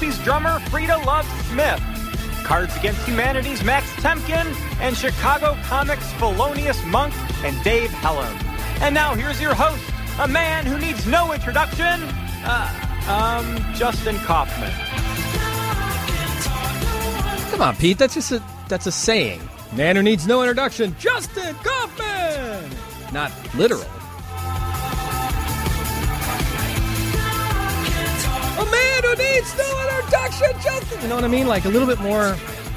80s drummer Frida Love Smith, Cards Against Humanity's Max Temkin, and Chicago Comics' Felonious Monk and Dave Hellam. And now here's your host, a man who needs no introduction, Justin Kaufman. Come on, Pete, that's a saying. Man who needs no introduction, Justin Kaufman! Not literal. A man who needs no introduction, Justin! You know what I mean? Like a little bit more...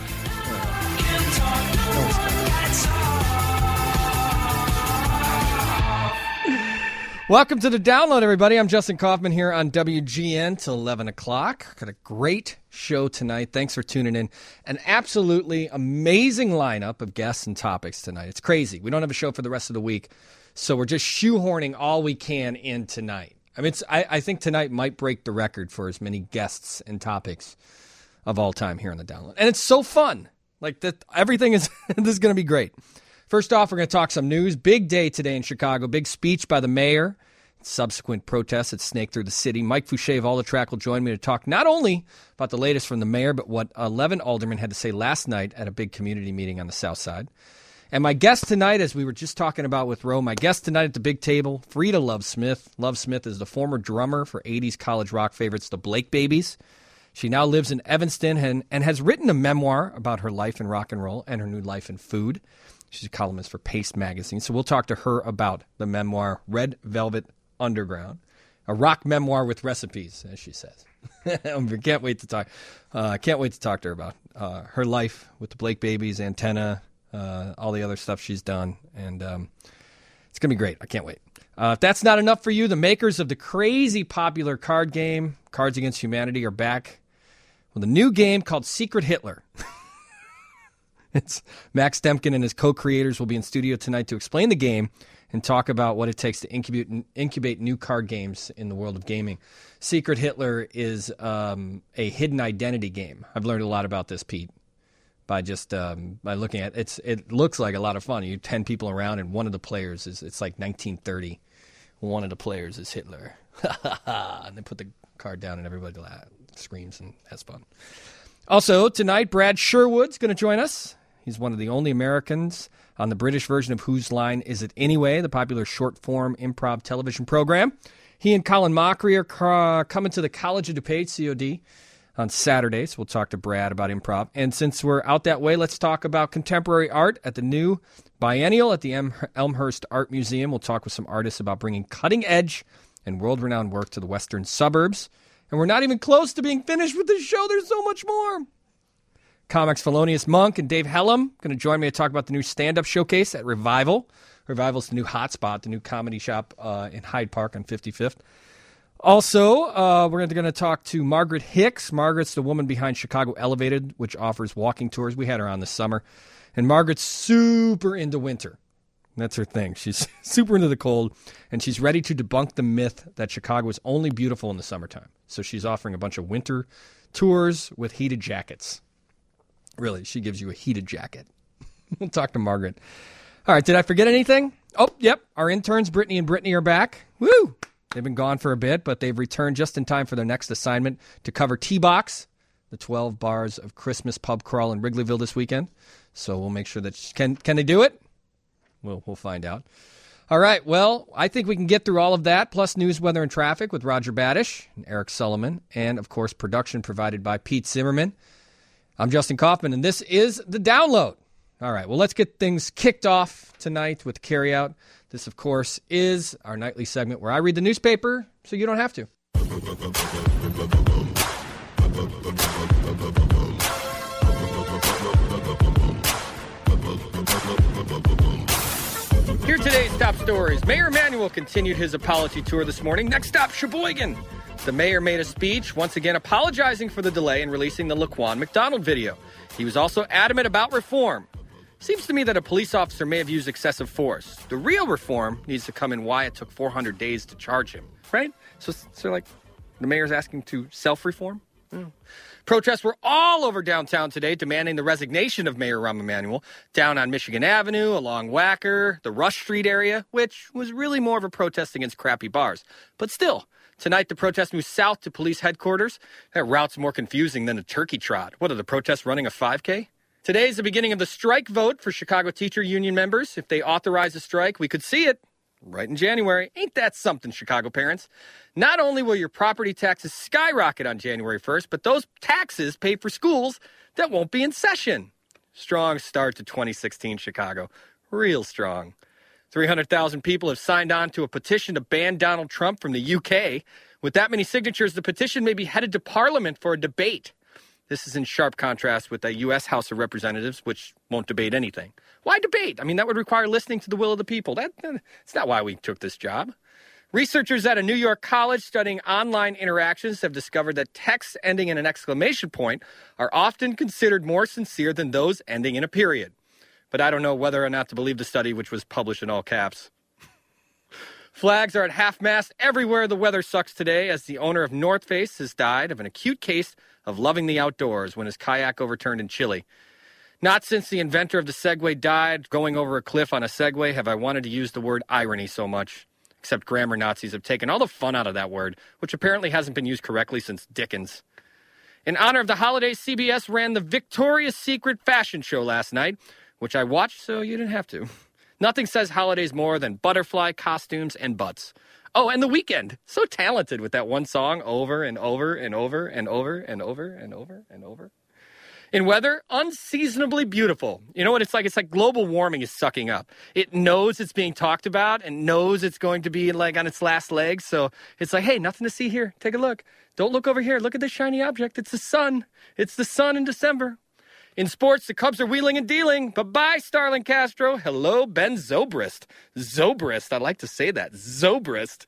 Welcome to the download, everybody. I'm Justin Kaufman here on WGN till 11 o'clock. Got a great show tonight. Thanks for tuning in. An absolutely amazing lineup of guests and topics tonight. It's crazy. We don't have a show for the rest of the week, so we're just shoehorning all we can in tonight. I mean, I think tonight might break the record for as many guests and topics of all time here on the download. And it's so fun. Like, that, everything is, this is going to be great. First off, we're going to talk some news. Big day today in Chicago. Big speech by the mayor. Subsequent protests that snaked through the city. Mike Fouché of All the Track will join me to talk not only about the latest from the mayor, but what 11 aldermen had to say last night at a big community meeting on the south side. And my guest tonight, as we were just talking about with Roe, my guest tonight at the big table, Frida Love Smith. Love Smith is the former drummer for 80s college rock favorites, the Blake Babies. She now lives in Evanston and has written a memoir about her life in rock and roll and her new life in food. She's a columnist for Paste Magazine. So we'll talk to her about the memoir, Red Velvet Underground, a rock memoir with recipes, as she says. Can't wait to talk to her about her life with the Blake Babies, Antenna, all the other stuff she's done. And it's going to be great. I can't wait. If that's not enough for you, the makers of the crazy popular card game, Cards Against Humanity, are back with a new game called Secret Hitler. It's Max Temkin and his co-creators will be in studio tonight to explain the game and talk about what it takes to incubate new card games in the world of gaming. Secret Hitler is a hidden identity game. I've learned a lot about this, Pete, by just by looking at it. It looks like a lot of fun. You 10 people around, and one of the players it's like 1930. One of the players is Hitler. And they put the card down, and everybody screams and has fun. Also, tonight, Brad Sherwood's going to join us. He's one of the only Americans on the British version of Whose Line Is It Anyway, the popular short-form improv television program. He and Colin Mockery are coming to the College of DuPage, COD, on Saturday, so we'll talk to Brad about improv. And since we're out that way, let's talk about contemporary art at the new biennial at the Elmhurst Art Museum. We'll talk with some artists about bringing cutting-edge and world-renowned work to the western suburbs. And we're not even close to being finished with this show. There's so much more. Comics Felonious Monk and Dave Hellam going to join me to talk about the new stand-up showcase at Revival. Revival's the new hotspot, the new comedy shop in Hyde Park on 55th. Also, we're going to talk to Margaret Hicks. Margaret's the woman behind Chicago Elevated, which offers walking tours. We had her on this summer. And Margaret's super into winter. That's her thing. She's super into the cold, and she's ready to debunk the myth that Chicago is only beautiful in the summertime. So she's offering a bunch of winter tours with heated jackets. Really, she gives you a heated jacket. We'll talk to Margaret. All right, did I forget anything? Oh, yep. Our interns, Brittany and Brittany, are back. Woo! They've been gone for a bit, but they've returned just in time for their next assignment to cover T-Box, the 12 bars of Christmas pub crawl in Wrigleyville this weekend. So we'll make sure that can they do it? We'll find out. All right, well, I think we can get through all of that, plus news, weather, and traffic with Roger Badish and Eric Sullivan, and, of course, production provided by Pete Zimmerman. I'm Justin Kaufman, and this is The Download. All right, well, let's get things kicked off tonight with Carryout. This, of course, is our nightly segment where I read the newspaper so you don't have to. Here are today's top stories. Mayor Emanuel continued his apology tour this morning. Next stop, Sheboygan. The mayor made a speech, once again apologizing for the delay in releasing the Laquan McDonald video. He was also adamant about reform. Seems to me that a police officer may have used excessive force. The real reform needs to come in why it took 400 days to charge him, right? So like, the mayor's asking to self-reform? Protests were all over downtown today demanding the resignation of Mayor Rahm Emanuel, down on Michigan Avenue, along Wacker, the Rush Street area, which was really more of a protest against crappy bars. But still, tonight the protest moves south to police headquarters. That route's more confusing than a turkey trot. What are the protests running a 5K? Today is the beginning of the strike vote for Chicago Teacher Union members. If they authorize a strike, we could see it right in January. Ain't that something, Chicago parents? Not only will your property taxes skyrocket on January 1st, but those taxes pay for schools that won't be in session. Strong start to 2016 Chicago. Real strong. 300,000 people have signed on to a petition to ban Donald Trump from the UK. With that many signatures, the petition may be headed to Parliament for a debate. This is in sharp contrast with the U.S. House of Representatives, which won't debate anything. Why debate? I mean, that would require listening to the will of the people. That's not why we took this job. Researchers at a New York college studying online interactions have discovered that texts ending in an exclamation point are often considered more sincere than those ending in a period. But I don't know whether or not to believe the study, which was published in all caps. Flags are at half-mast everywhere. The weather sucks today as the owner of North Face has died of an acute case of loving the outdoors when his kayak overturned in Chile. Not since the inventor of the Segway died going over a cliff on a Segway have I wanted to use the word irony so much. Except grammar Nazis have taken all the fun out of that word, which apparently hasn't been used correctly since Dickens. In honor of the holidays, CBS ran the Victoria's Secret fashion show last night, which I watched so you didn't have to. Nothing says holidays more than butterfly costumes and butts. Oh, and The Weeknd. So talented with that one song over and over and over and over and over and over and over. In weather, unseasonably beautiful. You know what it's like? It's like global warming is sucking up. It knows it's being talked about and knows it's going to be like on its last legs. So it's like, hey, nothing to see here. Take a look. Don't look over here. Look at this shiny object. It's the sun. It's the sun in December. In sports, the Cubs are wheeling and dealing. Bye-bye, Starlin Castro. Hello, Ben Zobrist. Zobrist. I like to say that. Zobrist.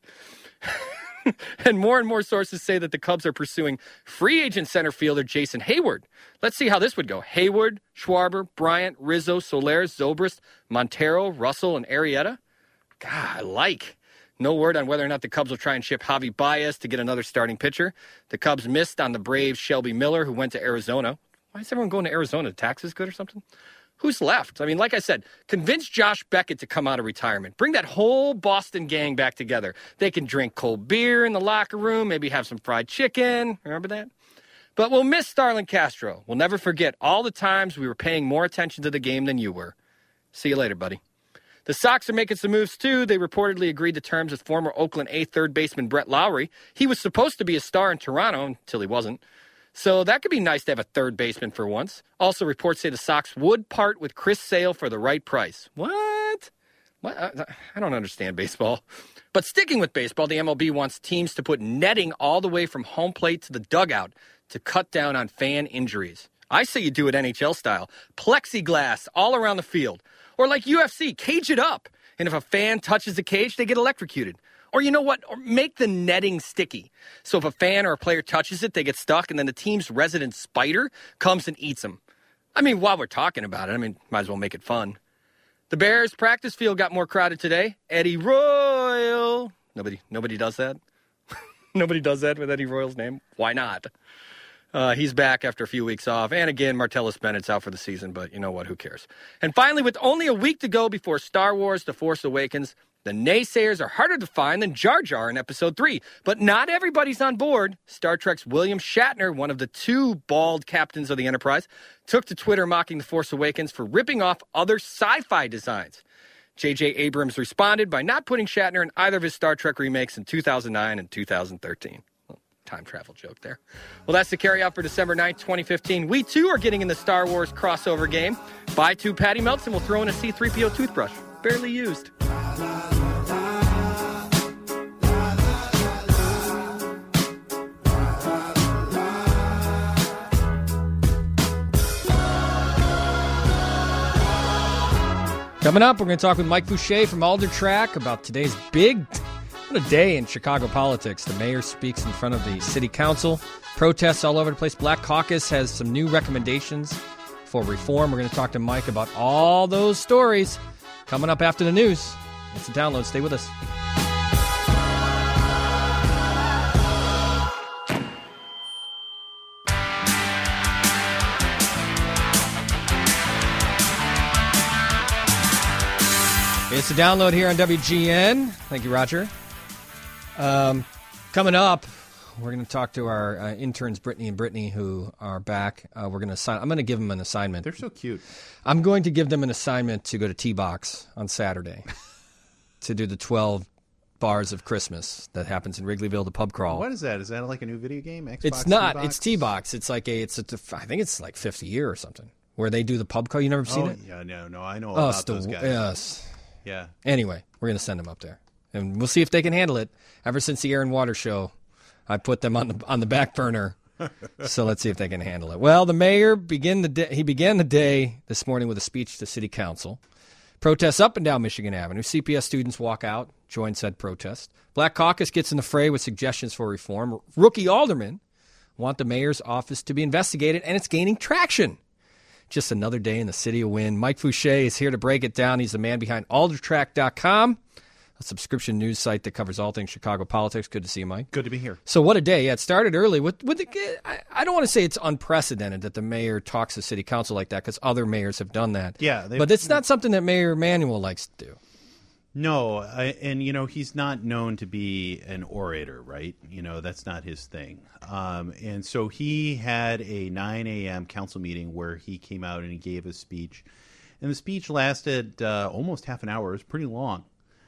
And more sources say that the Cubs are pursuing free agent center fielder Jason Hayward. Let's see how this would go. Hayward, Schwarber, Bryant, Rizzo, Soler, Zobrist, Montero, Russell, and Arrieta. God, I like. No word on whether or not the Cubs will try and ship Javi Baez to get another starting pitcher. The Cubs missed on the Braves' Shelby Miller, who went to Arizona. Why is everyone going to Arizona? Taxes good or something? Who's left? I mean, like I said, convince Josh Beckett to come out of retirement. Bring that whole Boston gang back together. They can drink cold beer in the locker room, maybe have some fried chicken. Remember that? But we'll miss Starlin Castro. We'll never forget all the times we were paying more attention to the game than you were. See you later, buddy. The Sox are making some moves, too. They reportedly agreed to terms with former Oakland A third baseman Brett Lowry. He was supposed to be a star in Toronto until he wasn't. So that could be nice to have a third baseman for once. Also, reports say the Sox would part with Chris Sale for the right price. What? I don't understand baseball. But sticking with baseball, the MLB wants teams to put netting all the way from home plate to the dugout to cut down on fan injuries. I say you do it NHL style. Plexiglass all around the field. Or like UFC, cage it up. And if a fan touches the cage, they get electrocuted. Or you know what? Or make the netting sticky. So if a fan or a player touches it, they get stuck, and then the team's resident spider comes and eats them. I mean, while we're talking about it, might as well make it fun. The Bears practice field got more crowded today. Eddie Royal. Nobody does that? Nobody does that with Eddie Royal's name? Why not? He's back after a few weeks off. And again, Martellus Bennett's out for the season, but you know what? Who cares? And finally, with only a week to go before Star Wars The Force Awakens, the naysayers are harder to find than Jar Jar in Episode 3. But not everybody's on board. Star Trek's William Shatner, one of the two bald captains of the Enterprise, took to Twitter mocking The Force Awakens for ripping off other sci-fi designs. J.J. Abrams responded by not putting Shatner in either of his Star Trek remakes in 2009 and 2013. Time travel joke there. Well, that's the carry out for December 9th, 2015. We, too, are getting in the Star Wars crossover game. Buy 2 Patty Melts and we'll throw in a C-3PO toothbrush. Barely used. Coming up, we're going to talk with Mike Fouché from Alder Track about today's what a day in Chicago politics. The mayor speaks in front of the city council. Protests all over the place. Black Caucus has some new recommendations for reform. We're going to talk to Mike about all those stories coming up after the news. It's a download. Stay with us. It's a download here on WGN. Thank you, Roger. Coming up, we're going to talk to our interns, Brittany and Brittany, who are back. I'm going to give them an assignment. They're so cute. I'm going to give them an assignment to go to T-Box on Saturday to do the 12 bars of Christmas that happens in Wrigleyville, the pub crawl. What is that? Is that like a new video game? Xbox, it's not. T-Box? It's T-Box. It's like I think it's like 50th year or something, where they do the pub crawl. You never seen it? Yeah, no. I know about those guys. Yes. Yeah. Anyway, we're going to send them up there, and we'll see if they can handle it. Ever since the Air and Water show, I put them on the back burner. So let's see if they can handle it. Well, the mayor began the day this morning with a speech to City Council. Protests up and down Michigan Avenue. CPS students walk out, join said protest. Black Caucus gets in the fray with suggestions for reform. Rookie aldermen want the mayor's office to be investigated, and it's gaining traction. Just another day in the city of Wynn. Mike Fouché is here to break it down. He's the man behind aldertrack.com, a subscription news site that covers all things Chicago politics. Good to see you, Mike. Good to be here. So what a day. Yeah, it started early. I don't want to say it's unprecedented that the mayor talks to city council like that, because other mayors have done that. Yeah. But it's not something that Mayor Emanuel likes to do. No, and he's not known to be an orator, right? That's not his thing. And so he had a 9 a.m. council meeting where he came out and he gave a speech. And the speech lasted almost half an hour. It was pretty long.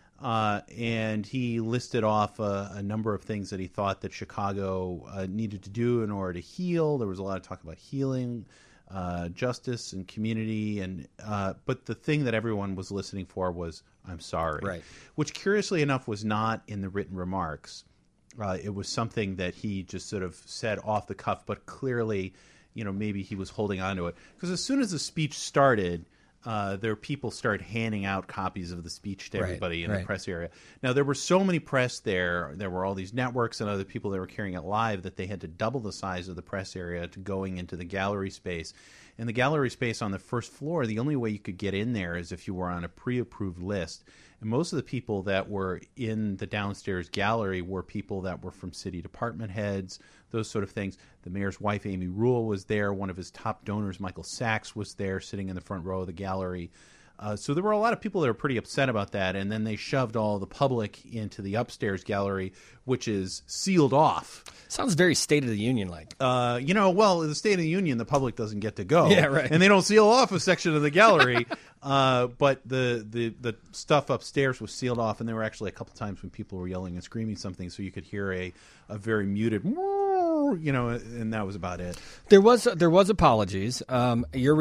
And he listed off a number of things that he thought that Chicago needed to do in order to heal. There was a lot of talk about healing, justice, and community. But the thing that everyone was listening for was, "I'm sorry," right? Which, curiously enough, was not in the written remarks. It was something that he just sort of said off the cuff, but clearly, maybe he was holding on to it. Because as soon as the speech started, people started handing out copies of the speech to everybody in the press area. Now, there were so many press there. There were all these networks and other people that were carrying it live that they had to double the size of the press area to going into the gallery space. And the gallery space on the first floor, the only way you could get in there is if you were on a pre-approved list. And most of the people that were in the downstairs gallery were people that were from city department heads, those sort of things. The mayor's wife, Amy Rule, was there. One of his top donors, Michael Sachs, was there sitting in the front row of the gallery. So there were a lot of people that were pretty upset about that. And then they shoved all the public into the upstairs gallery, which is sealed off. Sounds very State of the Union-like. Well, in the State of the Union, the public doesn't get to go. Yeah, right. And they don't seal off a section of the gallery. But the stuff upstairs was sealed off, and there were actually a couple times when people were yelling and screaming something, so you could hear a very muted, and that was about it. There was apologies. One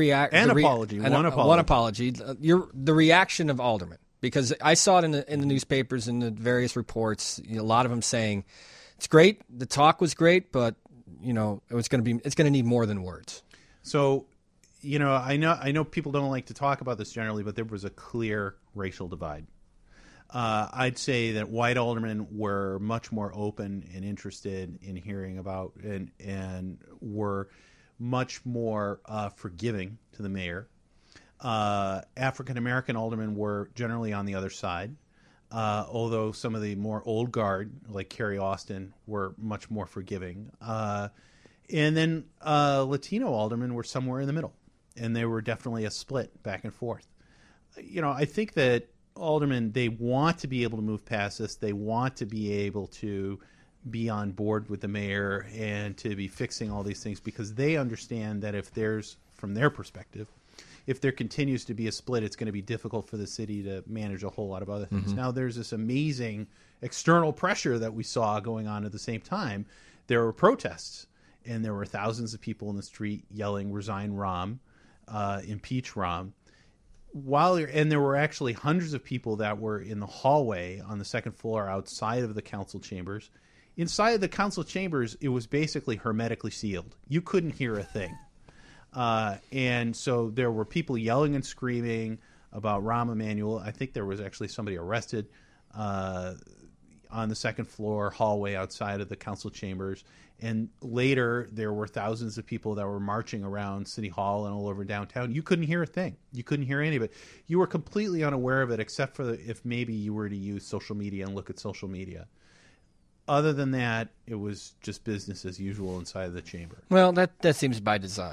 apology. The reaction of aldermen, because I saw it in the newspapers and the various reports. A lot of them saying it's great. The talk was great, but it's going to need more than words. So. I know people don't like to talk about this generally, but there was a clear racial divide. I'd say that white aldermen were much more open and interested in hearing about and were much more forgiving to the mayor. African American aldermen were generally on the other side, although some of the more old guard, like Carrie Austin, were much more forgiving. And then Latino aldermen were somewhere in the middle. And there were definitely a split back and forth. I think that aldermen, they want to be able to move past this. They want to be able to be on board with the mayor and to be fixing all these things, because they understand that from their perspective, if there continues to be a split, it's going to be difficult for the city to manage a whole lot of other things. Mm-hmm. Now, there's this amazing external pressure that we saw going on at the same time. There were protests, and there were thousands of people in the street yelling, "Resign Rahm." Impeach Rahm. And there were actually hundreds of people that were in the hallway on the second floor outside of the council chambers. Inside the council chambers, it was basically hermetically sealed. You couldn't hear a thing. And so there were people yelling and screaming about Rahm Emanuel. I think there was actually somebody arrested on the second floor hallway outside of the council chambers. And later, there were thousands of people that were marching around City Hall and all over downtown. You couldn't hear a thing. You couldn't hear any of it. You were completely unaware of it, except for if maybe you were to use social media and look at social media. Other than that, it was just business as usual inside of the chamber. Well, that seems by design.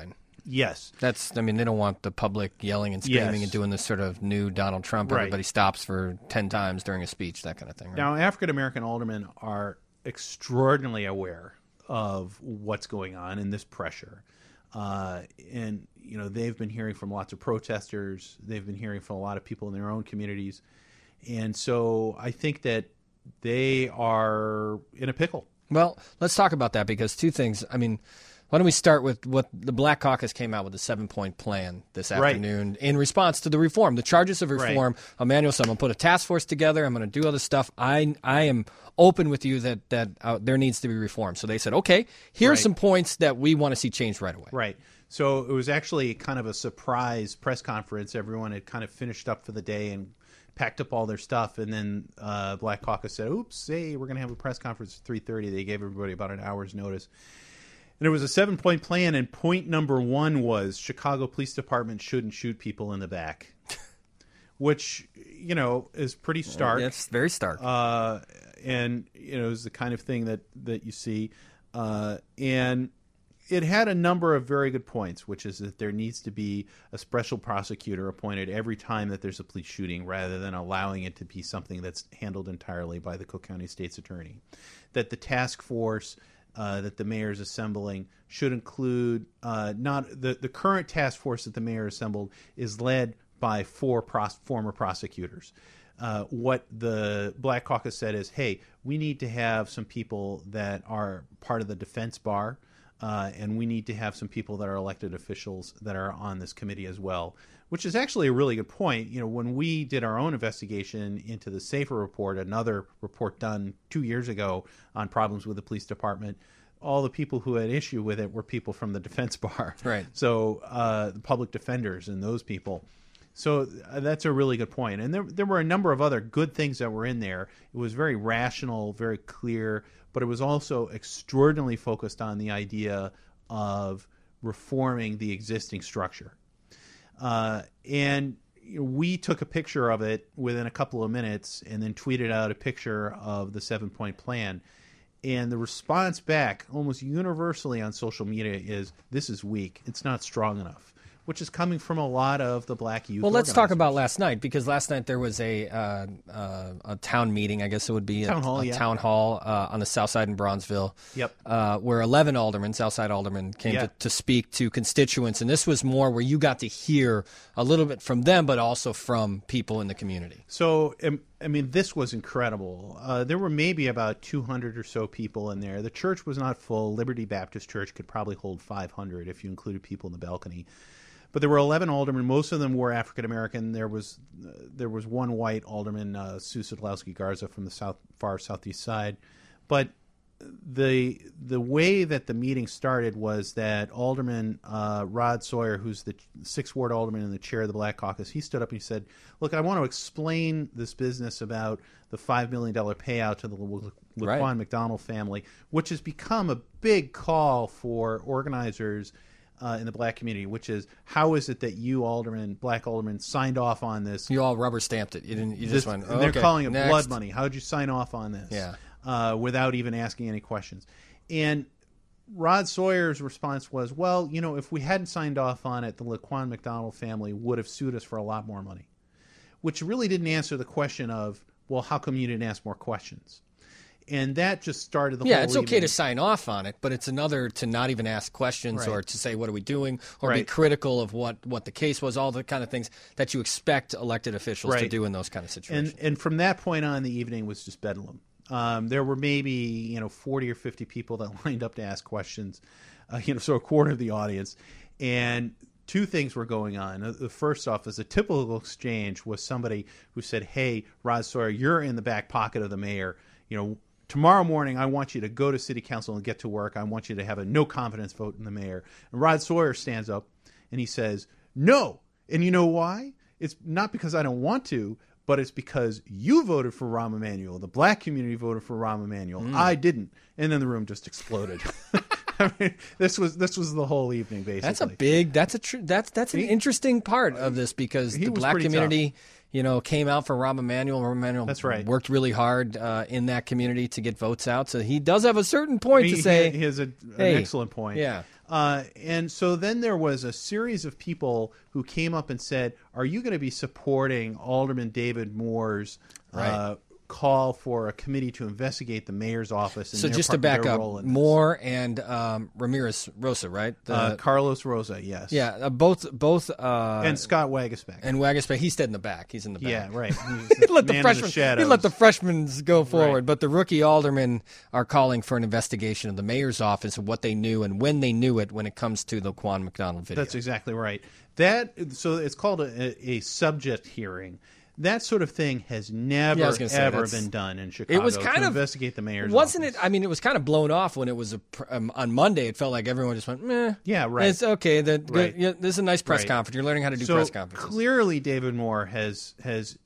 Yes. I mean, they don't want the public yelling and screaming Yes. and doing this sort of new Donald Trump. Right. Everybody stops for 10 times during a speech, that kind of thing. Right? Now, African-American aldermen are extraordinarily aware of what's going on and this pressure. And, you know, they've been hearing from lots of protesters. They've been hearing from a lot of people in their own communities. And so I think that they are in a pickle. Well, let's talk about that because two things. I mean, why don't we start with what the Black Caucus came out with, a 7-point plan this afternoon in response to the reform, the charges of reform. Emmanuel said, I'm going to put a task force together. I'm going to do other stuff. I am open with you that there needs to be reform. So they said, okay, here are some points that we want to see changed right away. Right. So it was actually kind of a surprise press conference. Everyone had kind of finished up for the day and packed up all their stuff, and then Black Caucus said, oops, hey, we're going to have a press conference at 3:30. They gave everybody about an hour's notice. And it was a 7-point plan, and point number 1 was Chicago Police Department shouldn't shoot people in the back, which, you know, is pretty stark. It's very stark. And, you know, is the kind of thing that you see. And it had a number of very good points, which is that there needs to be a special prosecutor appointed every time that there's a police shooting rather than allowing it to be something that's handled entirely by the Cook County State's Attorney. That the task force that the mayor is assembling should include not the current task force that the mayor assembled is led by 4 former prosecutors. What the Black Caucus said is, hey, we need to have some people that are part of the defense bar, and we need to have some people that are elected officials that are on this committee as well, which is actually a really good point. You know, when we did our own investigation into the SAFER report, another report done 2 years ago on problems with the police department, all the people who had issue with it were people from the defense bar. Right. So the public defenders and those people. So that's a really good point. And there were a number of other good things that were in there. It was very rational, very clear, but it was also extraordinarily focused on the idea of reforming the existing structure. And we took a picture of it within a couple of minutes and then tweeted out a picture of the 7-point plan. And the response back almost universally on social media is, this is weak. It's not strong enough, which is coming from a lot of the black youth. Well, let's talk about last night, because last night there was a town meeting, I guess it would be town hall on the south side in Bronzeville. Yep. Where 11 aldermen, Southside aldermen, came to speak to constituents, and this was more where you got to hear a little bit from them, but also from people in the community. So, I mean, this was incredible. There were maybe about 200 or so people in there. The church was not full. Liberty Baptist Church could probably hold 500 if you included people in the balcony. But there were 11 aldermen. Most of them were African American. There was one white alderman, Sue Sadlowski Garza, from the far southeast side. But the way that the meeting started was that Alderman Rod Sawyer, who's the 6th Ward alderman and the chair of the Black Caucus, he stood up and he said, "Look, I want to explain this business about the $5 million payout to the Laquan McDonald family, which has become a big call for organizers in the black community, which is, how is it that you black aldermen, signed off on this? You all rubber stamped it. You didn't. You just went. Oh, they're okay, calling it next. blood money. How did you sign off on this? Yeah. Without even asking any questions. And Rod Sawyer's response was, well, you know, if we hadn't signed off on it, the Laquan McDonald family would have sued us for a lot more money, which really didn't answer the question of, well, how come you didn't ask more questions? And that just started the whole it's okay evening. to sign off on it, but it's another to not even ask questions or to say, what are we doing, or be Right. critical of what the case was, all the kind of things that you expect elected officials to Right. do in those kind of situations. And from that point on, the evening was just bedlam. There were maybe 40 or 50 people that lined up to ask questions, so a quarter of the audience. And two things were going on. The first off, is a typical exchange was somebody who said, "Hey, Rod Sawyer, you're in the back pocket of the mayor. Tomorrow morning, I want you to go to city council and get to work. I want you to have a no confidence vote in the mayor." And Rod Sawyer stands up and he says, "No. And you know why? It's not because I don't want to, but it's because you voted for Rahm Emanuel. The black community voted for Rahm Emanuel. I didn't." And then the room just exploded. I mean, this was the whole evening, basically. That's an interesting part of this, because the was black pretty community came out for Rahm Emanuel. Rahm Emanuel That's right. worked really hard in that community to get votes out. So he does have a certain point to say. He has an hey, excellent point. Yeah. And so then there was a series of people who came up and said, are you going to be supporting Alderman David Moore's call for a committee to investigate the mayor's office? And So just to back up, Moore and Ramirez Rosa, right? Carlos Rosa, yes. Yeah, both and Scott Waguespack. And Waguespack, he stayed in the back. He's in the back. Yeah, right. He let the freshmen go forward, Right. but the rookie aldermen are calling for an investigation of the mayor's office and what they knew and when they knew it when it comes to the Quan McDonald video. That's exactly right. So it's called a subject hearing. That sort of thing has never, ever been done in Chicago. It was kind of investigate the mayor's wasn't office. it? I mean, it was kind of blown off when it was on Monday. It felt like everyone just went, meh. Yeah, right. It's okay. Right. This is a nice press Right. conference. You're learning how to do press So conferences. clearly, David Moore has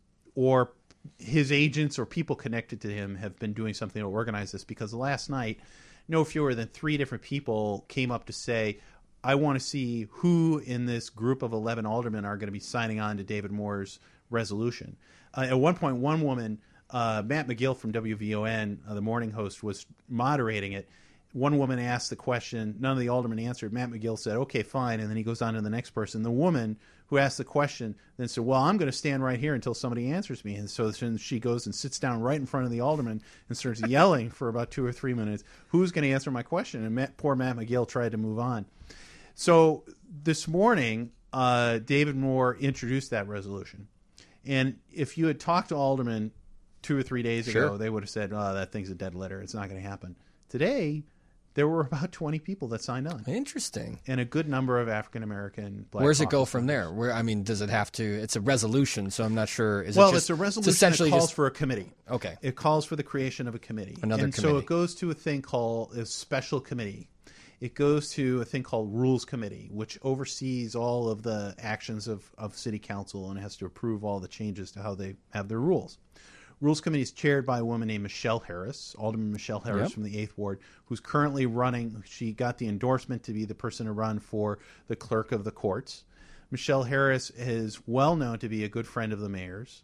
or his agents or people connected to him have been doing something to organize this, because last night, no fewer than 3 different people came up to say, I want to see who in this group of 11 aldermen are going to be signing on to David Moore's resolution. At one point, one woman, Matt McGill from WVON, the morning host, was moderating it. One woman asked the question. None of the aldermen answered. Matt McGill said, okay, fine. And then he goes on to the next person. The woman who asked the question then said, well, I'm going to stand right here until somebody answers me. And so then she goes and sits down right in front of the alderman and starts yelling for about 2 or 3 minutes, who's going to answer my question? And poor Matt McGill tried to move on. So this morning, David Moore introduced that resolution. And if you had talked to aldermen 2 or 3 days ago, they would have said, oh, that thing's a dead letter. It's not going to happen. Today, there were about 20 people that signed on. Interesting. And a good number of African-American black Where's it go caucus from there? Does it have to? It's a resolution, so I'm not sure. It's a resolution that calls for a committee. Okay. It calls for the creation of a committee. Another committee. So it goes to a thing called a special committee. It goes to a thing called Rules Committee, which oversees all of the actions of City Council and has to approve all the changes to how they have their rules. Rules Committee is chaired by a woman named Michelle Harris, Alderman Michelle Harris from the 8th Ward, who's currently running. She got the endorsement to be the person to run for the clerk of the courts. Michelle Harris is well known to be a good friend of the mayor's.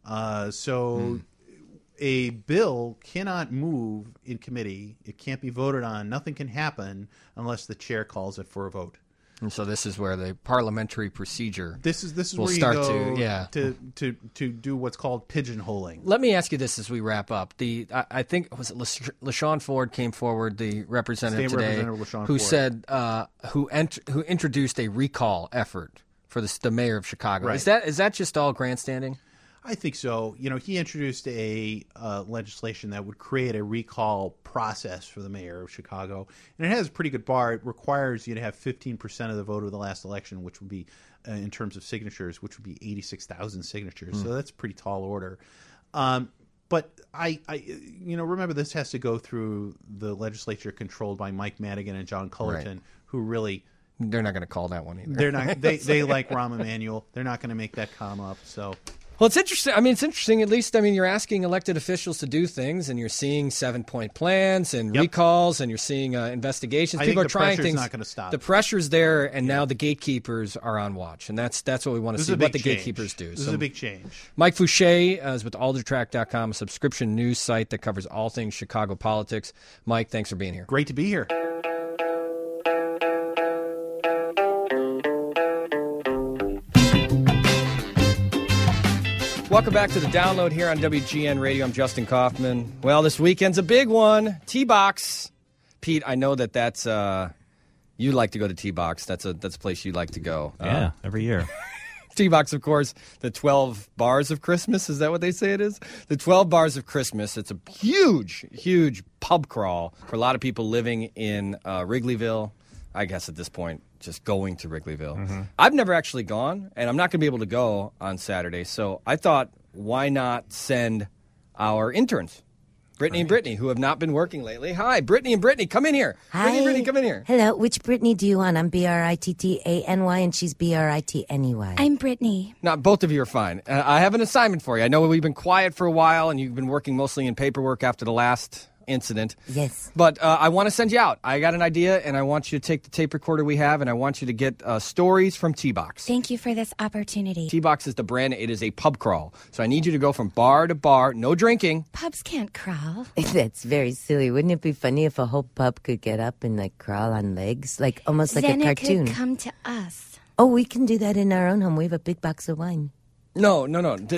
A bill cannot move in committee. It can't be voted on. Nothing can happen unless the chair calls it for a vote. And so this is where the parliamentary procedure This is will where start you go to do what's called pigeonholing. Let me ask you this as we wrap up. I think was it LaShawn Ford came forward, the representative State today, Representative LaShawn who Ford. said who introduced a recall effort for the mayor of Chicago. Right. Is that just all grandstanding? I think so. He introduced a legislation that would create a recall process for the mayor of Chicago, and it has a pretty good bar. It requires you to have 15% of the vote of the last election, which would be, in terms of signatures, which would be 86,000 signatures. So that's a pretty tall order. But I remember this has to go through the legislature controlled by Mike Madigan and John Cullerton, who really. They're not going to call that one either. They're not. They like Rahm Emanuel. They're not going to make that come up. So. Well, it's interesting. I mean, it's interesting. At least, you're asking elected officials to do things, and you're seeing 7-point plans and recalls, and you're seeing investigations. People are trying things. Not going to stop. The pressure's there, and now the gatekeepers are on watch, and that's what we want to see. What the gatekeepers do. This is a big change. Mike Fouché is with AlderTrack.com, a subscription news site that covers all things Chicago politics. Mike, thanks for being here. Great to be here. Welcome back to the download here on WGN Radio. I'm Justin Kaufman. Well, this weekend's a big one. T-Box. Pete, I know that's you like to go to T-Box. That's a place you like to go. Yeah, every year. T-Box, of course, the 12 bars of Christmas. Is that what they say it is? The 12 bars of Christmas. It's a huge, huge pub crawl for a lot of people living in Wrigleyville. I guess at this point, just going to Wrigleyville. Mm-hmm. I've never actually gone, and I'm not going to be able to go on Saturday. So I thought, why not send our interns, Brittany and Brittany, who have not been working lately. Hi, Brittany and Brittany, come in here. Hi. Brittany, come in here. Hello, which Brittany do you want? I'm Brittany, and she's Britney. I'm Brittany. Now, both of you are fine. I have an assignment for you. I know we've been quiet for a while, and you've been working mostly in paperwork after the last incident. Yes. But I want to send you out. I got an idea, and I want you to take the tape recorder we have, and I want you to get stories from T-Box. Thank you for this opportunity. T-Box is the brand. It is a pub crawl. So I need you to go from bar to bar, no drinking. Pubs can't crawl. That's very silly. Wouldn't it be funny if a whole pub could get up and like crawl on legs, like almost like Then a it cartoon? could come to us. Oh, we can do that in our own home. We have a big box of wine. No.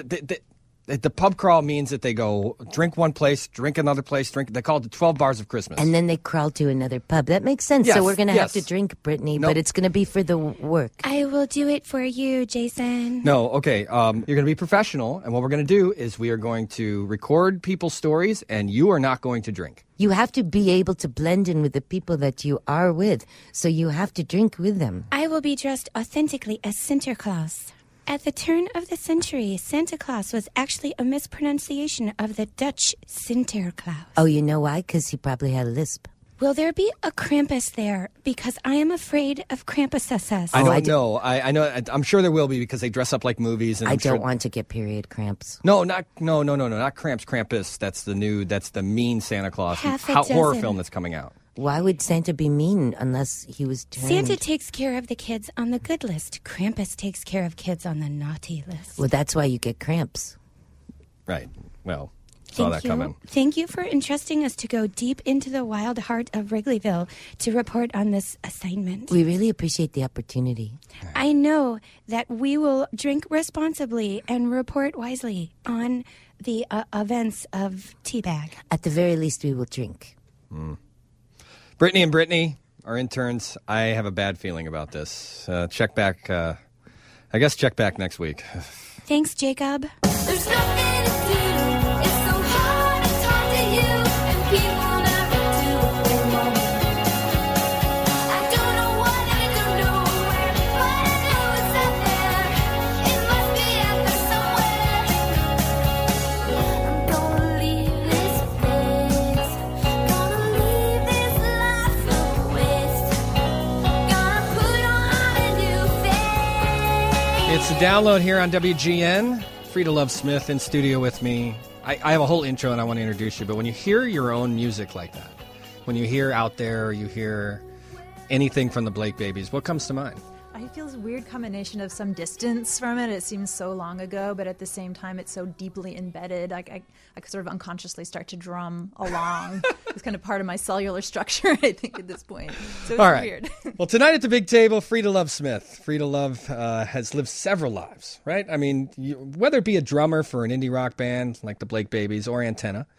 The pub crawl means that they go drink one place, drink another place, drink. They call it the 12 Bars of Christmas. And then they crawl to another pub. That makes sense. Yes, So we're going to have yes. to drink, Brittany, Nope. but it's going to be for the work. I will do it for you, Jason. No, okay. You're going to be professional, and what we're going to do is we are going to record people's stories, and you are not going to drink. You have to be able to blend in with the people that you are with. So you have to drink with them. I will be dressed authentically as Sinterklaas. At the turn of the century, Santa Claus was actually a mispronunciation of the Dutch Sinterklaas. Oh, you know why? Because he probably had a lisp. Will there be a Krampus there? Because I am afraid of Krampuses. I don't I do- know. I know. I'm sure there will be because they dress up like movies. And I I'm sure- don't want to get period cramps. No, not Cramps, Krampus. That's the mean Santa Claus Half a horror dozen. film that's coming out. Why would Santa be mean unless he was turned? Santa takes care of the kids on the good list. Krampus takes care of kids on the naughty list. Well, that's why you get cramps. Right. Well, saw that coming. Thank you for entrusting us to go deep into the wild heart of Wrigleyville to report on this assignment. We really appreciate the opportunity. I know that we will drink responsibly and report wisely on the events of Teabag. At the very least, we will drink. Brittany and Brittany, our interns, I have a bad feeling about this. Check back next week. Thanks, Jacob. There's nothing to do. It's so hard to talk to you, and people never do anymore. I don't know what, I don't know where, but I know it's out there. It must be out there somewhere. I'm gonna leave this place. Gonna leave this life a waste. Gonna put on a new face. It's a download here on WGN. Frida Love Smith in studio with me. I have a whole intro and I want to introduce you, but when you hear your own music like that, when you hear Out There, or you hear anything from the Blake Babies, what comes to mind? I feel this weird combination of some distance from it. It seems so long ago, but at the same time, it's so deeply embedded. I could sort of unconsciously start to drum along. It's kind of part of my cellular structure, I think, at this point. So it's All right. weird. Well, tonight at the big table, Frida Love Smith. Frida Love has lived several lives, right? I mean, whether it be a drummer for an indie rock band like the Blake Babies or Antenna,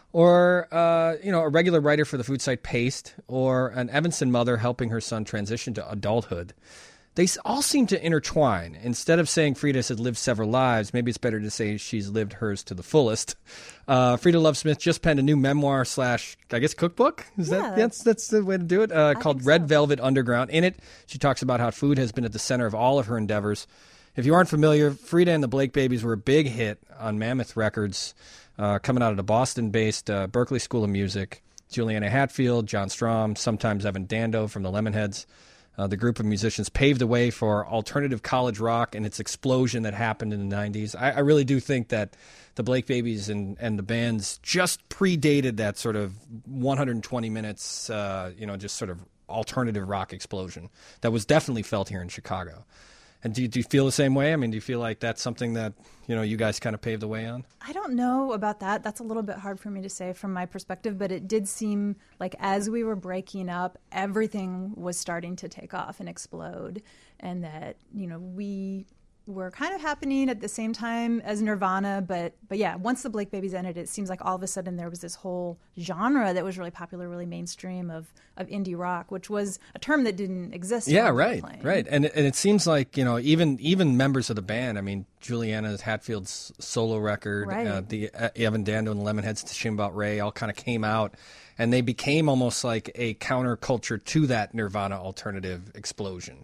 or a regular writer for the food site Paste, or an Evanston mother helping her son transition to adulthood. They all seem to intertwine. Instead of saying Frida has lived several lives, maybe it's better to say she's lived hers to the fullest. Frida Love Smith just penned a new memoir / I guess cookbook. That's the way to do it. Called Red Velvet Underground. In it, she talks about how food has been at the center of all of her endeavors. If you aren't familiar, Frida and the Blake Babies were a big hit on Mammoth Records, coming out of the Boston-based Berklee School of Music. Juliana Hatfield, John Strom, sometimes Evan Dando from the Lemonheads. The group of musicians paved the way for alternative college rock and its explosion that happened in the 90s. I really do think that the Blake Babies and the bands just predated that sort of 120 minutes, just sort of alternative rock explosion that was definitely felt here in Chicago. And do you feel the same way? I mean, do you feel like that's something that, you guys kind of paved the way on? I don't know about that. That's a little bit hard for me to say from my perspective, but it did seem like as we were breaking up, everything was starting to take off and explode, and that, we were kind of happening at the same time as Nirvana, but yeah, once the Blake Babies ended, it seems like all of a sudden there was this whole genre that was really popular, really mainstream of indie rock, which was a term that didn't exist. Yeah, when we were right. playing. And it seems like, even members of the band, I mean, Juliana Hatfield's solo record, Right. the Evan Dando and the Lemonheads, Shame About Ray, all kind of came out, and they became almost like a counterculture to that Nirvana alternative explosion.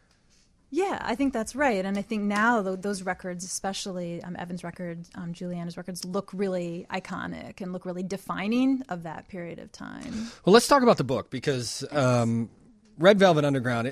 Yeah, I think that's right. And I think now those records, especially Evan's records, Juliana's records, look really iconic and look really defining of that period of time. Well, let's talk about the book, because Red Velvet Underground,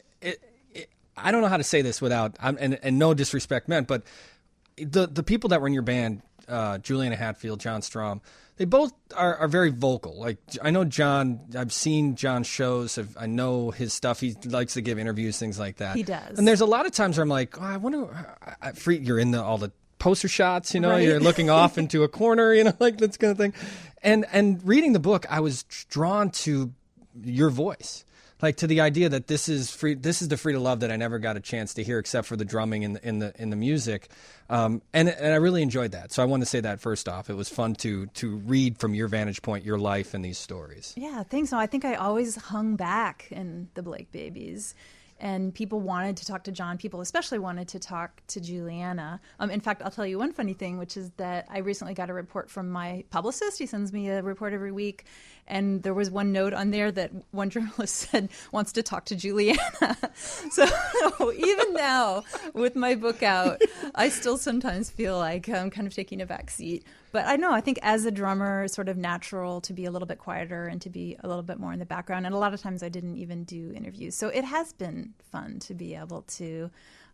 I don't know how to say this without, and no disrespect meant, but the people that were in your band Juliana Hatfield, John Strom, they both are very vocal. Like, I know John, I've seen John's shows. I know his stuff. He likes to give interviews, things like that. He does. And there's a lot of times where I'm like, oh, I wonder, you're in all the poster shots, Right. you're looking off into a corner, like this kind of thing. And reading the book, I was drawn to your voice. Like, to the idea that this is the Frida Love that I never got a chance to hear except for the drumming in the music, and I really enjoyed that. So I want to say that first off, it was fun to read from your vantage point, your life, and these stories. Yeah, thanks. No, I think I always hung back in the Blake Babies. And people wanted to talk to John. People especially wanted to talk to Juliana. In fact, I'll tell you one funny thing, which is that I recently got a report from my publicist. He sends me a report every week. And there was one note on there that one journalist said wants to talk to Juliana. So even now, with my book out, I still sometimes feel like I'm kind of taking a back seat. But I think as a drummer, it's sort of natural to be a little bit quieter and to be a little bit more in the background. And a lot of times I didn't even do interviews. So it has been fun to be able to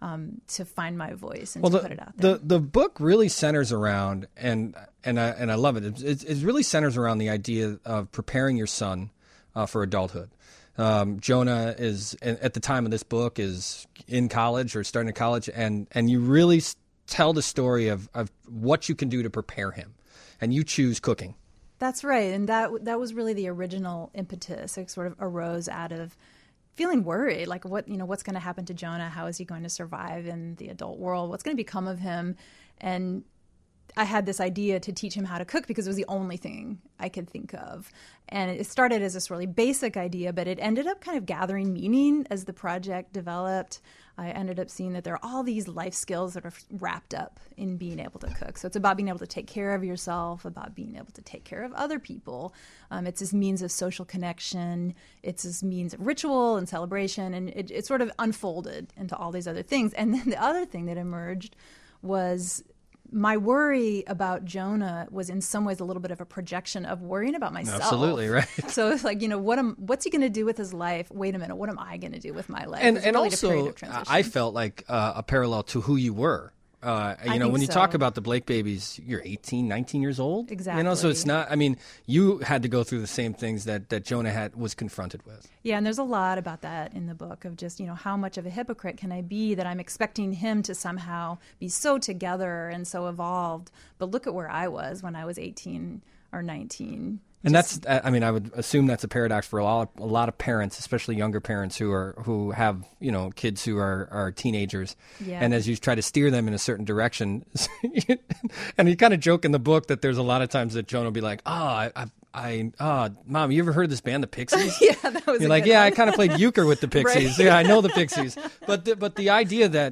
find my voice and to put it out there. The book really centers around, and I love it. It really centers around the idea of preparing your son for adulthood. Jonah is, at the time of this book, is in college or starting college, and you really tell the story of what you can do to prepare him, and you choose cooking. That's right, and that was really the original impetus. It sort of arose out of feeling worried, like what's going to happen to Jonah? How is he going to survive in the adult world? What's going to become of him? And I had this idea to teach him how to cook because it was the only thing I could think of. And it started as this really basic idea, but it ended up kind of gathering meaning as the project developed. I ended up seeing that there are all these life skills that are wrapped up in being able to cook. So it's about being able to take care of yourself, about being able to take care of other people. It's this means of social connection. It's this means of ritual and celebration. And it sort of unfolded into all these other things. And then the other thing that emerged was my worry about Jonah was in some ways a little bit of a projection of worrying about myself. Absolutely, right. So it's like, what's he going to do with his life? Wait a minute, what am I going to do with my life? And It's really a period also, of transition. I felt like a parallel to who you were. think When you so. talk about the Blake Babies, you're 18, 19 years old. Exactly. So it's not, you had to go through the same things that Jonah was confronted with. Yeah, and there's a lot about that in the book of just, how much of a hypocrite can I be that I'm expecting him to somehow be so together and so evolved. But look at where I was when I was 18 or 19. And that's, I would assume that's a paradox for a lot of parents, especially younger parents who have, kids who are teenagers. Yeah. And as you try to steer them in a certain direction, and you kind of joke in the book that there's a lot of times that Jonah will be like, Mom, you ever heard of this band, the Pixies? Yeah, that was You're a like, good yeah, one. I kind of played euchre with the Pixies. Right. Yeah, I know the Pixies. But the idea that,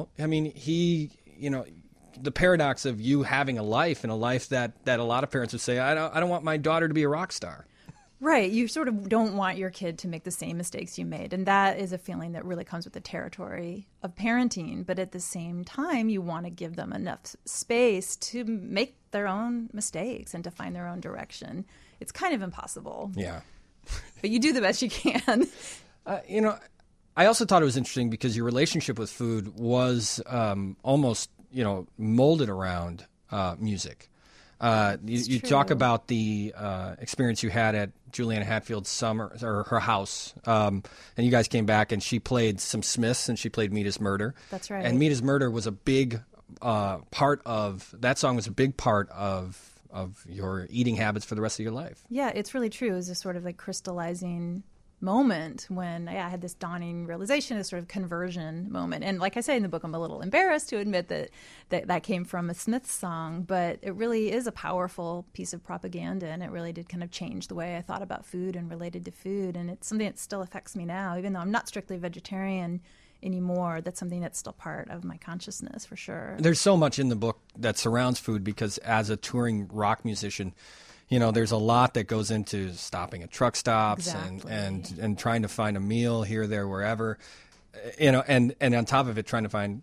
the paradox of you having a life and a life that a lot of parents would say, I don't want my daughter to be a rock star. Right. You sort of don't want your kid to make the same mistakes you made. And that is a feeling that really comes with the territory of parenting. But at the same time, you want to give them enough space to make their own mistakes and to find their own direction. It's kind of impossible. Yeah. But you do the best you can. I also thought it was interesting because your relationship with food was almost, molded around music. You talk about the experience you had at Juliana Hatfield's summer or her house, and you guys came back and she played some Smiths and she played Meat is Murder. That's right. And Meat is Murder was a big part of that song was a big part of your eating habits for the rest of your life. Yeah, it's really true. It was a sort of like crystallizing moment when I had this dawning realization, this sort of conversion moment. And like I say in the book, I'm a little embarrassed to admit that came from a Smiths song, but it really is a powerful piece of propaganda, and it really did kind of change the way I thought about food and related to food. And it's something that still affects me now, even though I'm not strictly vegetarian anymore. That's something that's still part of my consciousness for sure. There's so much in the book that surrounds food because as a touring rock musician, there's a lot that goes into stopping at truck stops Exactly. and trying to find a meal here, there, wherever, and on top of it, trying to find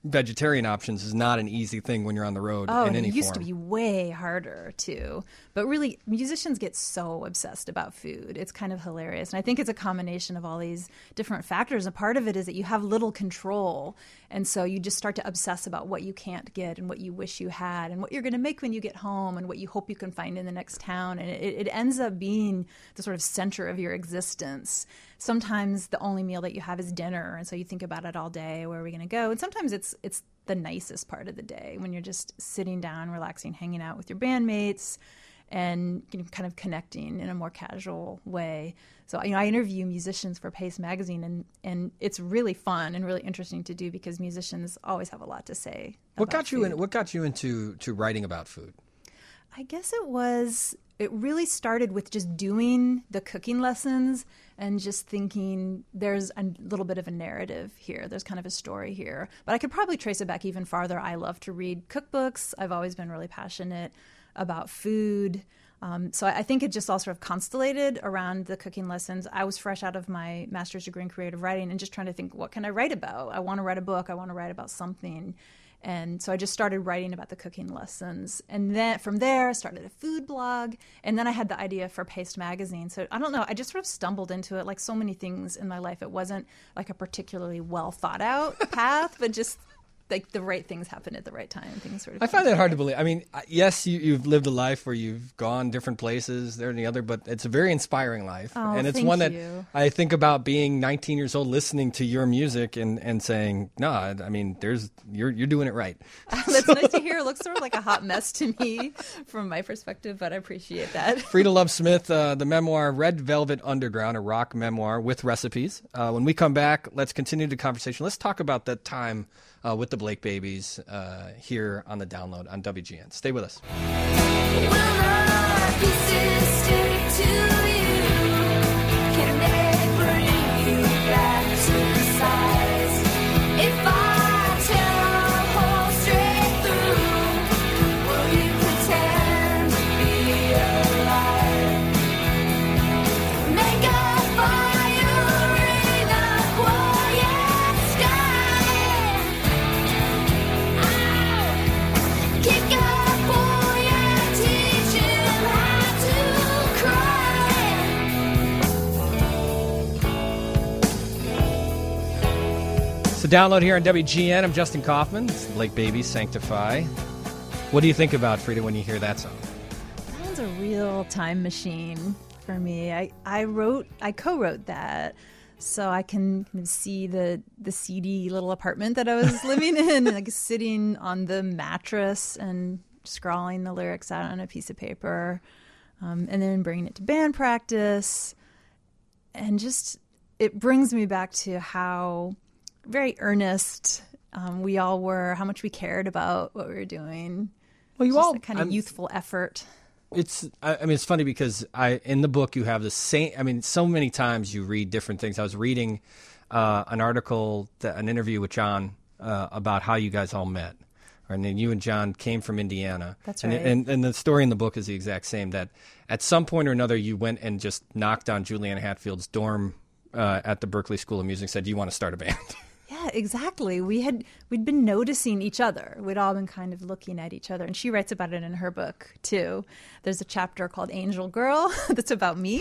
vegetarian options is not an easy thing when you're on the road Oh, in and any it used form. to be way harder too. But really, musicians get so obsessed about food. It's kind of hilarious. And I think it's a combination of all these different factors. And part of it is that you have little control. And so you just start to obsess about what you can't get and what you wish you had and what you're going to make when you get home and what you hope you can find in the next town. And it ends up being the sort of center of your existence. Sometimes the only meal that you have is dinner. And so you think about it all day. Where are we going to go? And sometimes it's the nicest part of the day when you're just sitting down, relaxing, hanging out with your bandmates and kind of connecting in a more casual way. So, I interview musicians for Paste Magazine, and it's really fun and really interesting to do because musicians always have a lot to say. What about got you food. What got you into writing about food? I guess it really started with just doing the cooking lessons and just thinking there's a little bit of a narrative here. There's kind of a story here. But I could probably trace it back even farther. I love to read cookbooks. I've always been really passionate about food. So I think it just all sort of constellated around the cooking lessons. I was fresh out of my master's degree in creative writing and just trying to think, what can I write about? I want to write a book. I want to write about something. And so I just started writing about the cooking lessons. And then from there, I started a food blog. And then I had the idea for Paste Magazine. So I don't know, I just sort of stumbled into it like so many things in my life. It wasn't like a particularly well thought out path, but just like the right things happened at the right time. Things sort of. I find that hard to believe. I mean, yes, you've lived a life where you've gone different places, there and the other, but it's a very inspiring life. Oh, and it's thank one that you. I think about being 19 years old, listening to your music and saying, no, I mean, you're doing it right. That's nice to hear. It looks sort of like a hot mess to me from my perspective, but I appreciate that. Frida Love Smith, the memoir Red Velvet Underground, a rock memoir with recipes. When we come back, let's continue the conversation. Let's talk about that time with the Blake Babies here on the Download on WGN. Stay with us. Will my pieces stick to you? Can they bring you back to size? If I tell a whole straight through, will you pretend to be alive? Make a fire in the quiet sky. Kick a boy and teach him how to cry. So Download here on WGN. I'm Justin Kaufman. It's Blake Babies, Sanctify. What do you think about, Frida, when you hear that song? That was a real time machine for me. I co-wrote that, so I can kind of see the seedy little apartment that I was living in, like sitting on the mattress and scrawling the lyrics out on a piece of paper, and then bringing it to band practice, and just it brings me back to how very earnest we all were, how much we cared about what we were doing. Well, you Just all that kind of youthful effort. It's. I mean, it's funny because in the book you have the same. I mean, so many times you read different things. I was reading an article, an interview with John about how you guys all met, and then you and John came from Indiana. That's and, right. And the story in the book is the exact same. That at some point or another you went and just knocked on Juliana Hatfield's dorm at the Berklee School of Music and said, "Do you want to start a band?" Yeah, exactly. We'd been noticing each other. We'd all been kind of looking at each other. And she writes about it in her book, too. There's a chapter called Angel Girl that's about me.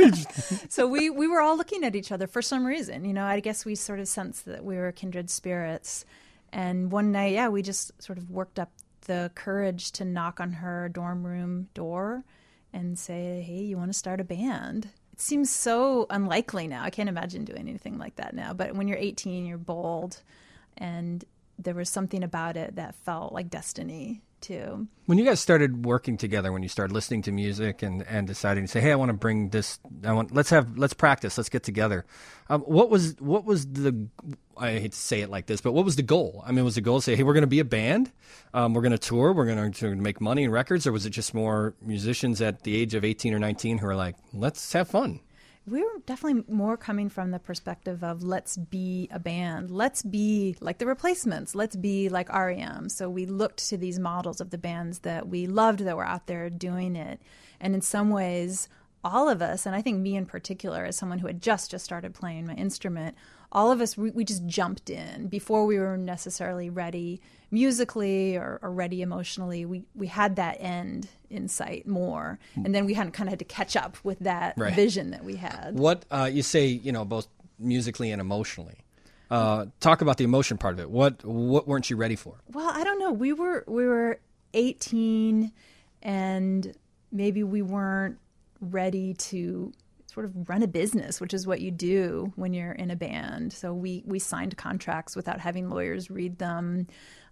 So we were all looking at each other for some reason. You know, I guess we sort of sensed that we were kindred spirits. And one night, yeah, we just sort of worked up the courage to knock on her dorm room door and say, hey, you want to start a band? It seems so unlikely now. I can't imagine doing anything like that now. But when you're 18, you're bold. And there was something about it that felt like destiny, too. When you guys started working together, when you started listening to music and deciding to say, "Hey, I want to bring this. Let's practice. Let's get together." What was the? I hate to say it like this, but what was the goal? I mean, was the goal to say, "Hey, we're going to be a band. We're going to tour. We're going to make money and records," or was it just more musicians at the age of 18 or 19 who are like, "Let's have fun"? We were definitely more coming from the perspective of let's be a band. Let's be like the Replacements. Let's be like REM. So we looked to these models of the bands that we loved that were out there doing it. And in some ways, all of us, and I think me in particular, as someone who had just started playing my instrument, all of us, we just jumped in before we were necessarily ready musically or ready emotionally. We had that end in sight more, and then we kind of had to catch up with that vision that we had. What you say, both musically and emotionally. Talk about the emotion part of it. What weren't you ready for? Well, I don't know. We were 18, and maybe we weren't ready to sort of run a business, which is what you do when you're in a band. So we signed contracts without having lawyers read them.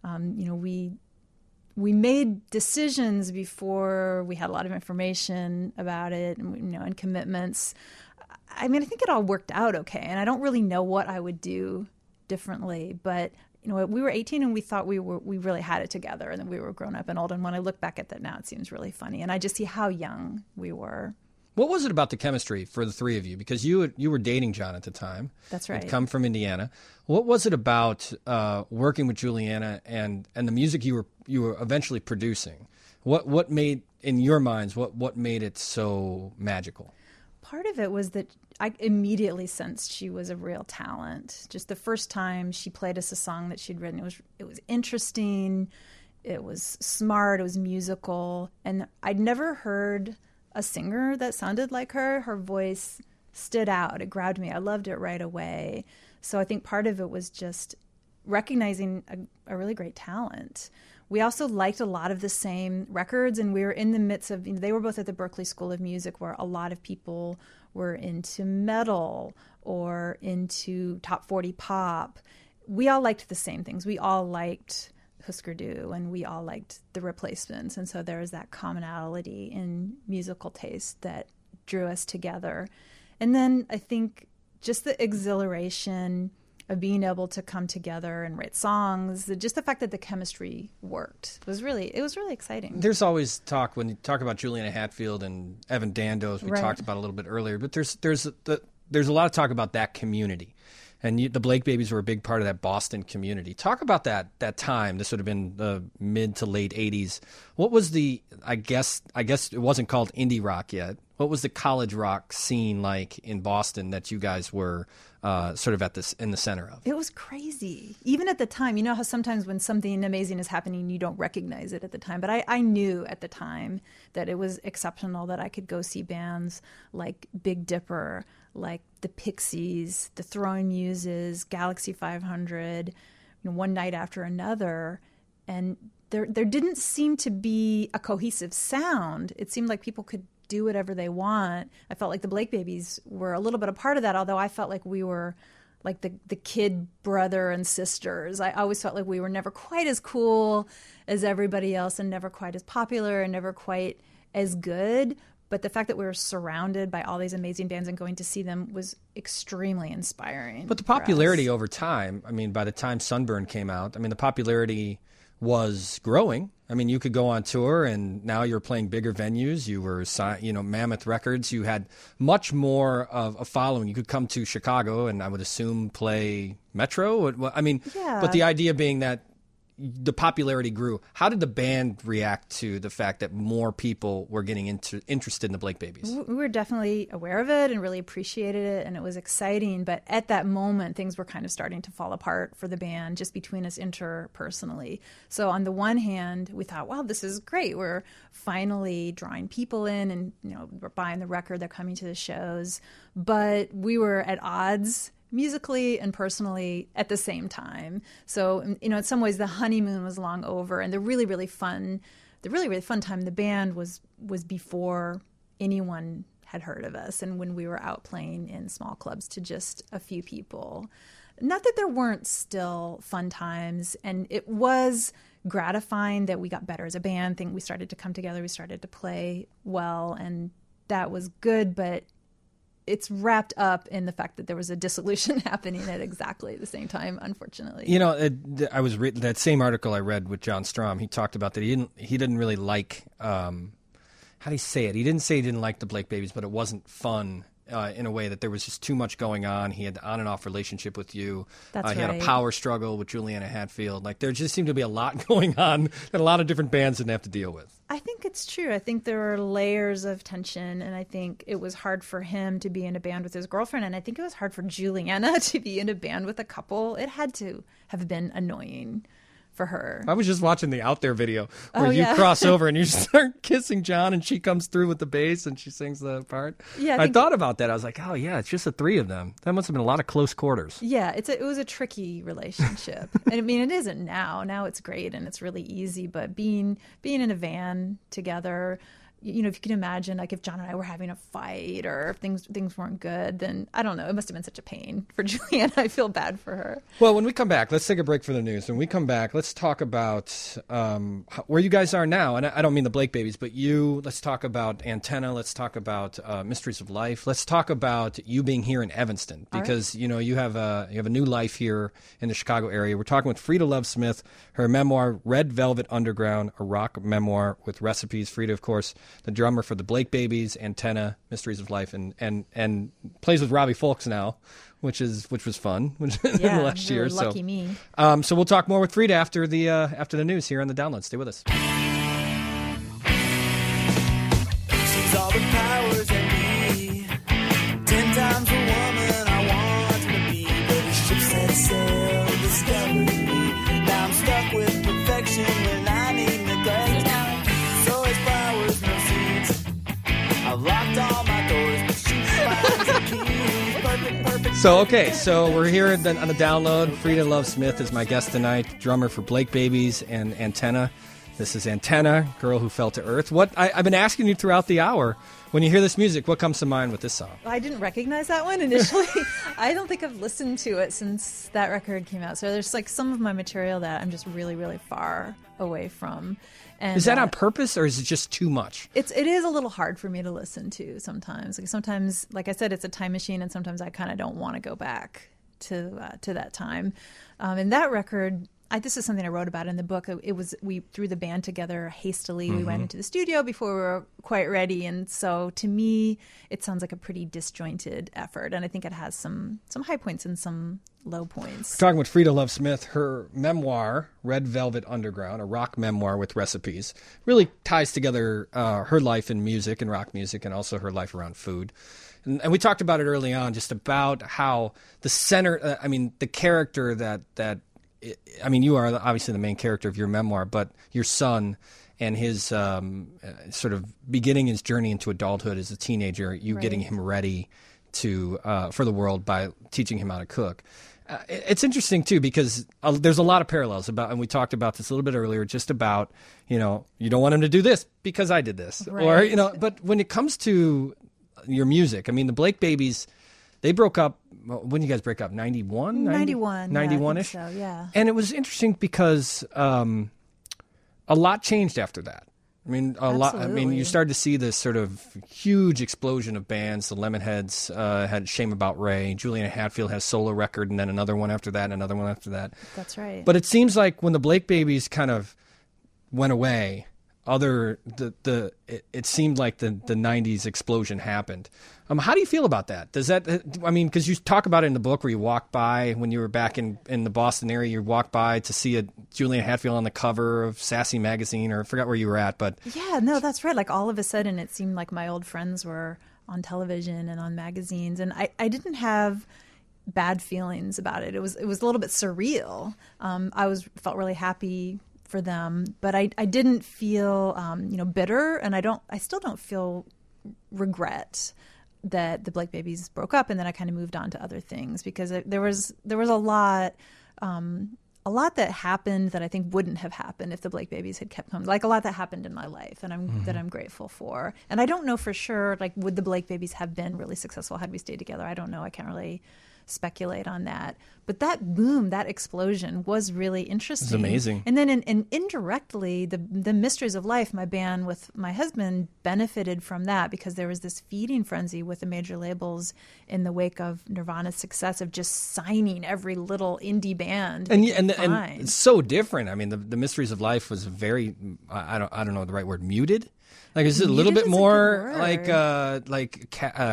We made decisions before we had a lot of information about it, and commitments. I mean, I think it all worked out okay, and I don't really know what I would do differently, but we were 18 and we thought we really had it together, and then we were grown up and old. And when I look back at that now, it seems really funny, and I just see how young we were. What was it about the chemistry for the three of you? Because you were dating John at the time. That's right. You'd come from Indiana. What was it about working with Juliana and the music you were eventually producing? What made, in your minds, what made it so magical? Part of it was that I immediately sensed she was a real talent. Just the first time she played us a song that she'd written, it was interesting, it was smart, it was musical, and I'd never heard a singer that sounded like her. Her voice stood out. It grabbed me. I loved it right away. So I think part of it was just recognizing a really great talent. We also liked a lot of the same records, and we were in the midst of, they were both at the Berklee School of Music, where a lot of people were into metal or into top 40 pop. We all liked the same things. We all liked Husker Du, and we all liked the Replacements, and so there was that commonality in musical taste that drew us together. And then I think just the exhilaration of being able to come together and write songs, just the fact that the chemistry worked was really exciting. There's always talk when you talk about Juliana Hatfield and Evan Dando, as we Right. talked about a little bit earlier, but there's a lot of talk about that community. And the Blake Babies were a big part of that Boston community. Talk about that time. This would have been the mid to late 80s. What was I guess it wasn't called indie rock yet. What was the college rock scene like in Boston that you guys were sort of in the center of? It was crazy. Even at the time, you know how sometimes when something amazing is happening, you don't recognize it at the time. But I knew at the time that it was exceptional, that I could go see bands like Big Dipper, like the Pixies, the Throwing Muses, Galaxy 500, one night after another. And there didn't seem to be a cohesive sound. It seemed like people could do whatever they want. I felt like the Blake Babies were a little bit a part of that, although I felt like we were like the kid brother and sisters. I always felt like we were never quite as cool as everybody else, and never quite as popular, and never quite as good. But the fact that we were surrounded by all these amazing bands and going to see them was extremely inspiring. But the popularity over time, I mean, by the time Sunburn came out, I mean, the popularity was growing. I mean, you could go on tour, and now you're playing bigger venues. You were, Mammoth Records. You had much more of a following. You could come to Chicago, and I would assume play Metro. I mean, Yeah. But the idea being that the popularity grew. How did the band react to the fact that more people were getting interested in the Blake Babies? We were definitely aware of it and really appreciated it, and it was exciting. But at that moment, things were kind of starting to fall apart for the band, just between us interpersonally. So on the one hand, we thought, wow, this is great. We're finally drawing people in, and we're buying the record, they're coming to the shows. But we were at odds musically and personally at the same time. So, in some ways the honeymoon was long over, and the really, really fun time in the band was before anyone had heard of us, and when we were out playing in small clubs to just a few people. Not that there weren't still fun times, and it was gratifying that we got better as a band. We started to come together, we started to play well, and that was good, but it's wrapped up in the fact that there was a dissolution happening at exactly the same time, unfortunately. I was that same article I read with John Strom. He talked about that he didn't really like how do you say it? He didn't say he didn't like the Blake Babies, but it wasn't fun in a way that there was just too much going on. He had on and off relationship with you. That's He had a right. power struggle with Juliana Hatfield. Like there just seemed to be a lot going on that a lot of different bands didn't have to deal with. I think it's true. I think there were layers of tension, and I think it was hard for him to be in a band with his girlfriend, and I think it was hard for Juliana to be in a band with a couple. It had to have been annoying for her. I was just watching the Out There video where Oh, you yeah. cross over and you start kissing John and she comes through with the bass and she sings the part. Yeah, I I think- thought about that. I was like, oh, yeah, it's just the three of them. That must have been a lot of close quarters. Yeah, it was a tricky relationship. And I mean, it isn't now. Now it's great and it's really easy. But being in a van together, you know, if you can imagine, like if John and I were having a fight or if things weren't good, then I don't know. It must have been such a pain for Juliana. I feel bad for her. Well, when we come back, let's take a break for the news. When we come back, let's talk about where you guys are now. And I don't mean the Blake babies, but you. Let's talk about Antenna. Let's talk about Mysteries of Life. Let's talk about you being here in Evanston because you know you have a new life here in the Chicago area. We're talking with Frida Love Smith. Her memoir, Red Velvet Underground, a rock memoir with recipes. Frida, of course, the drummer for the Blake Babies, Antenna, Mysteries of Life, and plays with Robbie Fulks now, which was fun Yeah, last year. really lucky me. So we'll talk more with Frida after the news here on the Download. Stay with us. She's all the powers that be. 10 times a woman I want to be. But the ship set sail, discovered me. Now I'm stuck with perfection when I need neglect. So it's flowers, no seeds. I've locked all my doors, but she finds the keys. Perfect. So we're here on the Download. Frida Love Smith is my guest tonight, drummer for Blake Babies and Antenna. This is Antenna, Girl Who Fell to Earth. I've been asking you throughout the hour, when you hear this music, what comes to mind with this song? I didn't recognize that one initially. I don't think I've listened to it since that record came out. So there's like some of my material that I'm just really, really far away from. And, Is that on purpose or is it just too much? it is a little hard for me to listen to sometimes. Like sometimes, like I said, it's a time machine, and sometimes I kind of don't want to go back to that time. And that record, this is something I wrote about in the book. We threw the band together hastily. We went into the studio before we were quite ready, and so to me, it sounds like a pretty disjointed effort. And I think it has some high points and some low points. Talking with Frida Love Smith, her memoir, Red Velvet Underground, a rock memoir with recipes, really ties together her life in music and rock music and also her life around food. And we talked about it early on, just about how the center, the character that you are obviously the main character of your memoir, but your son and his sort of beginning his journey into adulthood as a teenager, you getting him ready for the world by teaching him how to cook. It's interesting too because there's a lot of parallels and we talked about this a little bit earlier, just about you don't want him to do this because I did this, Right. or But when it comes to your music, I mean, the Blake Babies, they broke up. When did you guys break up? 91? 91. 91-ish? Yeah, I think so, yeah. And it was interesting because a lot changed after that. I mean, lot. I mean, Absolutely. you started to see this sort of huge explosion of bands. The Lemonheads had Shame About Ray. Juliana Hatfield has a solo record, and then another one after that, and another one after that. That's right. But it seems like when the Blake Babies kind of went away, it seemed like the 90s explosion happened. How do you feel about that? Does that, because you talk about it in the book where you walked by when you were back in the Boston area, you walked by to see a Juliana Hatfield on the cover of Sassy magazine, or I forgot where you were at, but Yeah, no, that's right. Like all of a sudden it seemed like my old friends were on television and on magazines, and I didn't have bad feelings about it. It was a little bit surreal. I felt really happy for them, but I didn't feel bitter, and I still don't feel regret that the Blake Babies broke up, and then I kind of moved on to other things because there was a lot that happened that I think wouldn't have happened if the Blake Babies had kept coming. Like a lot that happened in my life, and that I'm grateful for. And I don't know for sure, like, would the Blake Babies have been really successful had we stayed together? I don't know. I can't really speculate on that. But that boom, that explosion was really interesting. It's amazing. And then and indirectly, the Mysteries of Life, my band with my husband, benefited from that because there was this feeding frenzy with the major labels in the wake of Nirvana's success of just signing every little indie band. and they could find. it's so different. I mean, the Mysteries of Life was very, I don't know the right word, muted. Like, is it a little Muted bit is a more good word.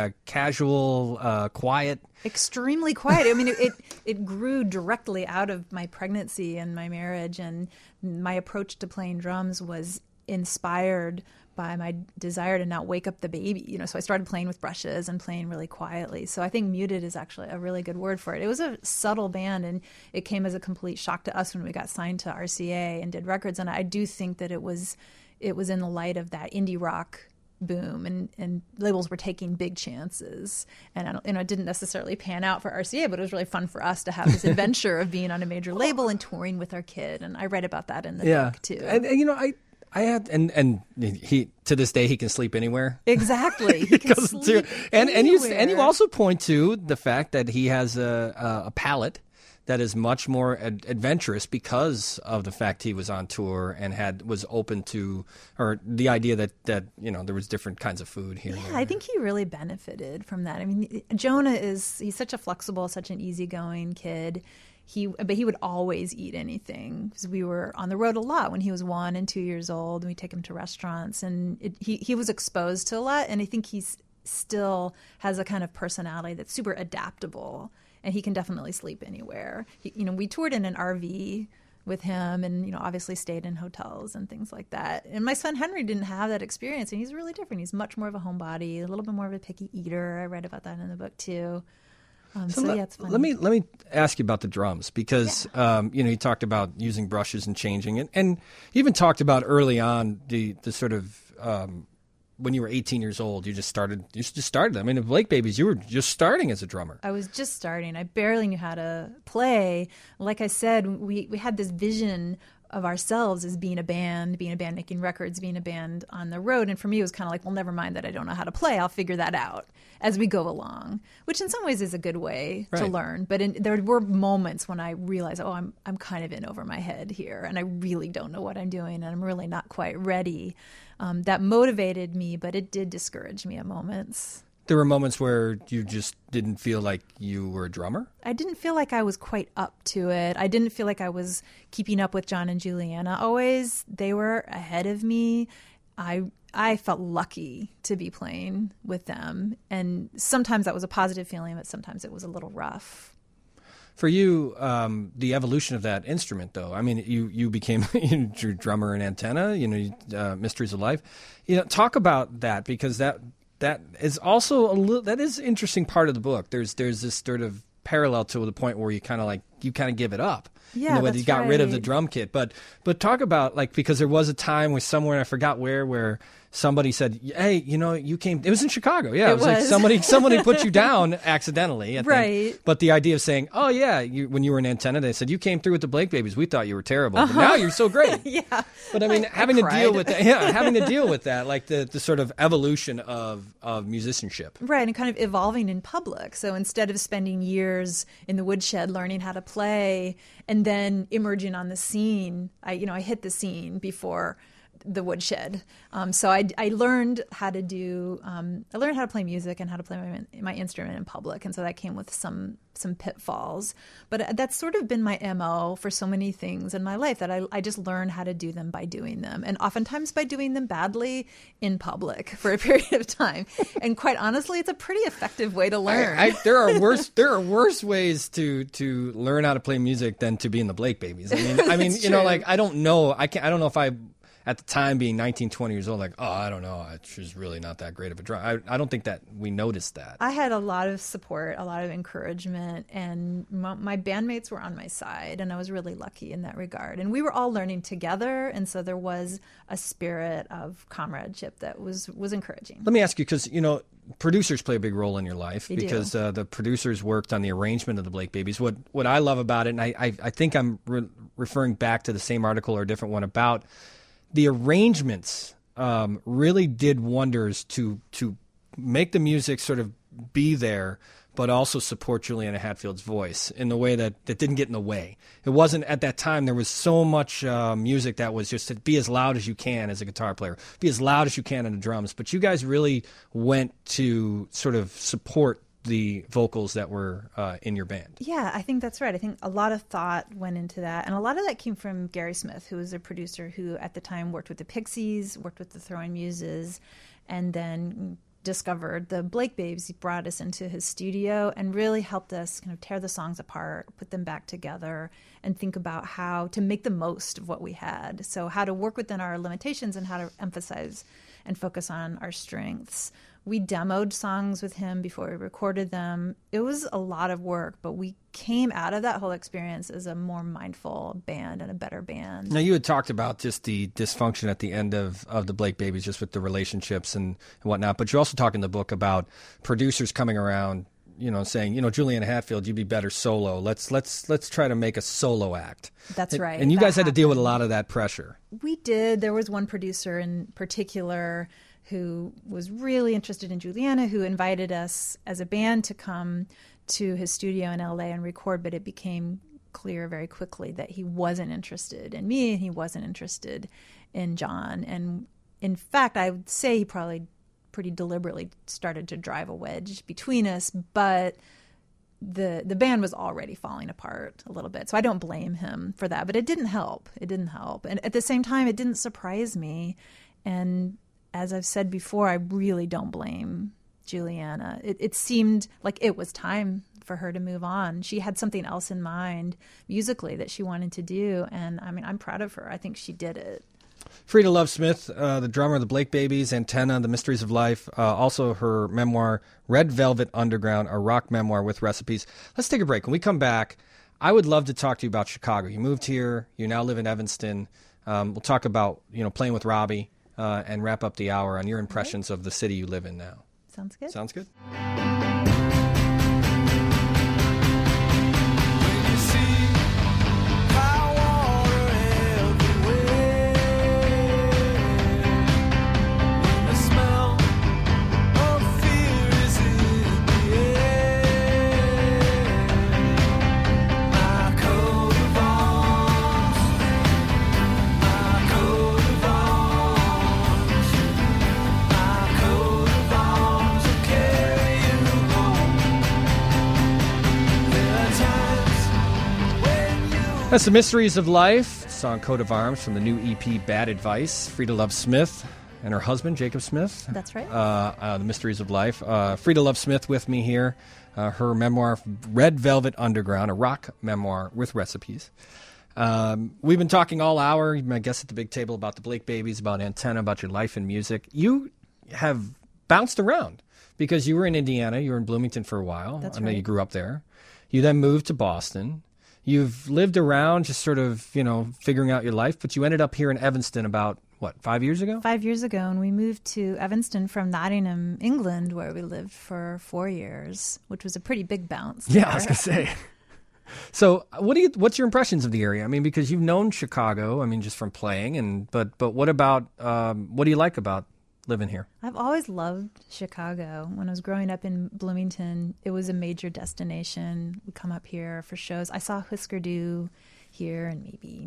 casual, quiet? Extremely quiet. I mean, it grew directly out of my pregnancy and my marriage, and my approach to playing drums was inspired by my desire to not wake up the baby. You know, so I started playing with brushes and playing really quietly. So I think muted is actually a really good word for it. It was a subtle band, and it came as a complete shock to us when we got signed to RCA and did records. And I do think that it was in the light of that indie rock boom, and labels were taking big chances, and it didn't necessarily pan out for RCA, but it was really fun for us to have this adventure of being on a major label and touring with our kid. And I read about that in the book too. And I had and he to this day he can sleep anywhere. Exactly, he can sleep and you anywhere. also point to the fact that he has a palate that is much more adventurous because of the fact he was on tour and was open to, or the idea that there was different kinds of food here. Yeah, I think he really benefited from that. I mean, Jonah he's such a flexible, such an easygoing kid. But he would always eat anything, because we were on the road a lot when he was 1 and 2 years old, and we take him to restaurants, and he was exposed to a lot. And I think he still has a kind of personality that's super adaptable, and he can definitely sleep anywhere. We toured in an RV with him, and obviously stayed in hotels and things like that. And my son Henry didn't have that experience, and he's really different. He's much more of a homebody, a little bit more of a picky eater. I read about that in the book too. It's fun. Let me ask you about the drums, because you talked about using brushes and changing it, and you even talked about early on the sort of when you were 18 years old, you just started. I mean, the Blake Babies, you were just starting as a drummer. I was just starting. I barely knew how to play. Like I said, we had this vision of ourselves as being a band making records, being a band on the road. And for me, it was kind of like, well, never mind that I don't know how to play. I'll figure that out as we go along, which in some ways is a good way to learn. But there were moments when I realized, I'm kind of in over my head here, and I really don't know what I'm doing, and I'm really not quite ready. That motivated me, but it did discourage me at moments. There were moments where you just didn't feel like you were a drummer? I didn't feel like I was quite up to it. I didn't feel like I was keeping up with John and Juliana always. They were ahead of me. I felt lucky to be playing with them. And sometimes that was a positive feeling, but sometimes it was a little rough. For you, the evolution of that instrument, though, I mean, you became your drummer in Antenna, Mysteries of Life. Talk about that, because that is also that is an interesting part of the book. There's this sort of parallel to the point where you kind of give it up. Yeah, the way that you got rid of the drum kit. But talk about, because there was a time where somewhere, I forgot where somebody said, hey, you came, it was in Chicago. Yeah. It was like somebody put you down accidentally. I think. Right. But the idea of saying, oh yeah, when you were in Antenna, they said, you came through with the Blake Babies. We thought you were terrible. But now you're so great. Yeah. But I mean, having to deal with that, like the sort of evolution of musicianship. Right. And kind of evolving in public. So instead of spending years in the woodshed learning how to play and then emerging on the scene, I hit the scene before the woodshed. So I learned how to play music and how to play my instrument in public. And so that came with some pitfalls. But that's sort of been my MO for so many things in my life, that I just learned how to do them by doing them. And oftentimes by doing them badly in public for a period of time. And quite honestly, it's a pretty effective way to learn. There are worse ways to learn how to play music than to be in the Blake Babies. I mean, I don't know. I don't know if I, at the time being 19, 20 years old, I don't know, she's really not that great of a drummer. I don't think that we noticed that. I had a lot of support, a lot of encouragement, and my bandmates were on my side, and I was really lucky in that regard. And we were all learning together, and so there was a spirit of comradeship that was encouraging. Let me ask you, because, producers play a big role in your life, They because do. The producers worked on the arrangement of the Blake Babies. What I love about it, and I think I'm referring back to the same article or a different one about the arrangements, really did wonders to make the music sort of be there, but also support Juliana Hatfield's voice in the way that didn't get in the way. It wasn't, at that time, there was so much music that was just to be as loud as you can as a guitar player, be as loud as you can on the drums. But you guys really went to sort of support the vocals that were in your band. Yeah, I think that's right. I think a lot of thought went into that. And a lot of that came from Gary Smith, who was a producer who at the time worked with the Pixies, worked with the Throwing Muses, and then discovered the Blake Babes. He brought us into his studio and really helped us kind of tear the songs apart, put them back together, and think about how to make the most of what we had. So how to work within our limitations and how to emphasize and focus on our strengths. We demoed songs with him before we recorded them. It was a lot of work, but we came out of that whole experience as a more mindful band and a better band. Now, you had talked about just the dysfunction at the end of the Blake Babies, just with the relationships and whatnot, but you also talk in the book about producers coming around, saying, Juliana Hatfield, you'd be better solo. Let's try to make a solo act. That's right. And you That guys had to deal with a happened. lot of that pressure. We did. There was one producer in particular who was really interested in Juliana, who invited us as a band to come to his studio in LA and record, but it became clear very quickly that he wasn't interested in me and he wasn't interested in John. And in fact, I would say he probably pretty deliberately started to drive a wedge between us, but the band was already falling apart a little bit. So I don't blame him for that, but it didn't help. It didn't help. And at the same time, it didn't surprise me. And as I've said before, I really don't blame Juliana. It seemed like it was time for her to move on. She had something else in mind musically that she wanted to do. And I mean, I'm proud of her. I think she did it. Frida Love Smith, the drummer of the Blake Babies, Antenna, The Mysteries of Life, also her memoir, Red Velvet Underground, a rock memoir with recipes. Let's take a break. When we come back, I would love to talk to you about Chicago. You moved here. You now live in Evanston. We'll talk about, playing with Robbie and wrap up the hour on your impressions of the city you live in now. Sounds good. Sounds good. That's The Mysteries of Life, song Coat of Arms from the new EP Bad Advice. Frida Love Smith and her husband, Jacob Smith. That's right. The Mysteries of Life. Frida Love Smith with me here. Her memoir, Red Velvet Underground, a rock memoir with recipes. We've been talking all hour, I guess, at the big table about the Blake Babies, about Antenna, about your life in music. You have bounced around because you were in Indiana. You were in Bloomington for a while. That's I know right. you grew up there. You then moved to Boston. You've lived around just sort of, figuring out your life, but you ended up here in Evanston about, 5 years ago? 5 years ago, and we moved to Evanston from Nottingham, England, where we lived for 4 years, which was a pretty big bounce. Yeah, there. I was going to say. So what's your impressions of the area? I mean, because you've known Chicago, just from playing, but what about, what do you like about living here? I've always loved Chicago. When I was growing up in Bloomington, it was a major destination. We'd come up here for shows. I saw Husker Du here in maybe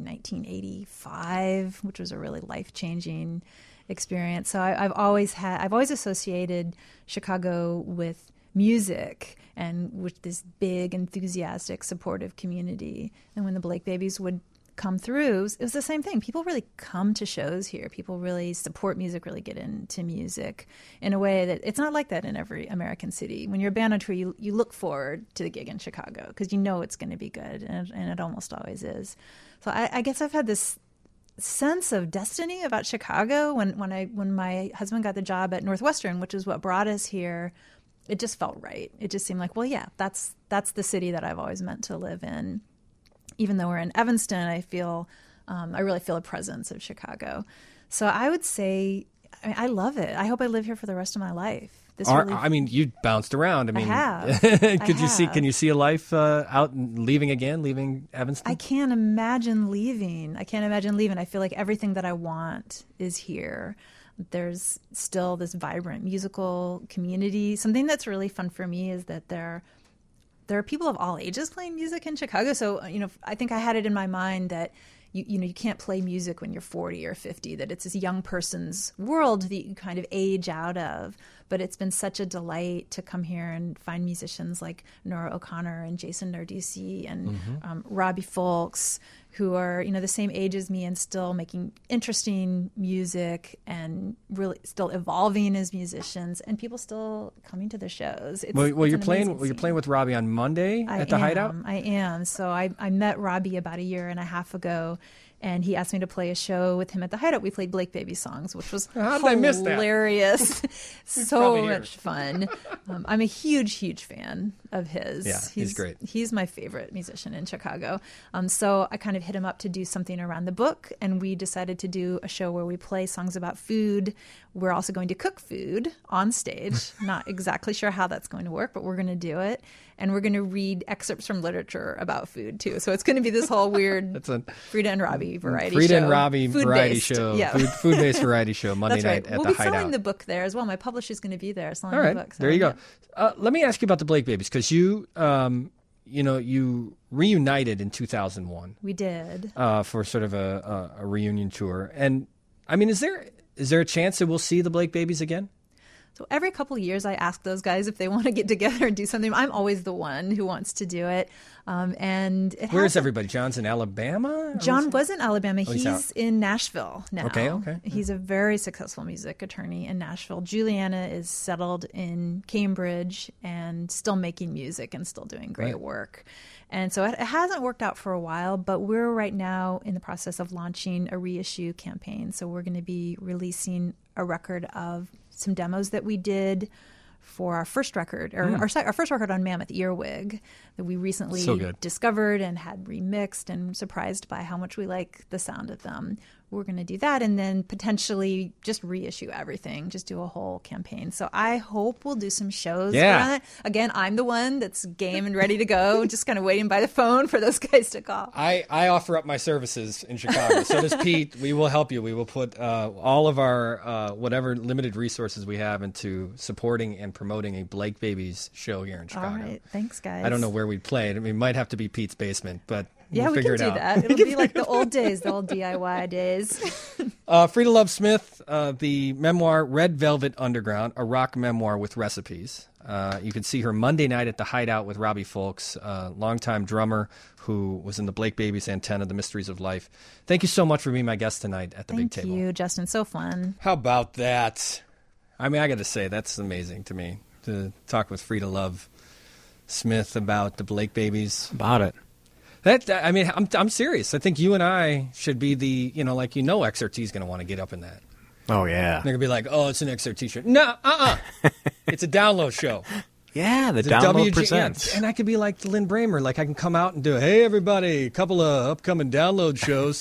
1985, which was a really life-changing experience. So I've always associated Chicago with music and with this big, enthusiastic, supportive community. And when the Blake Babies would come through, it was the same thing. People really come to shows here. People really support music, really get into music in a way that it's not like that in every American city. When you're a band on tour, you look forward to the gig in Chicago because you know it's going to be good, and it almost always is. So I guess I've had this sense of destiny about Chicago. When my husband got the job at Northwestern, which is what brought us here, it just felt right. It just seemed like, well, yeah, that's the city that I've always meant to live in. Even though we're in Evanston, I really feel a presence of Chicago. So I would say, I love it. I hope I live here for the rest of my life. You bounced around. I have. Can you see a life out and leaving Evanston? I can't imagine leaving. I feel like everything that I want is here. There's still this vibrant musical community. Something that's really fun for me is that there are people of all ages playing music in Chicago. So, I think I had it in my mind that you can't play music when you're 40 or 50, that it's this young person's world that you kind of age out of. but it's been such a delight to come here and find musicians like Nora O'Connor and Jason Narduzzi and Robbie Folks, who are, you know, the same age as me and still making interesting music and really still evolving as musicians, and people still coming to the shows. Well, It's you're an playing. amazing Well, you're scene. playing with Robbie on Monday at the Hideout. I am. So I met Robbie about a year and a half ago, and he asked me to play a show with him at the Hideout. We played Blake Baby songs, which was How did I miss that? hilarious. So probably here. much fun. I'm a huge fan of his. Yeah, he's great. He's my favorite musician in Chicago. So I kind of hit him up to do something around the book, and we decided to do a show where we play songs about food. We're also going to cook food on stage. Not exactly sure how that's going to work, but we're going to do it. And we're going to read excerpts from literature about food, too. So it's going to be this whole weird That's a Frida and Robbie variety show. Frida and Robbie Food-based. variety show, Yeah. food-based variety show Monday That's right. night at We'll the be selling Hideout. the book there as well. My publisher's going to be there selling All right, the book. So, there you go. yeah. Let me ask you about the Blake Babies, because you you reunited in 2001 We did. for sort of a reunion tour, and I mean, is there a chance that we'll see the Blake Babies again? So every couple of years, I ask those guys if they want to get together and do something. I'm always the one who wants to do it. And it Where is hasn't- everybody? John's in Alabama? Or John was in Alabama. he's He's out. in Nashville now. Okay. He's a very successful music attorney in Nashville. Juliana is settled in Cambridge and still making music and still doing great Right. work. And so it hasn't worked out for a while, but we're right now in the process of launching a reissue campaign. So we're going to be releasing a record of some demos that we did for our first record, or our first record on Mammoth Earwig, that we recently So good. discovered and had remixed, and surprised by how much we like the sound of them. We're going to do that, and then potentially just reissue everything, just do a whole campaign. So I hope we'll do some shows Yeah. around it. Again, I'm the one that's game and ready to go, just kind of waiting by the phone for those guys to call. I offer up my services in Chicago. So does Pete. We will help you. We will put all of our whatever limited resources we have into supporting and promoting a Blake Babies show here in Chicago. All right, thanks, guys. I don't know where we'd play it. I mean, it might have to be Pete's basement, but Yeah, we'll we figure can it do out. that. It'll be like the old days, the old DIY days. Frida Love Smith, the memoir Red Velvet Underground, a rock memoir with recipes. You can see her Monday night at the Hideout with Robbie Folks, longtime drummer who was in the Blake Babies Antenna, The Mysteries of Life. Thank you so much for being my guest tonight at the Big Thank Table. you, Justin. So fun. How about that? I mean, I got to say, that's amazing to me to talk with Frida Love Smith about the Blake Babies. About it. I mean, I'm serious. I think you and I should be the, XRT is going to want to get up in that. Oh, yeah. They're going to be like, oh, it's an XRT show. No, it's a download show. Yeah, the It's a download WG presents. And I could be like Lynn Bramer. Like, I can come out and do, hey, everybody, a couple of upcoming download shows.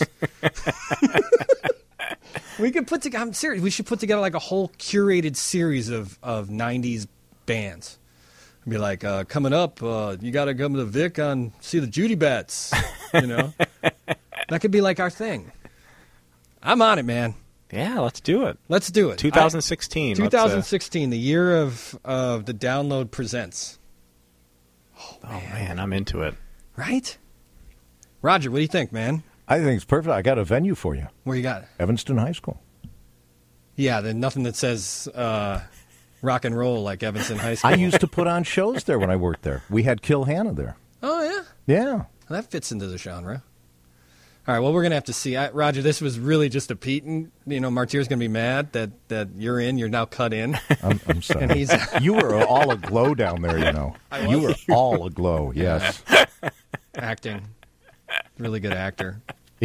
We could put together, I'm serious, we should put together like a whole curated series of 90s bands. And be like, coming up, you got to come to the Vic on, see the Judy Bats, That could be like our thing. I'm on it, man. Yeah, let's do it. Let's do it. 2016. 2016, the year of the Download Presents. Oh, man, I'm into it. Right? Roger, what do you think, man? I think it's perfect. I got a venue for you. Where you got? Evanston High School. Yeah, then nothing that says rock and roll like Evanston High School. I used to put on shows there when I worked there. We had Kill Hannah there. Oh, yeah? Yeah. Well, that fits into the genre. All right, well, we're going to have to see. Roger, this was really just a Pete, and, Martyr's going to be mad that you're in. You're now cut in. I'm sorry. And he's You were all aglow down there, You were all aglow, yes. acting. Really good actor.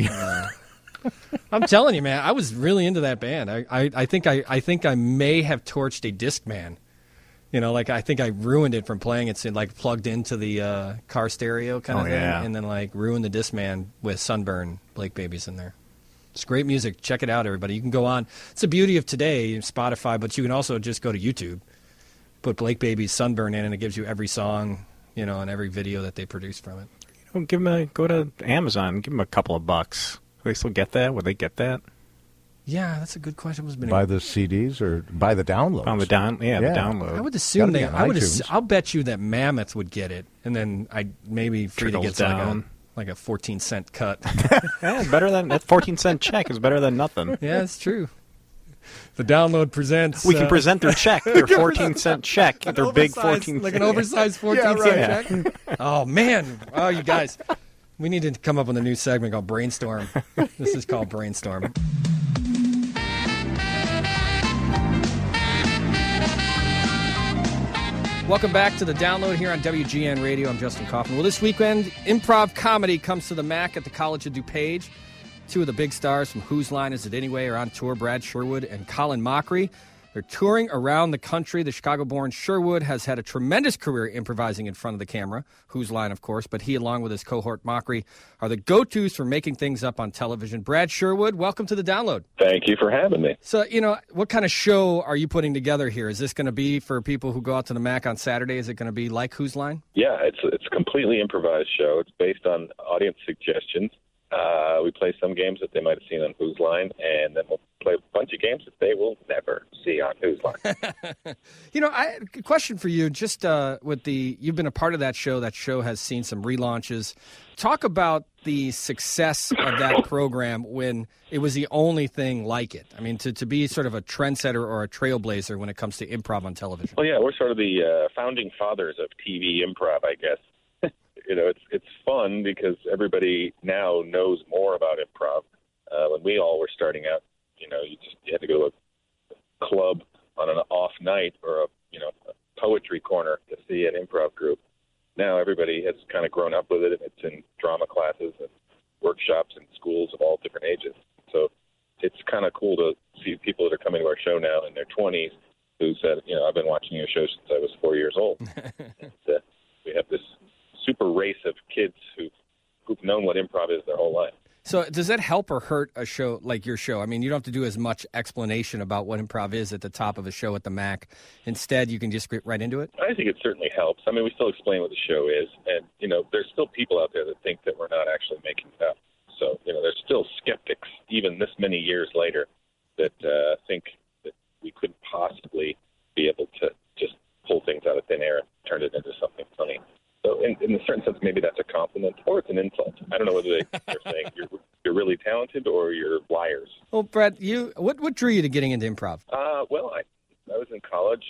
I'm telling you, man, I was really into that band. I think I may have torched a Discman. I think I ruined it from playing it, plugged into the car stereo kind of thing, yeah. and then ruined the Discman with Sunburn, Blake Babies in there. It's great music. Check it out, everybody. You can go on. It's the beauty of today, Spotify, but you can also just go to YouTube, put Blake Babies Sunburn in, and it gives you every song, and every video that they produce from it. Go to Amazon. Give them a couple of bucks. Will they still get that? Would they get that? Yeah, that's a good question. Buy the CDs or buy the downloads? On the the download. I would assume Gotta be on iTunes. I'll bet you that Mammoth would get it, and then maybe Frida Trickles gets down. like a 14-cent cut. Yeah, better than that 14-cent check is better than nothing. Yeah, it's true. The Download presents. We can present their check, their 14-cent check, their big 14 like an oversized 14-cent check. Oh man! Oh, you guys, we need to come up with a new segment called Brainstorm. This is called Brainstorm. Welcome back to The Download here on WGN Radio. I'm Justin Kaufman. Well, this weekend, improv comedy comes to the MAC at the College of DuPage. Two of the big stars from Whose Line Is It Anyway are on tour, Brad Sherwood and Colin Mockery. They're touring around the country. The Chicago-born Sherwood has had a tremendous career improvising in front of the camera, Whose Line, of course, but he, along with his cohort Mockery, are the go-tos for making things up on television. Brad Sherwood, welcome to The Download. Thank you for having me. So, what kind of show are you putting together here? Is this going to be for people who go out to the MAC on Saturday? Is it going to be like Whose Line? Yeah, it's a completely improvised show. It's based on audience suggestions. We play some games that they might have seen on Whose Line, and then we'll play a bunch of games that they will never see on Whose Line. A question for you, just you've been a part of that show. That show has seen some relaunches. Talk about the success of that program when it was the only thing like it. I mean, to be sort of a trendsetter or a trailblazer when it comes to improv on television. Well, yeah, we're sort of the founding fathers of TV improv, I guess. It's fun because everybody now knows more about improv. When we all were starting out, you had to go to a club on an off night or a poetry corner to see an improv group. Now everybody has kind of grown up with it, and it's in drama classes and workshops and schools of all different ages. So it's kind of cool to see people that are coming to our show now in their 20s who said, I've been watching your show since I was 4 years old. We have this super race of kids who've known what improv is their whole life. So does that help or hurt a show like your show? I mean, you don't have to do as much explanation about what improv is at the top of a show at the MAC. Instead, you can just get right into it? I think it certainly helps. I mean, we still explain what the show is, and, there's still people out there that think that we're not actually making it up. So, there's still skeptics, even this many years later, that think that we couldn't possibly be able to just pull things out of thin air and turn it into something funny. So in a certain sense, maybe that's a compliment or it's an insult. I don't know whether they're saying you're really talented or you're liars. Well, Brett, what drew you to getting into improv? Well, I was in college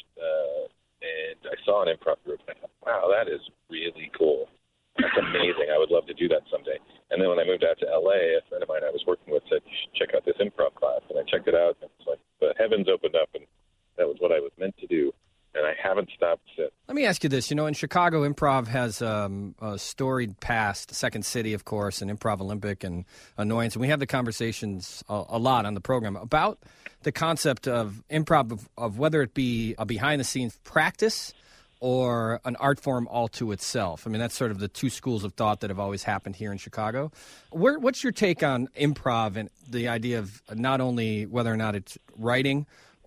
and I saw an improv group. And I thought, wow, that is really cool. That's amazing. I would love to do that someday. And then when I moved out to L.A., a friend of mine I was working with said, you should check out this improv class. And I checked it out, and it's like the heavens opened up, and that was what I was meant to do. And I haven't stopped since. Let me ask you this. In Chicago, improv has a storied past, Second City, of course, and Improv Olympic and Annoyance. And we have the conversations a lot on the program about the concept of improv, of whether it be a behind-the-scenes practice or an art form all to itself. I mean, that's sort of the two schools of thought that have always happened here in Chicago. What's your take on improv and the idea of not only whether or not it's writing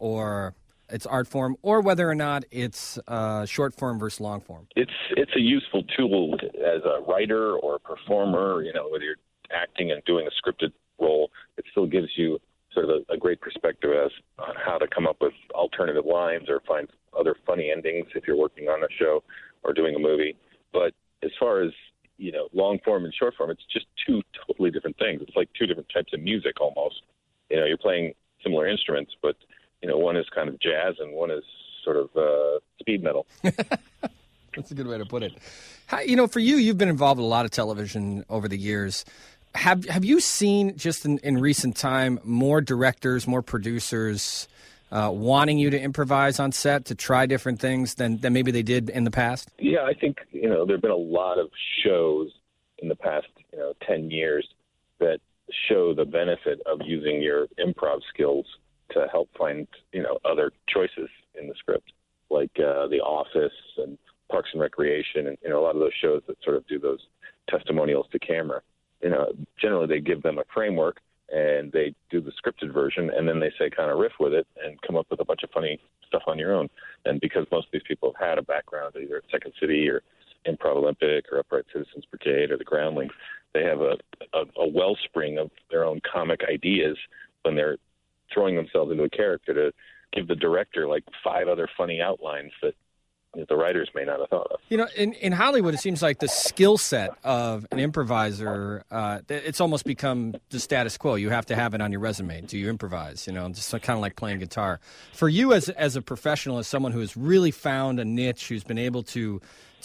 or it's art form, or whether or not it's short form versus long form? It's a useful tool as a writer or a performer, whether you're acting and doing a scripted role. It still gives you sort of a great perspective on how to come up with alternative lines or find other funny endings if you're working on a show or doing a movie. But as far as, long form and short form, it's just two totally different things. It's like two different types of music almost. You're playing similar instruments, but one is kind of jazz and one is sort of speed metal. That's a good way to put it. For you, you've been involved with a lot of television over the years. Have you seen, just in recent time, more directors, more producers wanting you to improvise on set, to try different things than maybe they did in the past? Yeah, I think, there have been a lot of shows in the past, 10 years that show the benefit of using your improv skills to help find, other choices in the script, like The Office and Parks and Recreation, and, a lot of those shows that sort of do those testimonials to camera. Generally they give them a framework and they do the scripted version, and then they say kind of riff with it and come up with a bunch of funny stuff on your own. And because most of these people have had a background either at Second City or Improv Olympic or Upright Citizens Brigade or the Groundlings, they have a wellspring of their own comic ideas when they're throwing themselves into a character to give the director like 5 other funny outlines that the writers may not have thought of. You know, in Hollywood, it seems like the skill set of an improviser, it's almost become the status quo. You have to have it on your resume. Do you improvise? You know, just kind of like playing guitar. For you as a professional, as someone who has really found a niche, who's been able to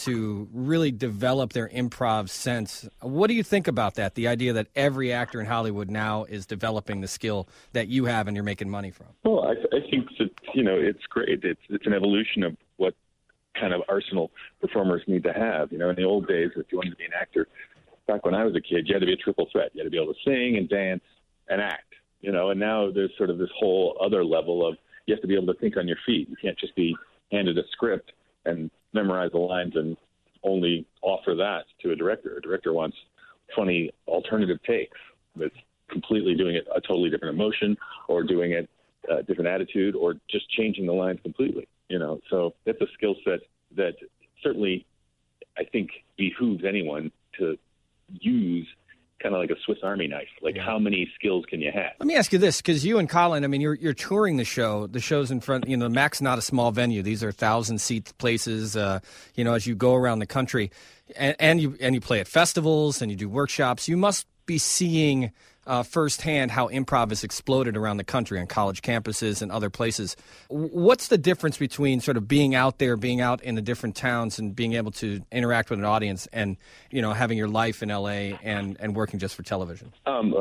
really develop their improv sense, what do you think about that? The idea that every actor in Hollywood now is developing the skill that you have and you're making money from. Well, I think that, it's great. It's an evolution of what kind of arsenal performers need to have. In the old days, if you wanted to be an actor, back when I was a kid, you had to be a triple threat. You had to be able to sing and dance and act, and now there's sort of this whole other level of you have to be able to think on your feet. You can't just be handed a script and memorize the lines and only offer that to a director. A director wants 20 alternative takes with completely doing it a totally different emotion or doing it a different attitude or just changing the lines completely. So that's a skill set that certainly I think behooves anyone to use, kind of like a Swiss Army knife. Like, how many skills can you have? Let me ask you this, because you and Colin, I mean, you're touring the show. The show's in front, the MAC's not a small venue. These are 1,000-seat places, as you go around the country. And you play at festivals and you do workshops. You must be seeing firsthand how improv has exploded around the country on college campuses and other places. What's the difference between sort of being out there, being out in the different towns and being able to interact with an audience and, having your life in L.A. and working just for television? Colin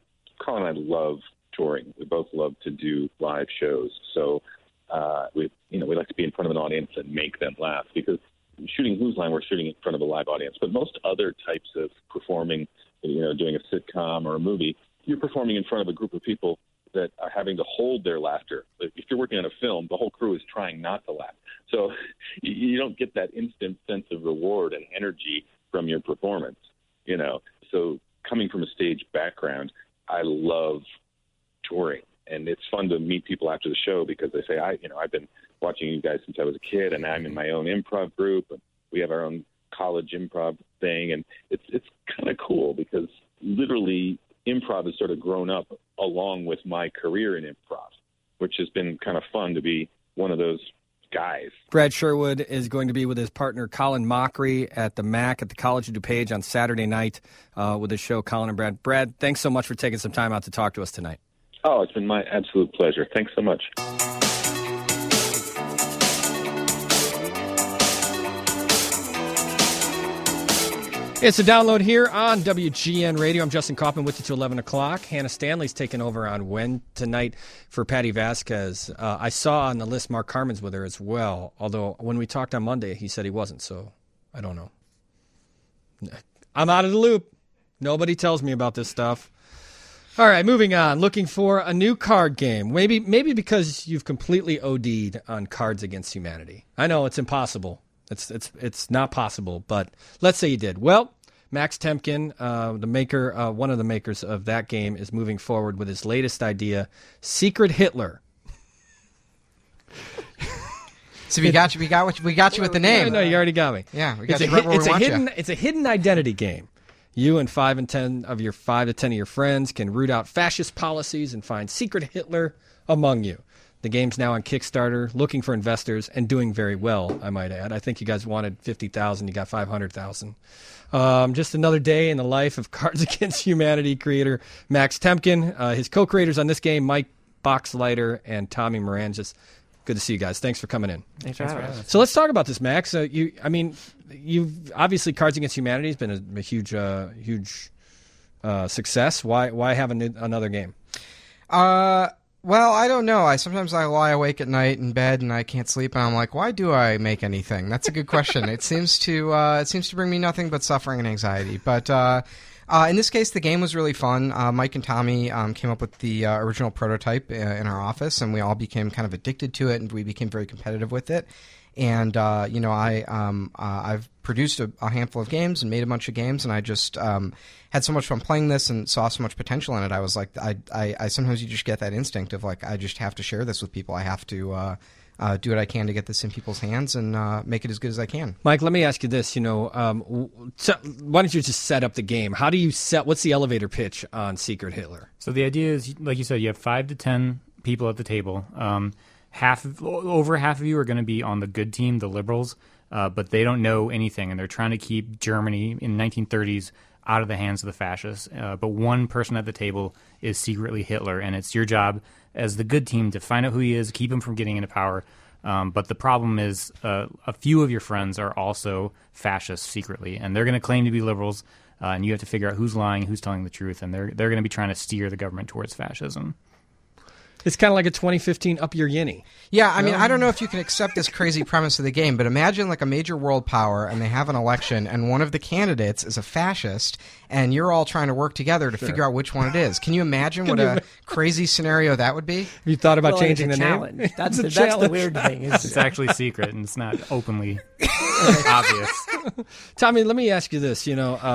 and I love touring. We both love to do live shows. So we like to be in front of an audience and make them laugh, because shooting Whose Line, we're shooting in front of a live audience. But most other types of performing, doing a sitcom or a movie, you're performing in front of a group of people that are having to hold their laughter. If you're working on a film, the whole crew is trying not to laugh. So you don't get that instant sense of reward and energy from your performance, So coming from a stage background, I love touring. And it's fun to meet people after the show because they say, I've been watching you guys since I was a kid, and I'm in my own improv group, and we have our own college improv thing. And it's kind of cool because literally improv has sort of grown up along with my career in improv, which has been kind of fun to be one of those guys. Brad Sherwood is going to be with his partner Colin Mockery at the MAC at the College of DuPage on Saturday night with his show Colin and Brad. Brad, thanks so much for taking some time out to talk to us tonight. Oh, it's been my absolute pleasure. Thanks so much. It's a download here on WGN Radio. I'm Justin Kaufman with you till 11 o'clock. Hannah Stanley's taking over on tonight for Patty Vasquez. I saw on the list Mark Carmen's with her as well, although when we talked on Monday, he said he wasn't, so I don't know. I'm out of the loop. Nobody tells me about this stuff. All right, moving on. Looking for a new card game. Maybe because you've completely OD'd on Cards Against Humanity. I know it's impossible. It's not possible, but let's say you did. Well, Max Temkin, the maker, one of the makers of that game, is moving forward with his latest idea, Secret Hitler. So we got you with the name. I know you already got me. Yeah, we got you right where we want you. It's a hidden identity game. You and 5 to 10 of your friends can root out fascist policies and find Secret Hitler among you. The game's now on Kickstarter, looking for investors and doing very well, I might add. I think you guys wanted 50,000, you got 500,000. Just another day in the life of Cards Against Humanity creator Max Temkin. His co-creators on this game, Mike Boxleiter and Tommy Moranges. Good to see you guys. Thanks for coming in. Thanks for having us. So let's talk about this, Max. You've obviously Cards Against Humanity has been a huge success. Why have another game? Well, I don't know. Sometimes I lie awake at night in bed and I can't sleep, and I'm like, why do I make anything? That's a good question. It seems to bring me nothing but suffering and anxiety. But in this case, the game was really fun. Mike and Tommy came up with the original prototype in our office, and we all became kind of addicted to it, and we became very competitive with it. And I've produced a handful of games and made a bunch of games, and I just had so much fun playing this and saw so much potential in it. I was like, I sometimes you just get that instinct of like, I just have to share this with people. I have to do what I can to get this in people's hands and make it as good as I can. Mike, let me ask you this. Why don't you just set up the game? How do you what's the elevator pitch on Secret Hitler? So the idea is, like you said, you have 5 to 10 people at the table. over half of you are going to be on the good team, the liberals, but they don't know anything, and they're trying to keep Germany in the 1930s out of the hands of the fascists. But one person at the table is secretly Hitler, and it's your job as the good team to find out who he is, keep him from getting into power. But the problem is a few of your friends are also fascists secretly, and they're going to claim to be liberals, and you have to figure out who's lying, who's telling the truth, and they're going to be trying to steer the government towards fascism. It's kind of like a 2015 Up Your Yinny. Yeah, I mean, I don't know if you can accept this crazy premise of the game, but imagine like a major world power and they have an election and one of the candidates is a fascist and you're all trying to work together to figure out which one it is. Can you imagine what a crazy scenario that would be? Have you thought about changing the challenge. name? That's It's the a challenge. weird thing. It's actually secret, and it's not openly obvious. Tommy, let me ask you this.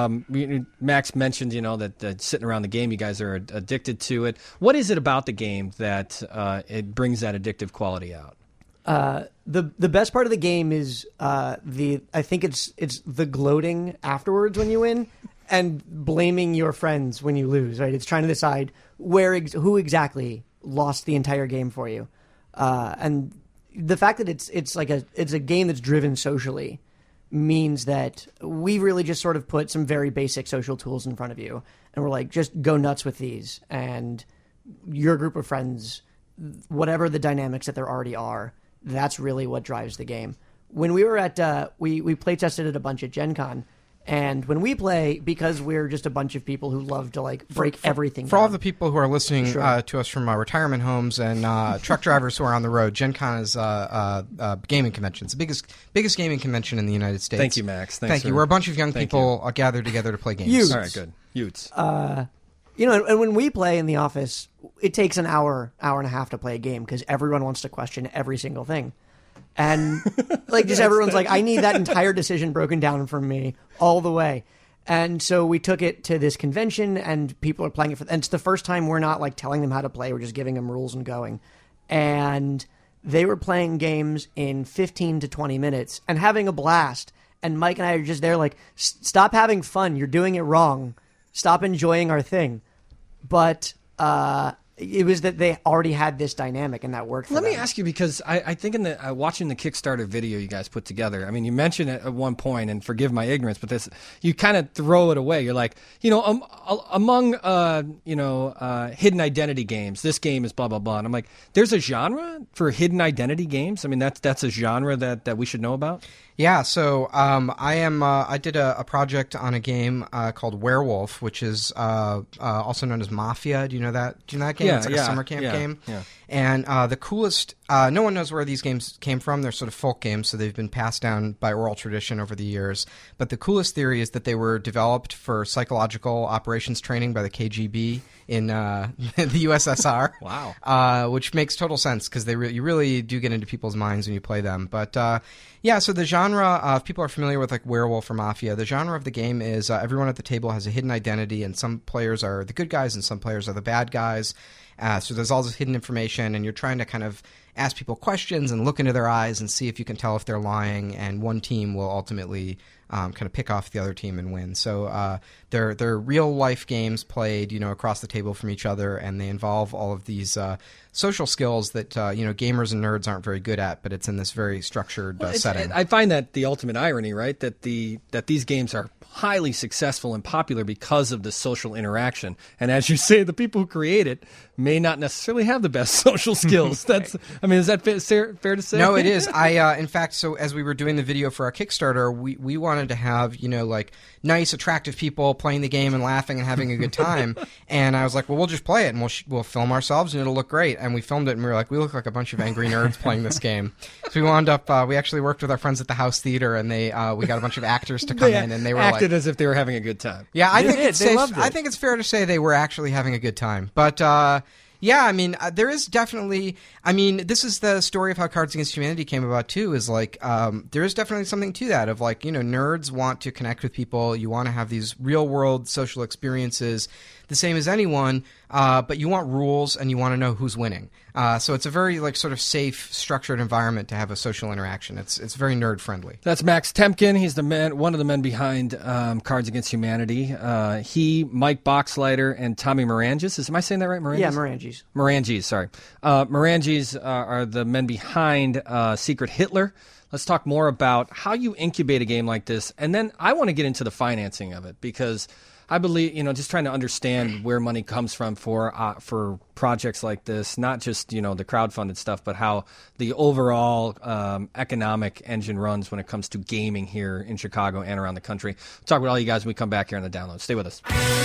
Max mentioned, that sitting around the game, you guys are addicted to it. What is it about the game that it brings that addictive quality out? The best part of the game is I think it's the gloating afterwards when you win and blaming your friends when you lose. Right? It's trying to decide who exactly lost the entire game for you, and the fact that it's a game that's driven socially means that we really just sort of put some very basic social tools in front of you, and we're like, just go nuts with these, and your group of friends, whatever the dynamics that there already are, that's really what drives the game. When we were at we play tested at a bunch at Gen Con, and when we play, because we're just a bunch of people who love to break everything For all down. of the people who are listening Sure. to us from retirement homes and truck drivers who are on the road, Gen Con is a gaming convention. It's the biggest gaming convention in the United States. Thank you, Max. Thank you. We're a bunch of young people gathered together to play games. Utes. All right, good. Utes. And when we play in the office, it takes an hour and a half to play a game because everyone wants to question every single thing. And everyone's like, I need that entire decision broken down for me all the way. And so we took it to this convention and people are playing it and it's the first time we're not telling them how to play. We're just giving them rules and going. And they were playing games in 15 to 20 minutes and having a blast. And Mike and I are just there stop having fun. You're doing it wrong. Stop enjoying our thing. But it was that they already had this dynamic and that worked for Let them. me ask you, because I think in the watching the Kickstarter video you guys put together, I mean, you mentioned it at one point, and forgive my ignorance, but this, you kind of throw it away. You're like, among hidden identity games, this game is blah blah blah. And I'm like, there's a genre for hidden identity games. I mean, that's a genre that we should know about. Yeah, so I did a project on a game called Werewolf, which is also known as Mafia. Do you know that? Do you know that game? Yeah, It's like a summer camp game. Yeah. And the coolest, no one knows where these games came from. They're sort of folk games, so they've been passed down by oral tradition over the years. But the coolest theory is that they were developed for psychological operations training by the KGB in the USSR. Wow. Which makes total sense because you really do get into people's minds when you play them. But yeah, so the genre, if people are familiar with Werewolf or Mafia, the genre of the game is everyone at the table has a hidden identity, and some players are the good guys and some players are the bad guys. So there's all this hidden information, and you're trying to kind of ask people questions and look into their eyes and see if you can tell if they're lying, and one team will ultimately kind of pick off the other team and win. So they're real-life games played, across the table from each other, and they involve all of these social skills that, gamers and nerds aren't very good at, but it's in this very structured setting. I find that the ultimate irony, right? That these games are highly successful and popular because of the social interaction. And as you say, the people who create it may not necessarily have the best social skills. Is that fair to say? No, it is. In fact, so as we were doing the video for our Kickstarter, we wanted to have, nice, attractive people playing the game and laughing and having a good time. And I was like, well, we'll just play it and we'll film ourselves and it'll look great. And we filmed it and we were like, we look like a bunch of angry nerds playing this game. So we wound up, we actually worked with our friends at the House Theater, and we got a bunch of actors to come in, and they were acted as if they were having a good time. Yeah, I think I think it's fair to say they were actually having a good time. But yeah, I mean, there is definitely. I mean, this is the story of how Cards Against Humanity came about too. Is there is definitely something to that of nerds want to connect with people. You want to have these real world social experiences the same as anyone, but you want rules and you want to know who's winning. So it's a very like sort of safe, structured environment to have a social interaction. It's very nerd friendly. That's Max Temkin. He's the man, one of the men behind Cards Against Humanity. He, Mike Boxleiter, and Tommy Morangis. Am I saying that right? Morangis? Yeah, Morangis. Morangis, sorry. Morangis are the men behind Secret Hitler. Let's talk more about how you incubate a game like this. And then I want to get into the financing of it because I believe, just trying to understand where money comes from for projects like this, not just, the crowdfunded stuff, but how the overall economic engine runs when it comes to gaming here in Chicago and around the country. We'll talk with all you guys when we come back here on The Download. Stay with us.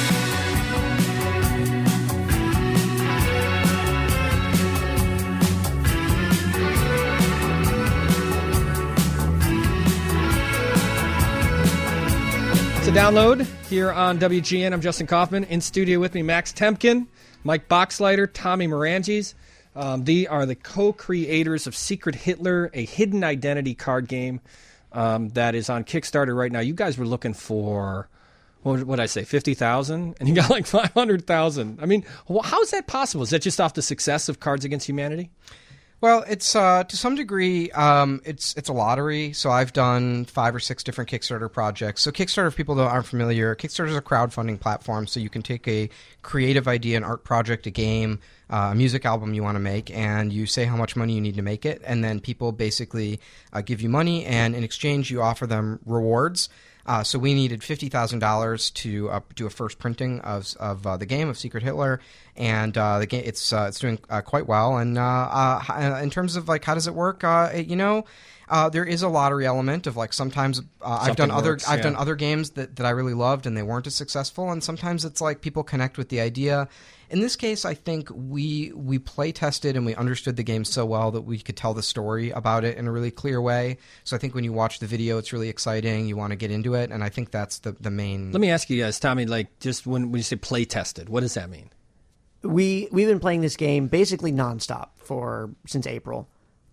It's a Download here on WGN. I'm Justin Kaufman. In studio with me, Max Temkin, Mike Boxleiter, Tommy Morangis. They are the co-creators of Secret Hitler, a hidden identity card game that is on Kickstarter right now. You guys were looking for, what did I say, 50,000? And you got like 500,000. I mean, how is that possible? Is that just off the success of Cards Against Humanity? Well, it's to some degree, it's a lottery. So I've done 5 or 6 different Kickstarter projects. So Kickstarter, if people aren't familiar, Kickstarter is a crowdfunding platform. So you can take a creative idea, an art project, a game, a music album you want to make, and you say how much money you need to make it, and then people basically give you money, and in exchange you offer them rewards. So we needed $50,000 to do a first printing of the game of Secret Hitler, and the game it's doing quite well. And in terms of like how does it work, there is a lottery element of like sometimes I've done other games that I really loved and they weren't as successful, and sometimes it's like people connect with the idea. In this case, I think we play tested and we understood the game so well that we could tell the story about it in a really clear way. So I think when you watch the video, it's really exciting. You want to get into it, and I think that's the main. Let me ask you guys, Tommy, like just when you say play tested, what does that mean? We've been playing this game basically nonstop since April.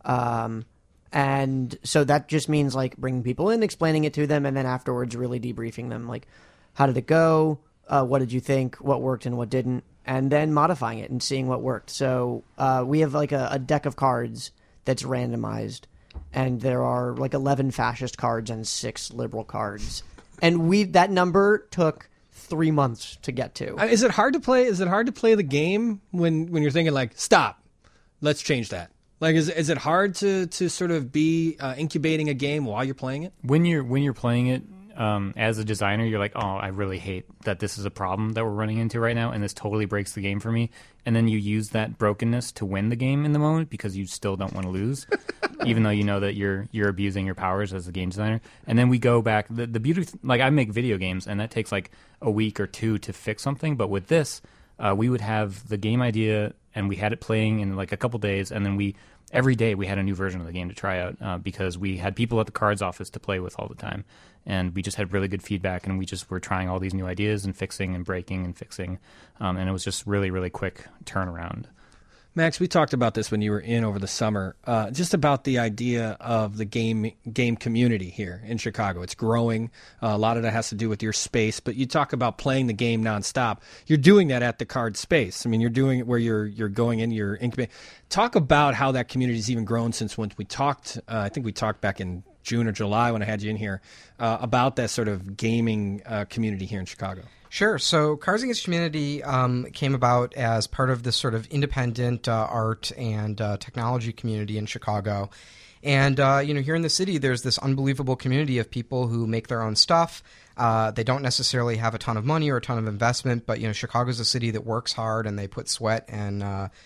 And so that just means like bringing people in, explaining it to them, and then afterwards really debriefing them. Like, how did it go? What did you think? What worked and what didn't? And then modifying it and seeing what worked. So we have like a deck of cards that's randomized, and there are like 11 fascist cards and 6 liberal cards. And that number took 3 months to get to. Is it hard to play? Is it hard to play the game when you're thinking like, stop, let's change that? Like, is it hard to sort of be incubating a game while you're playing it? When you're playing it, as a designer, you're like, oh, I really hate that this is a problem that we're running into right now, and this totally breaks the game for me. And then you use that brokenness to win the game in the moment because you still don't want to lose, even though you know that you're abusing your powers as a game designer. And then we go back. The beauty, like I make video games, and that takes like a week or 2 to fix something. But with this, we would have the game idea, and we had it playing in like a couple days, and then every day we had a new version of the game to try out because we had people at the cards office to play with all the time. And we just had really good feedback, and we just were trying all these new ideas and fixing and breaking and fixing. And it was just really, really quick turnaround. Max, we talked about this when you were in over the summer, just about the idea of the game community here in Chicago. It's growing. A lot of that has to do with your space, but you talk about playing the game nonstop. You're doing that at the card space. I mean, you're doing it where you're going in, you're incubating. Talk about how that community's even grown since when we talked. I think we talked back in June or July when I had you in here about that sort of gaming community here in Chicago. Sure. So Cards Against Humanity came about as part of this sort of independent art and technology community in Chicago. And, here in the city, there's this unbelievable community of people who make their own stuff. They don't necessarily have a ton of money or a ton of investment, but, Chicago's a city that works hard and they put sweat and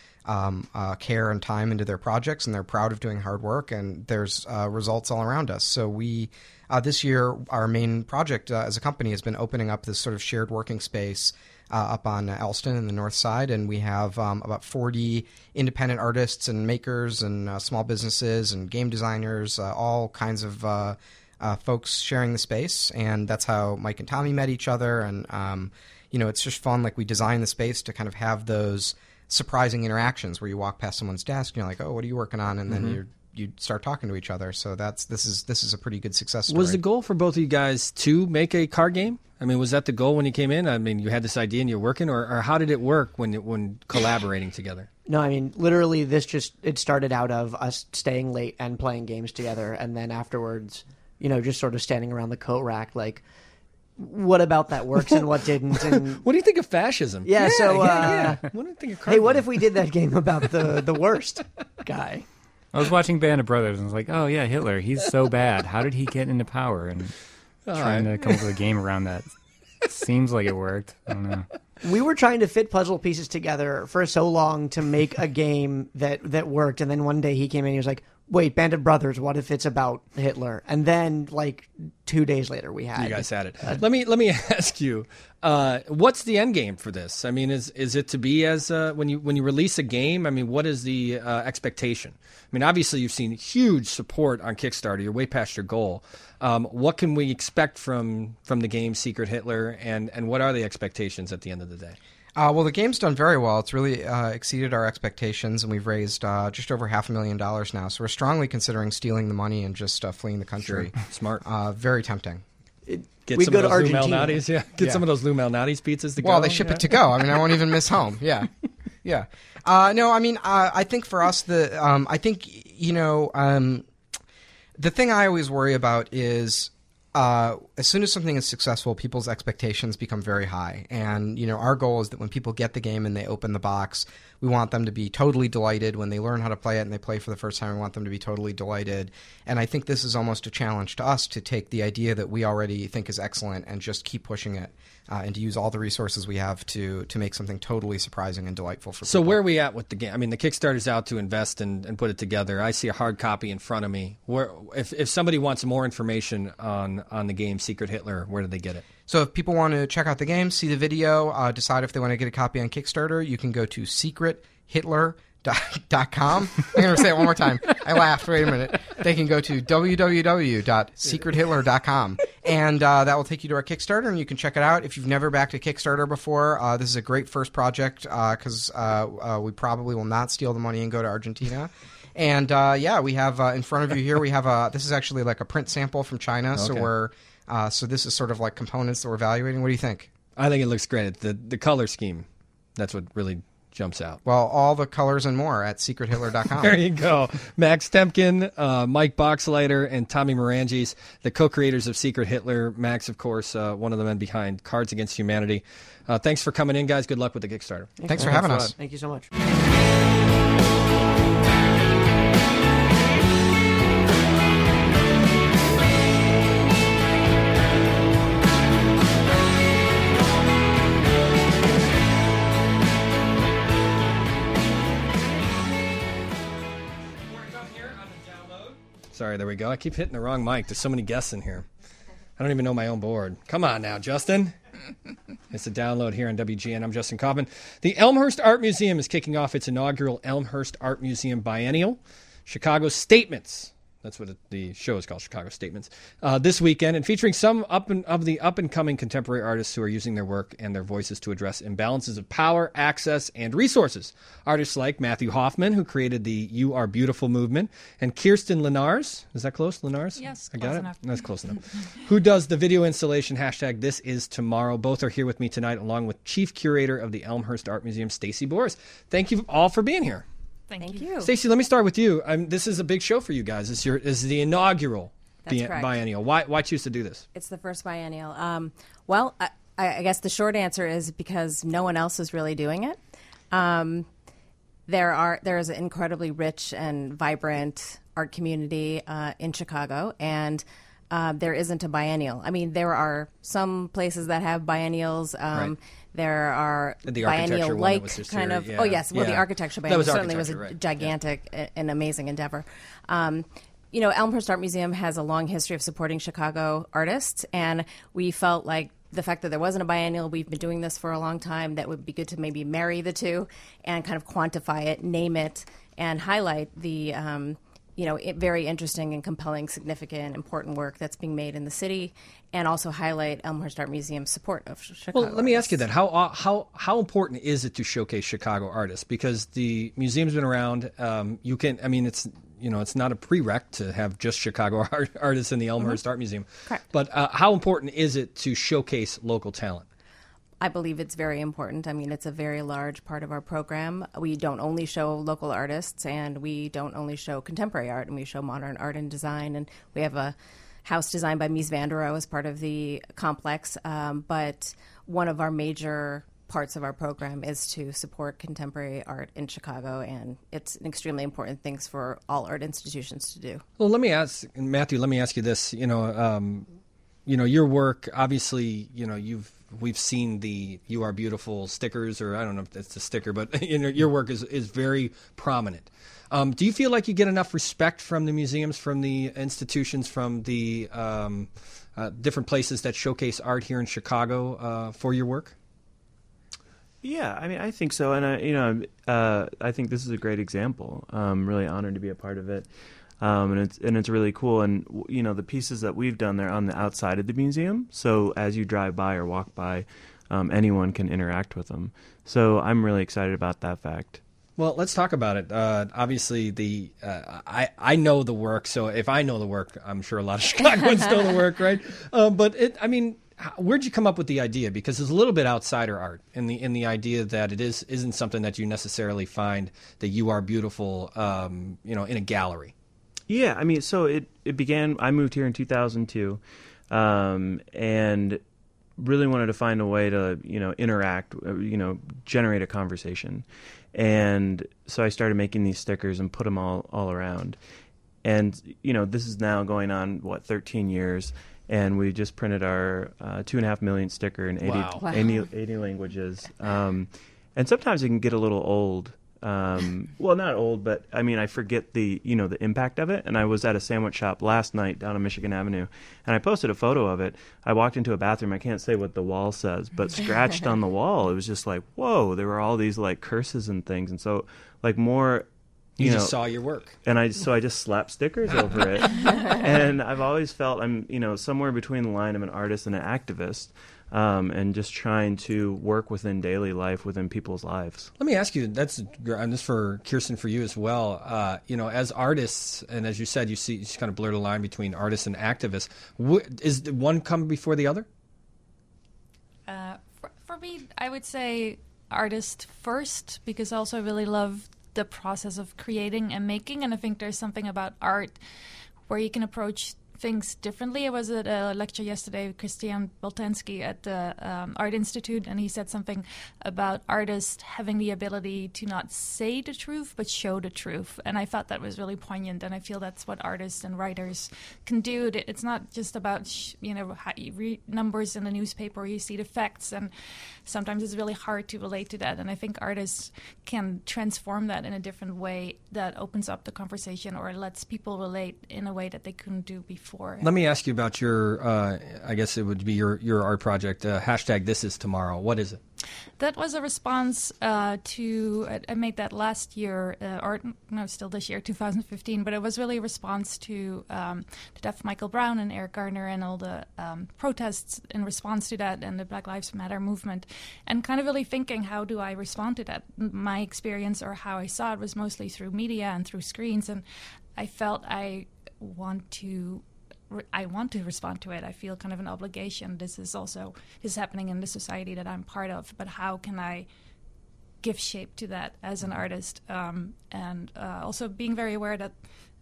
care and time into their projects, and they're proud of doing hard work, and there's results all around us. So we this year, our main project as a company has been opening up this sort of shared working space up on Elston in the north side, and we have about 40 independent artists and makers and small businesses and game designers, all kinds of folks sharing the space, and that's how Mike and Tommy met each other, and it's just fun. Like, we design the space to kind of have those surprising interactions where you walk past someone's desk and you're like, oh, what are you working on? And then you start talking to each other. So this is a pretty good success story. Was the goal for both of you guys to make a card game? I mean, was that the goal when you came in? I mean, you had this idea and you're working, or how did it work when collaborating together? No, I mean, literally, it started out of us staying late and playing games together, and then afterwards, just sort of standing around the coat rack, like, what about that works and what didn't? And what do you think of fascism? Yeah, What do you think of hey, what if we did that game about the worst guy? I was watching Band of Brothers and was like, oh yeah, Hitler, he's so bad. How did he get into power? And trying to come up with a game around that. Seems like it worked. I don't know. We were trying to fit puzzle pieces together for so long to make a game that worked, and then one day he came in and he was like, wait, Band of Brothers, what if it's about Hitler? And then, like, 2 days later, we had... You guys had it. Let me ask you, what's the end game for this? I mean, is it to be as... when you release a game, I mean, what is the expectation? I mean, obviously, you've seen huge support on Kickstarter. You're way past your goal. What can we expect from the game Secret Hitler, and what are the expectations at the end of the day? Well, the game's done very well. It's really exceeded our expectations, and we've raised just over $500,000 now. So we're strongly considering stealing the money and just fleeing the country. Sure. Smart. Very tempting. Get we some go of to those Lou Argentina. Malnati's, Get some of those Lou Malnati's pizzas to go. Well, they ship it to go. I mean, I won't even miss home. Yeah. Yeah. No, I mean, I think for us, the thing I always worry about is as soon as something is successful, people's expectations become very high. And, our goal is that when people get the game and they open the box, we want them to be totally delighted. When they learn how to play it and they play for the first time, we want them to be totally delighted. And I think this is almost a challenge to us to take the idea that we already think is excellent and just keep pushing it and to use all the resources we have to make something totally surprising and delightful for people. So where are we at with the game? I mean, the Kickstarter's out to invest and put it together. I see a hard copy in front of me. If somebody wants more information on the game Secret Hitler, where do they get it? So if people want to check out the game, see the video, decide if they want to get a copy on Kickstarter, you can go to secrethitler.com. I'm going to say it one more time. I laughed. Wait a minute. They can go to www.secrethitler.com, and that will take you to our Kickstarter, and you can check it out. If you've never backed a Kickstarter before, this is a great first project because we probably will not steal the money and go to Argentina. And we have in front of you here, we have this is actually like a print sample from China, Okay. So this is sort of like components that we're evaluating. What do you think? I think it looks great. The color scheme, that's what really jumps out. Well, all the colors and more at secrethitler.com. There you go. Max Temkin, Mike Boxleiter, and Tommy Morangis, the co-creators of Secret Hitler. Max, of course, one of the men behind Cards Against Humanity. Thanks for coming in, guys. Good luck with the Kickstarter. Thanks for having us. Thank you so much. Sorry, there we go. I keep hitting the wrong mic. There's so many guests in here. I don't even know my own board. Come on now, Justin. It's a download here on WGN. I'm Justin Kaufman. The Elmhurst Art Museum is kicking off its inaugural Elmhurst Art Museum Biennial. Chicago Statements. That's what the show is called, Chicago Statements. This weekend, and featuring some of the up-and-coming contemporary artists who are using their work and their voices to address imbalances of power, access, and resources. Artists like Matthew Hoffman, who created the You Are Beautiful movement, and Kirsten Lenars. Is that close, Lenars? Yes, I got close it? enough. That's close enough. Who does the video installation #ThisIsTomorrow. Both are here with me tonight, along with Chief Curator of the Elmhurst Art Museum, Stacy Boris. Thank you all for being here. Thank you. Stacey, let me start with you. This is a big show for you guys. This is the inaugural That's correct. biennial. Why choose to do this? It's the first biennial. Well, I guess the short answer is because no one else is really doing it. There is an incredibly rich and vibrant art community in Chicago, and there isn't a biennial. I mean, there are some places that have biennials. Right. There are The architecture one that was biennial-like just kind here, of. yeah. Oh yes, well, the Yeah. architecture That biennial was certainly was a architecture, right. gigantic and amazing endeavor. Elmhurst Art Museum has a long history of supporting Chicago artists, and we felt like the fact that there wasn't a biennial, we've been doing this for a long time, that would be good to maybe marry the two and kind of quantify it, name it, and highlight the very interesting and compelling, significant, important work that's being made in the city, and also highlight Elmhurst Art Museum's support of Chicago. Well, let me ask you that. How important is it to showcase Chicago artists? Because the museum's been around. It's it's not a prereq to have just Chicago artists in the Elmhurst Art Museum. Correct. But how important is it to showcase local talent? I believe it's very important. I mean, it's a very large part of our program. We don't only show local artists, and we don't only show contemporary art, and we show modern art and design. And we have a house designed by Mies van der Rohe as part of the complex. But one of our major parts of our program is to support contemporary art in Chicago, and it's an extremely important thing for all art institutions to do. Well, Matthew, let me ask you this. Your work, obviously, we've seen the "You Are Beautiful" stickers, or I don't know if it's a sticker, but your work is very prominent. Do you feel like you get enough respect from the museums, from the institutions, from the different places that showcase art here in Chicago for your work? Yeah, I mean, I think so, and I think this is a great example. I'm really honored to be a part of it, and it's really cool. And the pieces that we've done, they're on the outside of the museum, so as you drive by or walk by, anyone can interact with them. So I'm really excited about that fact. Well, let's talk about it. Obviously, I know the work, so if I know the work, I'm sure a lot of Chicagoans know the work, right? But where'd you come up with the idea? Because it's a little bit outsider art in the idea that it isn't something that you necessarily find that You Are Beautiful, in a gallery. Yeah, I mean, so it began. I moved here in 2002, and really wanted to find a way to interact, generate a conversation, and so I started making these stickers and put them all around, and this is now going on 13 years. And we just printed our 2.5 million sticker in 80 languages. And sometimes it can get a little old. Well, not old, but I mean, I forget the impact of it. And I was at a sandwich shop last night down on Michigan Avenue, and I posted a photo of it. I walked into a bathroom. I can't say what the wall says, but scratched on the wall, it was just like, whoa, there were all these like curses and things. And so more... You just saw your work. And I just slapped stickers over it. And I've always felt I'm, somewhere between the line of an artist and an activist, and just trying to work within daily life, within people's lives. Let me ask you, and this for Kirsten, for you as well, as artists, and as you said, you kind of blur the line between artists and activists. Is one come before the other? For me, I would say artist first, because I also really love the process of creating and making, and I think there's something about art where you can approach things differently. I was at a lecture yesterday with Christian Boltanski at the Art Institute, and he said something about artists having the ability to not say the truth but show the truth, and I thought that was really poignant, and I feel that's what artists and writers can do. It's not just about how you read numbers in the newspaper or you see the facts, and sometimes it's really hard to relate to that, and I think artists can transform that in a different way that opens up the conversation or lets people relate in a way that they couldn't do before. Let me ask you about your, I guess it would be your art project, hashtag This Is Tomorrow. What is it? That was a response to, I made that last year, still this year, 2015, but it was really a response to the death of Michael Brown and Eric Garner and all the protests in response to that and the Black Lives Matter movement, and kind of really thinking, how do I respond to that? My experience, or how I saw it, was mostly through media and through screens, and I felt I want to respond to it. I feel kind of an obligation. This is happening in the society that I'm part of, but how can I give shape to that as an artist? And also being very aware that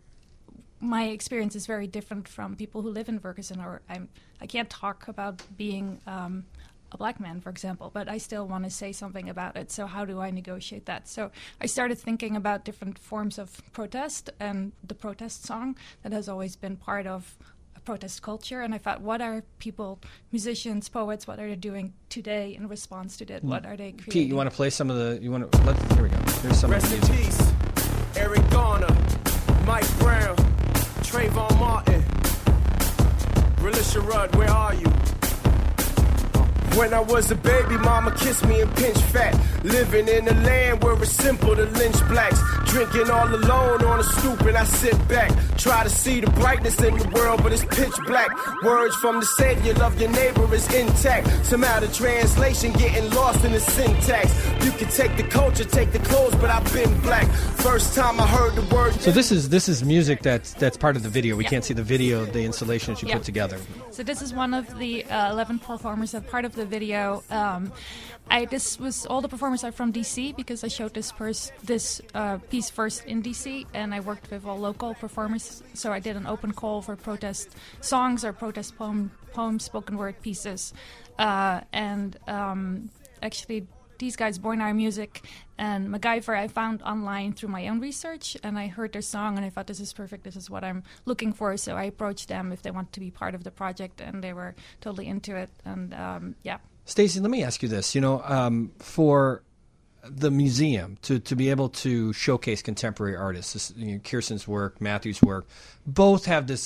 my experience is very different from people who live in Ferguson, or I can't talk about being a black man, for example, but I still want to say something about it. So how do I negotiate that? So I started thinking about different forms of protest, and the protest song that has always been part of protest culture, and I thought, what are people, musicians, poets, what are they doing today in response to that? What are they creating? Pete, you want to play some of the, here we go. Here's some Rest of the music. in peace, Eric Garner, Mike Brown, Trayvon Martin, Relisha Rudd, where are you? When I was a baby, mama kissed me and pinched fat. Living in a land where it's simple to lynch blacks. Drinking all alone on a stoop and I sit back. Try to see the brightness in the world, but it's pitch black. Words from the savior, love your neighbor is intact. Somehow the translation getting lost in the syntax. You can take the culture, take the clothes, but I've been black. First time I heard the word. So this is music that's part of the video. We can't see the video, the installation that you put together. So this is one of the 11 performers that part of the video. This was all the performers are from DC because I showed this piece first in DC, and I worked with all local performers. So I did an open call for protest songs or protest poems, spoken word pieces, and actually. These guys, Born Our Music and MacGyver, I found online through my own research, and I heard their song, and I thought, this is perfect, this is what I'm looking for, so I approached them if they want to be part of the project, and they were totally into it, and yeah. Stacey, let me ask you this. For the museum to be able to showcase contemporary artists, Kirsten's work, Matthew's work, both have this,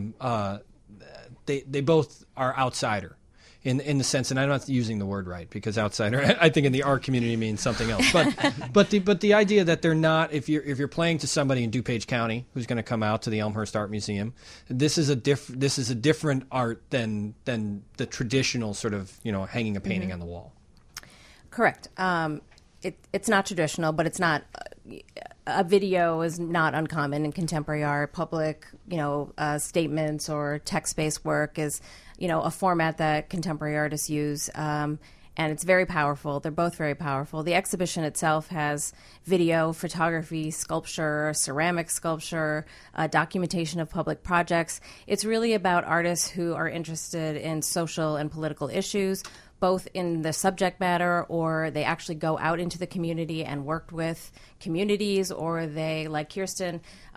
they both are outsider. In the sense, and I'm not using the word right because outsider, I think in the art community means something else. But the idea that they're not, if you're playing to somebody in DuPage County who's going to come out to the Elmhurst Art Museum, this is a different art than the traditional sort of hanging a painting on the wall. Correct. It's not traditional, but it's not. A video is not uncommon in contemporary art. Public, statements or text-based work is, a format that contemporary artists use, and it's very powerful. They're both very powerful. The exhibition itself has video, photography, sculpture, ceramic sculpture, documentation of public projects. It's really about artists who are interested in social and political issues, both in the subject matter, or they actually go out into the community and work with communities, or they, like Kirsten,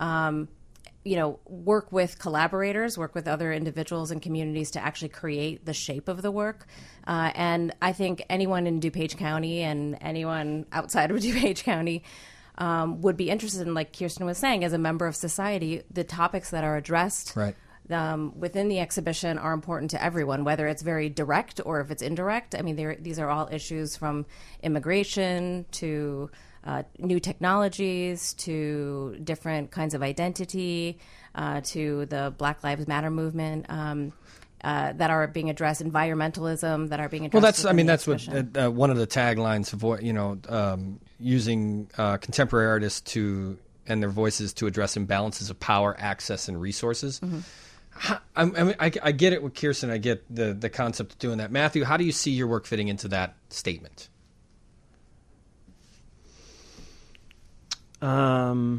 work with collaborators, work with other individuals and communities to actually create the shape of the work. And I think anyone in DuPage County and anyone outside of DuPage County would be interested in, like Kirsten was saying, as a member of society, the topics that are addressed within the exhibition are important to everyone, whether it's very direct or if it's indirect. I mean, these are all issues from immigration to new technologies to different kinds of identity to the Black Lives Matter movement that are being addressed, environmentalism that are being addressed. Well, that's what one of the taglines of using contemporary artists and their voices to address imbalances of power, access, and resources. Mm-hmm. I get it with Kirsten. I get the concept of doing that. Matthew, how do you see your work fitting into that statement? Well,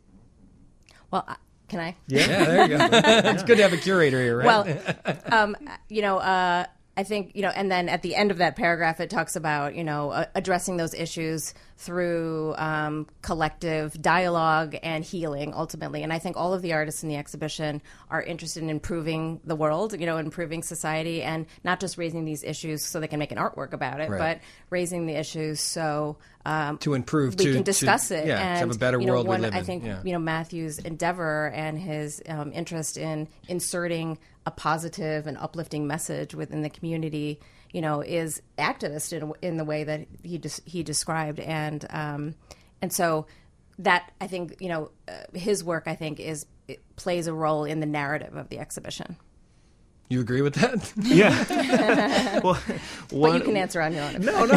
can I? Yeah, there you go. It's good to have a curator here, right? Well, I think, and then at the end of that paragraph, it talks about, addressing those issues through collective dialogue and healing, ultimately. And I think all of the artists in the exhibition are interested in improving the world, improving society, and not just raising these issues so they can make an artwork about it, but raising the issues so to improve, we can discuss it. Yeah, and, to have a better world we live in. I think, Matthew's endeavor and his interest in inserting a positive and uplifting message within the community, is activist in the way that he described, and so that I think his work I think plays a role in the narrative of the exhibition. You agree with that? Yeah. But you can answer on your own. No.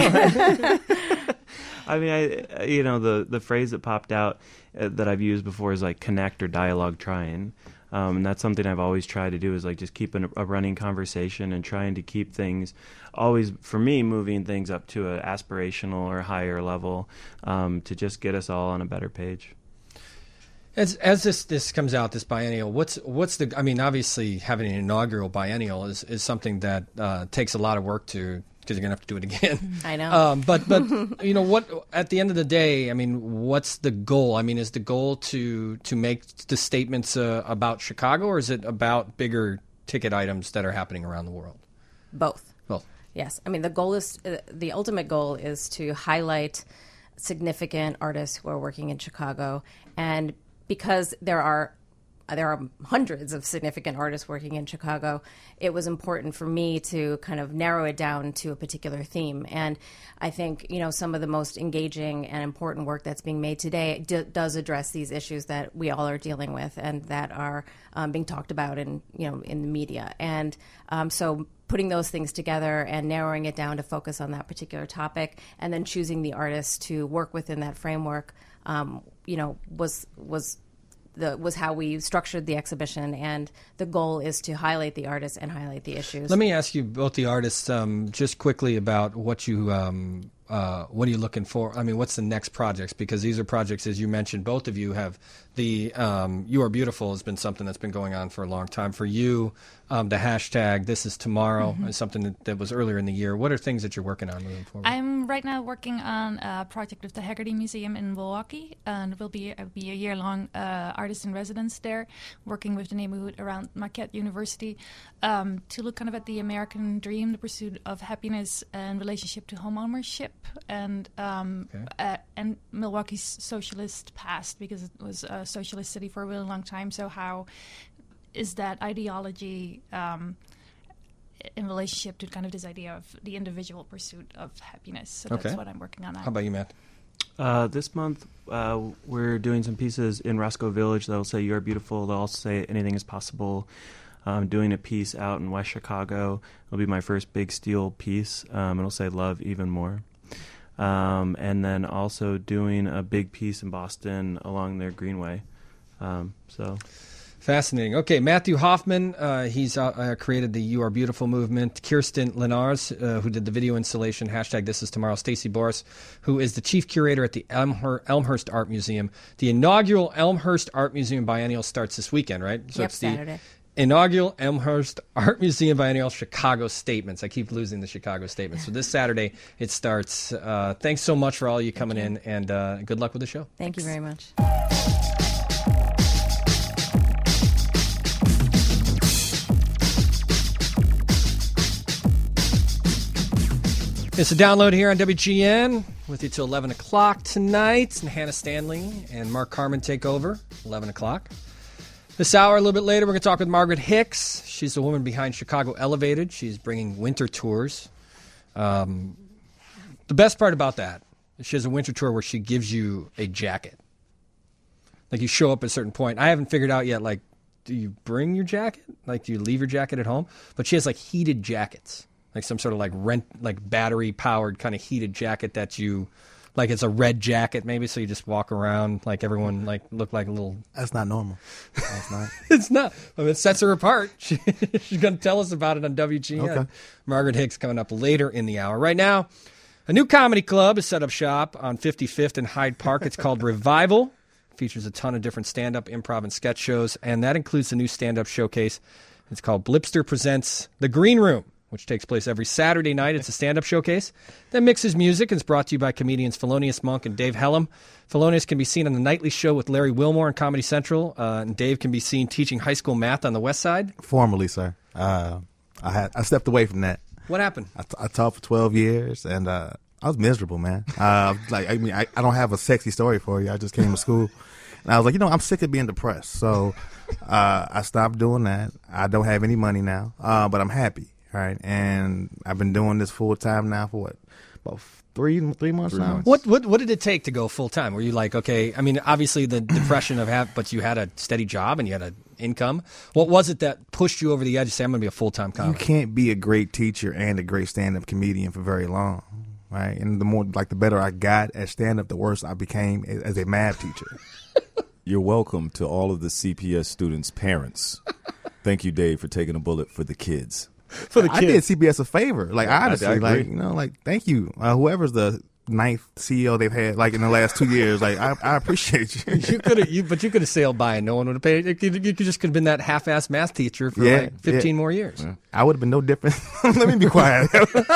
I mean, the phrase that popped out that I've used before is like connect or dialogue trying. And that's something I've always tried to do, is like just keep a running conversation and trying to keep things always, for me, moving things up to an aspirational or higher level to just get us all on a better page. As this comes out, this biennial, what's the? I mean, obviously having an inaugural biennial is something that takes a lot of work to. Because you're going to have to do it again. I know. But what at the end of the day, I mean, what's the goal? I mean, is the goal to make the statements about Chicago, or is it about bigger ticket items that are happening around the world? Both. Both. Yes. I mean, the ultimate goal is to highlight significant artists who are working in Chicago, and because there are there are hundreds of significant artists working in Chicago, it was important for me to kind of narrow it down to a particular theme. And I think, some of the most engaging and important work that's being made today does address these issues that we all are dealing with and that are being talked about in the media. And so putting those things together and narrowing it down to focus on that particular topic and then choosing the artists to work within that framework, was how we structured the exhibition, and the goal is to highlight the artists and highlight the issues. Let me ask you both the artists just quickly about what you what are you looking for? I mean, what's the next projects? Because these are projects, as you mentioned, both of you have the You Are Beautiful has been something that's been going on for a long time. For you, the hashtag This Is Tomorrow is something that was earlier in the year. What are things that you're working on moving forward? I'm right now working on a project with the Haggerty Museum in Milwaukee, and it will be a year-long artist in residence there, working with the neighborhood around Marquette University to look kind of at the American dream, the pursuit of happiness and relationship to homeownership, and Milwaukee's socialist past, because it was a socialist city for a really long time. So how is that ideology in relationship to kind of this idea of the individual pursuit of happiness? So that's what I'm working on. How about you, Matt? This month, we're doing some pieces in Roscoe Village that'll say "You Are Beautiful." They'll also say "Anything Is Possible." I'm doing a piece out in West Chicago. It'll be my first big steel piece. It'll say "Love Even More." And then also doing a big piece in Boston along their Greenway. Fascinating. Okay, Matthew Hoffman, he's created the You Are Beautiful movement. Kirsten Lenars, who did the video installation, hashtag This Is Tomorrow. Stacey Boris, who is the chief curator at the Elmhurst Art Museum. The inaugural Elmhurst Art Museum Biennial starts this weekend, right? So Yep, it's the Saturday. Inaugural Elmhurst Art Museum Biennial Chicago Statements. I keep losing the Chicago Statements. So this Saturday it starts. Thanks so much for all you coming in, and good luck with the show. Thank you very much. It's a download here on WGN with you till 11 o'clock tonight. And Hannah Stanley and Mark Carmen take over, 11 o'clock. This hour, a little bit later, we're going to talk with Margaret Hicks. She's the woman behind Chicago Elevated. She's bringing winter tours. The best part about that is she has a winter tour where she gives you a jacket. Like, you show up at a certain point. I haven't figured out yet, like, do you bring your jacket? Like, do you leave your jacket at home? But she has, like, heated jackets. Like some sort of battery-powered kind of heated jacket that you, like it's a red jacket maybe, so you just walk around like everyone look like a little. That's not normal. That's not. It's not. I mean, it sets her apart. She's going to tell us about it on WGN. Okay. Margaret Hicks coming up later in the hour. Right now, a new comedy club has set up shop on 55th and Hyde Park. It's called Revival. It features a ton of different stand-up, improv, and sketch shows, and that includes the new stand-up showcase. It's called Blipster Presents The Green Room, which takes place every Saturday night. It's a stand-up showcase that mixes music and is brought to you by comedians Felonious Monk and Dave Hellam. Felonious can be seen on The Nightly Show with Larry Wilmore on Comedy Central, and Dave can be seen teaching high school math on the West Side. Formerly, sir. I stepped away from that. What happened? I taught for 12 years, and I was miserable, man. I don't have a sexy story for you. I just came to school, and I was like, I'm sick of being depressed. So I stopped doing that. I don't have any money now, but I'm happy. All right, and I've been doing this full time now for about three months now. What did it take to go full time? Were you like, okay? I mean, obviously the depression but you had a steady job and you had an income. What was it that pushed you over the edge to say, I'm going to be a full time comic? You can't be a great teacher and a great stand up comedian for very long, right? And the better I got at stand up, the worse I became as a math teacher. You're welcome to all of the CPS students' parents. Thank you, Dave, for taking a bullet for the kids. For the kids. I did CBS a favor, honestly, I thank you. Whoever's the 9th CEO they've had, in the last 2 years, I appreciate you. But you could have sailed by and no one would have paid. You just could have been that half-ass math teacher for 15 more years. Yeah. I would have been no different. Let me be quiet.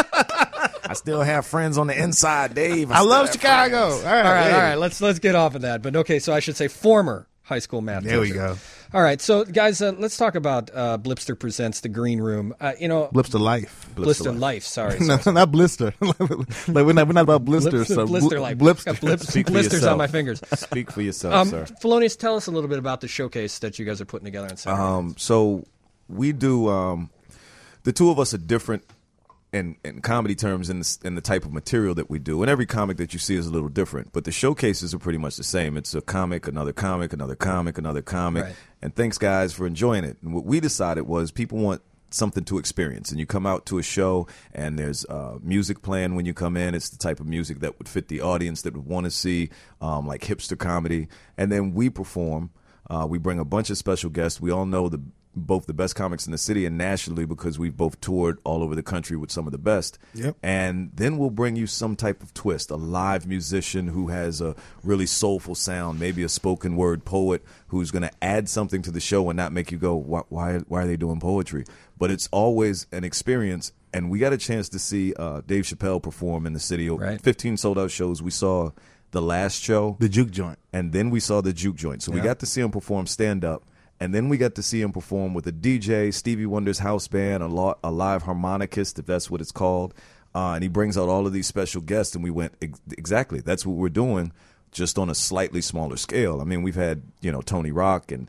I still have friends on the inside, Dave. I love Chicago. All right. Let's get off of that. But okay, so I should say former high school math teacher. There we go. All right, so guys, let's talk about Blipster Presents The Green Room. Blister Life. Blister Life. Sorry, No, not blister. Like we're not about blisters. So Blister Life. Blipster. Got blisters on my fingers. Speak for yourself, sir. Felonious, tell us a little bit about the showcase that you guys are putting together on Saturday. So we do. The two of us are different in comedy terms in the type of material that we do, and every comic that you see is a little different. But the showcases are pretty much the same. It's a comic, another comic, another comic, another comic. Right. And thanks, guys, for enjoying it. And what we decided was people want something to experience, and you come out to a show and there's music playing when you come in. It's the type of music that would fit the audience that would want to see like hipster comedy. And then we perform. We bring a bunch of special guests. We all know both the best comics in the city and nationally because we've both toured all over the country with some of the best. Yep. And then we'll bring you some type of twist, a live musician who has a really soulful sound, maybe a spoken word poet who's going to add something to the show and not make you go, why are they doing poetry? But it's always an experience. And we got a chance to see Dave Chappelle perform in the city. Right. 15 sold-out shows. We saw the last show. The Juke Joint. And then we saw the Juke Joint. So we got to see him perform stand-up. And then we got to see him perform with a DJ, Stevie Wonder's house band, a live harmonicist, if that's what it's called. And he brings out all of these special guests. And we went, exactly, that's what we're doing, just on a slightly smaller scale. I mean, we've had, Tony Rock and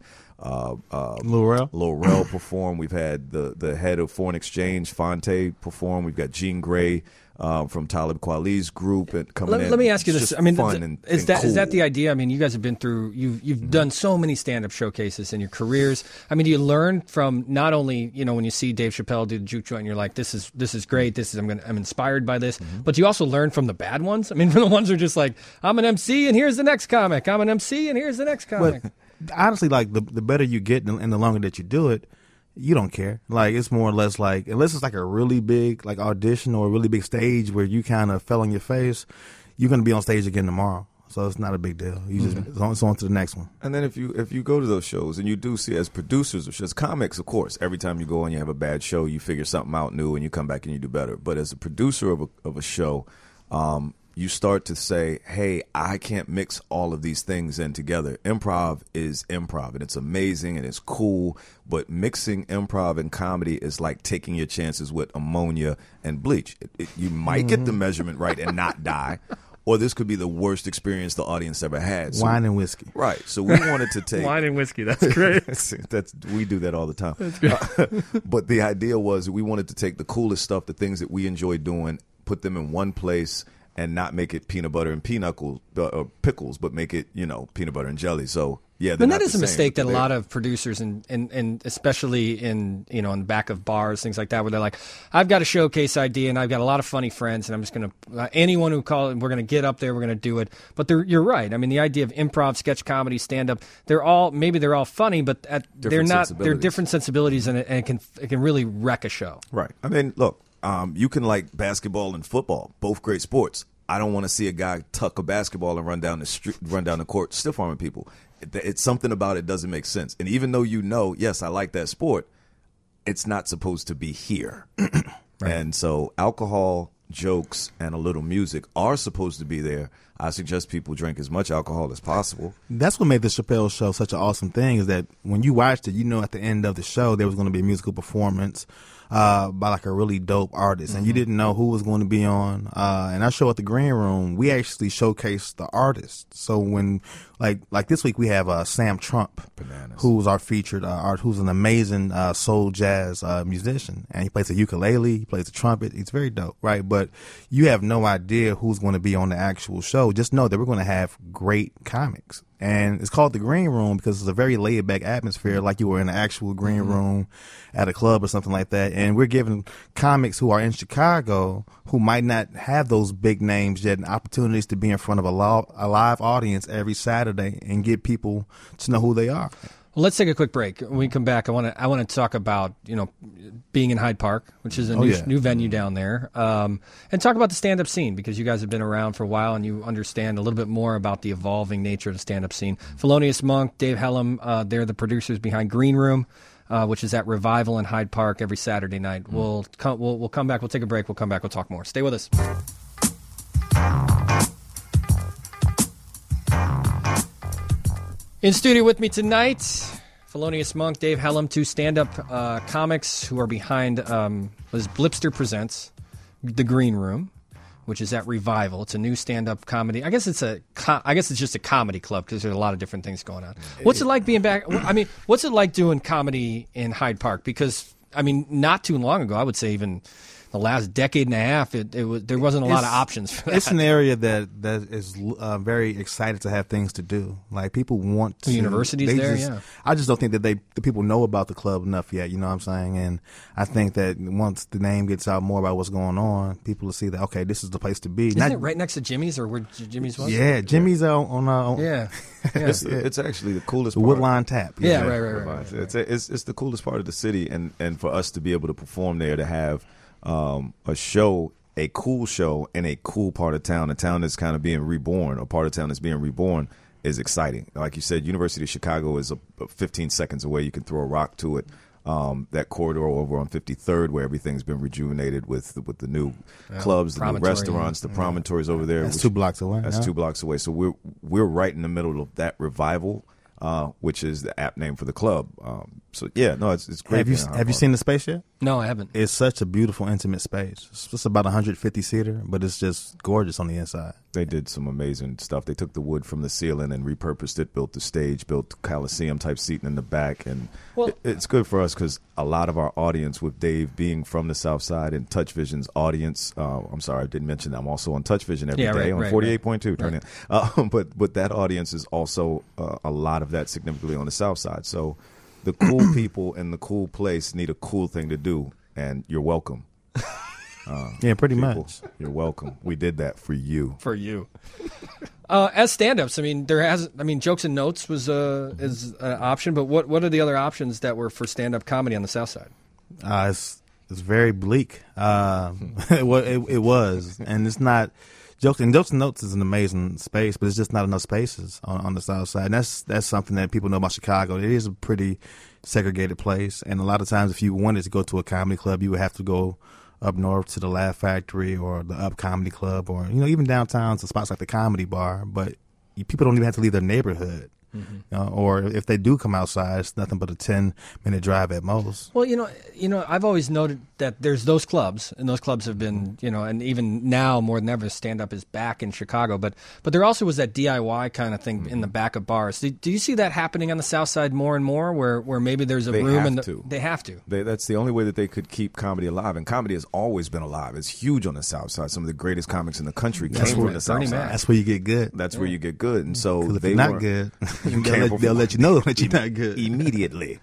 Lil Rel perform. We've had the head of Foreign Exchange, Fonte, perform. We've got Jean Grey from Talib Kweli's group and coming in. Let me ask you It's this. just fun is that the idea? I mean, you guys have been through. You've done so many stand-up showcases in your careers. I mean, do you learn from not only when you see Dave Chappelle do the Juke Joint, and you're like, this is great. I'm inspired by this. But you also learn from the bad ones. I mean, from the ones who are just like, I'm an MC and here's the next comic. I'm an MC and here's the next comic. But honestly, like the better you get and the longer that you do it, you don't care. Like it's more or less like, unless it's like a really big like audition or a really big stage where you kind of fell on your face, you're going to be on stage again tomorrow. So it's not a big deal. You just it's on to the next one. And then if you go to those shows and you do see as producers of shows, comics, of course, every time you go and you have a bad show, you figure something out new and you come back and you do better. But as a producer of a show, you start to say, hey, I can't mix all of these things in together. Improv is improv, and it's amazing, and it's cool, but mixing improv and comedy is like taking your chances with ammonia and bleach. You might get the measurement right and not die, or this could be the worst experience the audience ever had. So, wine and whiskey. Right. So we wanted to take... Wine and whiskey, that's great. We do that all the time. That's great. But the idea was we wanted to take the coolest stuff, the things that we enjoy doing, put them in one place, and not make it peanut butter and pickles, but make it, peanut butter and jelly. So, yeah. And that is a mistake that a lot of producers and especially in in the back of bars, things like that, where they're like, I've got a showcase idea and I've got a lot of funny friends and I'm just going to, anyone who calls, we're going to get up there, we're going to do it. But you're right. I mean, the idea of improv, sketch comedy, stand-up, they're all funny, but they're not, they're different sensibilities and it can really wreck a show. Right. I mean, look. You can like basketball and football, both great sports. I don't want to see a guy tuck a basketball and run down the court, stiff arming people. It's something about it doesn't make sense. And even though yes, I like that sport, it's not supposed to be here. Right. And so alcohol, jokes, and a little music are supposed to be there. I suggest people drink as much alcohol as possible. That's what made the Chappelle Show such an awesome thing, is that when you watched it, at the end of the show there was going to be a musical performance by like a really dope artist, and you didn't know who was going to be on. And our show at the Green Room, we actually showcased the artist. So when like this week we have Sam Trump, who's our featured who's an amazing soul jazz musician, and he plays the ukulele, he plays the trumpet. He's very dope, right? But you have no idea who's going to be on the actual show. Just know that we're going to have great comics. And it's called the Green Room because it's a very laid back atmosphere, like you were in an actual green room at a club or something like that. And we're giving comics who are in Chicago, who might not have those big names yet, opportunities to be in front of a live audience every Saturday and get people to know who they are. Well, let's take a quick break. When we come back, I want to talk about being in Hyde Park, which is a new venue down there, and talk about the stand-up scene, because you guys have been around for a while and you understand a little bit more about the evolving nature of the stand-up scene. Felonious Monk, Dave Hellam, they're the producers behind Green Room, which is at Revival in Hyde Park every Saturday night. We'll come back. We'll take a break. We'll come back. We'll talk more. Stay with us. In studio with me tonight, Felonious Monk, Dave Hellum, two stand-up comics who are behind was Blipster Presents, The Green Room, which is at Revival. It's a new stand-up comedy. I guess it's just a comedy club because there's a lot of different things going on. What's it like being back? I mean, what's it like doing comedy in Hyde Park? Because I mean, not too long ago, I would say even the last decade and a half, there wasn't a lot of options for that. It's an area that is very excited to have things to do. Like people want to. The universities there, yeah. I just don't think that the people know about the club enough yet. You know what I'm saying? And I think that once the name gets out more about what's going on, people will see that okay, this is the place to be. Isn't it right next to Jimmy's or where Jimmy's was? Yeah, Jimmy's on yeah. It's actually the coolest the part. Woodline Tap. Yeah, right. It's the coolest part of the city, and for us to be able to perform there, to have a show, a cool show in a cool part of town, a town that's kind of being reborn, a part of town that's being reborn, is exciting. Like you said, University of Chicago is 15 seconds away. You can throw a rock to it. That corridor over on 53rd, where everything's been rejuvenated with the new clubs, the new restaurants, the promontories over there. That's 2 blocks away. That's 2 blocks away. So we're right in the middle of that Revival, which is the apt name for the club. It's great. Have you seen the space yet? No, I haven't. It's such a beautiful, intimate space. It's about 150 seater, but it's just gorgeous on the inside. They did some amazing stuff. They took the wood from the ceiling and repurposed it, built the stage, built Coliseum type seating in the back, and it's good for us because a lot of our audience, with Dave being from the South Side and Touch Vision's audience, I'm sorry I didn't mention that. I'm also on Touch Vision every day on 48.2. Turn in, but that audience is also a lot of that significantly on the South Side. So the cool people in the cool place need a cool thing to do, and you're welcome. Yeah, pretty much. You're welcome. We did that for you. For you. As stand-ups, I mean, Jokes and Notes is an option, but what are the other options that were for stand-up comedy on the South Side? It's very bleak. It was, and it's not. Jokes and Notes is an amazing space, but it's just not enough spaces on the South Side. And that's something that people know about Chicago. It is a pretty segregated place, and a lot of times, if you wanted to go to a comedy club, you would have to go up north to the Laugh Factory or the Up Comedy Club, or even downtown to spots like the Comedy Bar. But people don't even have to leave their neighborhood. Or if they do come outside, it's nothing but a 10-minute drive at most. Well, I've always noted that there's those clubs, and those clubs have been, and even now more than ever, stand-up is back in Chicago. But there also was that DIY kind of thing in the back of bars. Do you see that happening on the South Side more and more, where maybe there's a room they have to? That's the only way that they could keep comedy alive, and comedy has always been alive. It's huge on the South Side. Some of the greatest comics in the country came from the South Side. That's where you get good. That's where you get good, and so if you're not good. They'll let you know that you're not good immediately.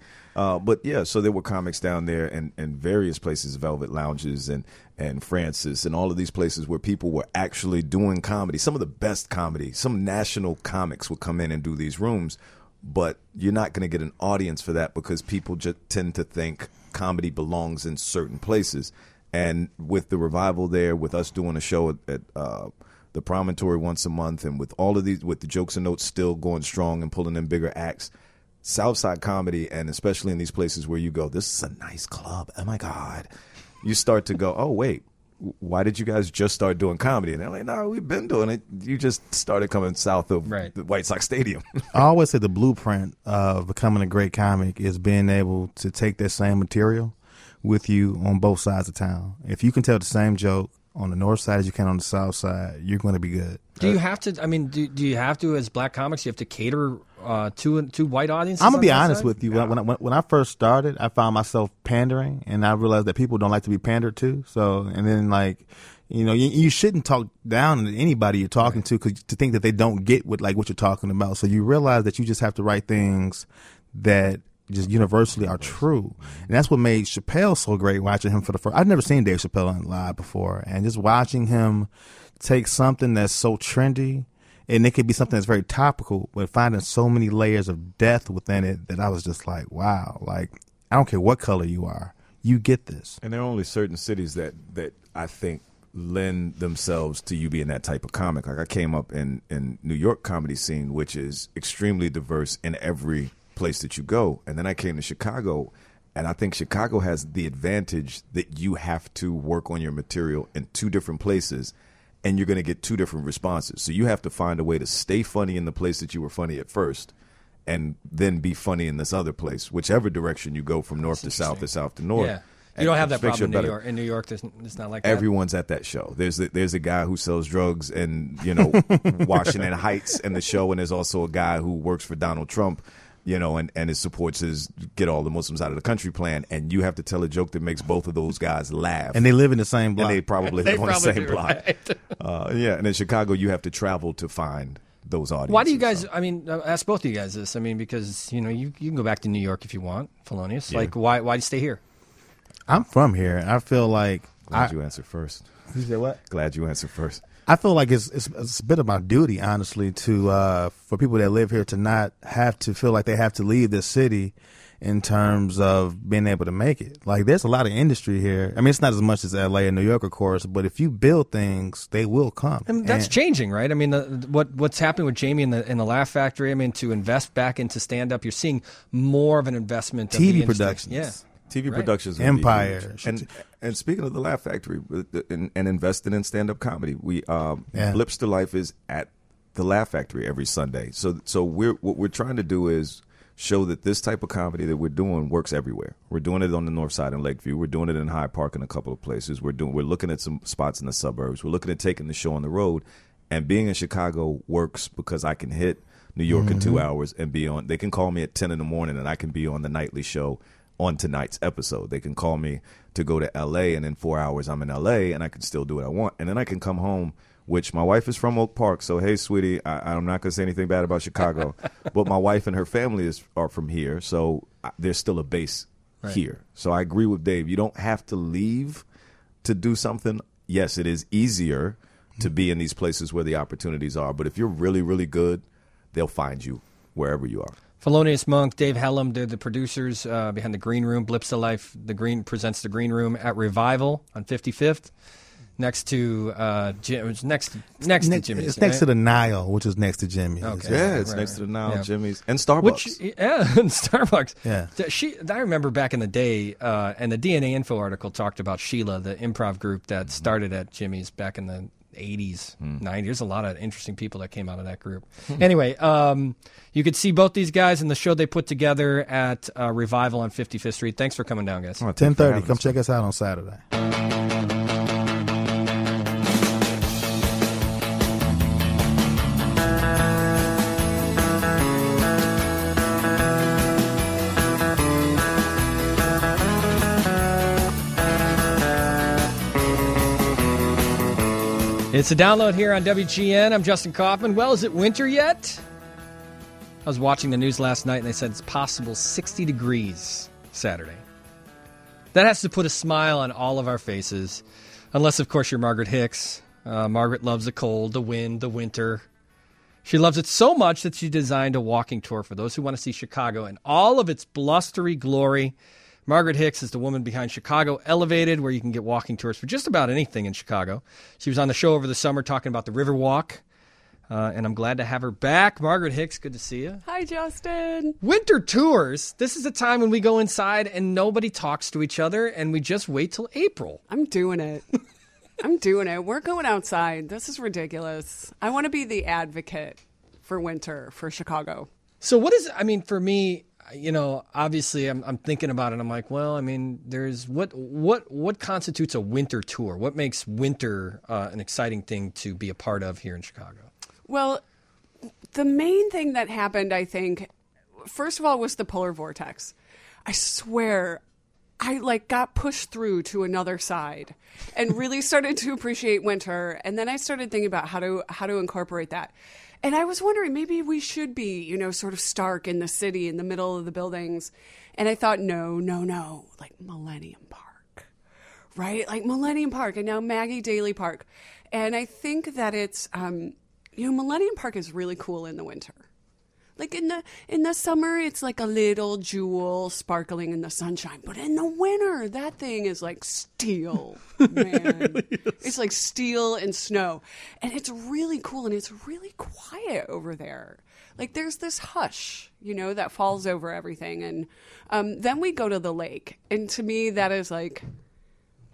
So there were comics down there and various places, Velvet Lounges and Francis and all of these places where people were actually doing comedy. Some of the best comedy, some national comics would come in and do these rooms, but you're not going to get an audience for that because people just tend to think comedy belongs in certain places. And with the Revival there, with us doing a show at the Promontory once a month, and with all of these, with the Jokes and Notes still going strong and pulling in bigger acts, Southside comedy, and especially in these places where you go, this is a nice club, oh my God, you start to go, oh wait, why did you guys just start doing comedy? And they're like, no, we've been doing it. You just started coming south of the White Sox Stadium. I always say the blueprint of becoming a great comic is being able to take that same material with you on both sides of town. If you can tell the same joke on the north side as you can on the south side, you're going to be good. Do you have to? I mean, do you have to, as black comics, you have to cater to white audiences? I'm gonna be honest with you. When I first started, I found myself pandering, and I realized that people don't like to be pandered to. So, and then you shouldn't talk down to anybody you're talking to, cause to think that they don't get what you're talking about. So you realize that you just have to write things that just universally are true. And that's what made Chappelle so great, watching him for the first. I'd never seen Dave Chappelle live before, and just watching him take something that's so trendy, and it could be something that's very topical, but finding so many layers of depth within it that I was just like, wow, I don't care what color you are, you get this. And there are only certain cities that I think lend themselves to you being that type of comic. Like I came up in New York comedy scene, which is extremely diverse in every place that you go, and then I came to Chicago, and I think Chicago has the advantage that you have to work on your material in two different places, and you're going to get two different responses. So you have to find a way to stay funny in the place that you were funny at first, and then be funny in this other place. Whichever direction you go, from north to south to north. Yeah. You don't have that It makes problem you in New better. York. In New York, it's not like that. Everyone's at that show. There's a guy who sells drugs and Washington Heights and the show, and there's also a guy who works for Donald Trump, and his supports his get all the Muslims out of the country plan, and you have to tell a joke that makes both of those guys laugh. And they live in the same block. And they probably They live on the probably same do, block. right? And in Chicago, you have to travel to find those audiences. Why do you guys? I mean, ask both of you guys this. I mean, because you can go back to New York if you want, Felonious. Yeah. Like, why do you stay here? I'm from here. I feel like Glad you answered first. You said what? Glad you answered first. I feel like it's a bit of my duty, honestly, to for people that live here to not have to feel like they have to leave this city in terms of being able to make it. Like, there's a lot of industry here. I mean, it's not as much as L.A. and New York, of course, but if you build things, they will come. And that's changing, right? I mean, what's happening with Jamie in the Laugh Factory? I mean, to invest back into stand up, you're seeing more of an investment. Of TV the industry. productions. Yeah. TV Right. productions, Empire. and speaking of the Laugh Factory and investing in stand up comedy, we Blipster Life is at the Laugh Factory every Sunday. So what we're trying to do is show that this type of comedy that we're doing works everywhere. We're doing it on the north side in Lakeview. We're doing it in Hyde Park in a couple of places. We're looking at some spots in the suburbs. We're looking at taking the show on the road, and being in Chicago works because I can hit New York in 2 hours and be on. They can call me at 10 in the morning, and I can be on the nightly show on tonight's episode. They can call me to go to L.A., and in 4 hours I'm in L.A., and I can still do what I want. And then I can come home, which my wife is from Oak Park, so hey, sweetie, I'm not going to say anything bad about Chicago, but my wife and her family are from here, so there's still a base here. So I agree with Dave. You don't have to leave to do something. Yes, it is easier to be in these places where the opportunities are, but if you're really, really good, they'll find you wherever you are. Felonious Monk, Dave Hellum, they're the producers behind the Green Room. Blipster Life, presents the Green Room at Revival on 55th, next to next to Jimmy's. It's next to the Nile, which is next to Jimmy's. Okay. Yeah, it's next to the Nile, Jimmy's, and Starbucks. And Starbucks. Yeah. I remember back in the day, and the DNA Info article talked about Sheila, the improv group that started at Jimmy's back in the 80s, 90s. There's a lot of interesting people that came out of that group. Anyway, you could see both these guys in the show they put together at Revival on 55th Street. Thanks for coming down, guys. 10:30. Come check us out on Saturday. It's a download here on WGN. I'm Justin Kaufman. Well, is it winter yet? I was watching the news last night, and they said it's possible 60 degrees Saturday. That has to put a smile on all of our faces, unless, of course, you're Margaret Hicks. Margaret loves the cold, the wind, the winter. She loves it so much that she designed a walking tour for those who want to see Chicago in all of its blustery glory. Margaret Hicks is the woman behind Chicago Elevated, where you can get walking tours for just about anything in Chicago. She was on the show over the summer talking about the Riverwalk, and I'm glad to have her back. Margaret Hicks, good to see you. Hi, Justin. Winter tours. This is a time when we go inside and nobody talks to each other, and we just wait till April. I'm doing it. I'm doing it. We're going outside. This is ridiculous. I want to be the advocate for winter for Chicago. So what is, I mean, for me, obviously I'm thinking about it. I'm like, well, I mean, there's what constitutes a winter tour? What makes winter an exciting thing to be a part of here in Chicago? Well, the main thing that happened, I think, first of all, was the polar vortex. I swear, I got pushed through to another side and really started to appreciate winter. And then I started thinking about how to incorporate that. And I was wondering, maybe we should be, sort of stark in the city, in the middle of the buildings. And I thought, no, like Millennium Park, right? Like Millennium Park and now Maggie Daley Park. And I think that it's, Millennium Park is really cool in the winter. Like in the summer, it's like a little jewel sparkling in the sunshine. But in the winter, that thing is like steel, man. It's like steel and snow. And it's really cool, and it's really quiet over there. Like there's this hush, that falls over everything. And then we go to the lake. And to me, that is like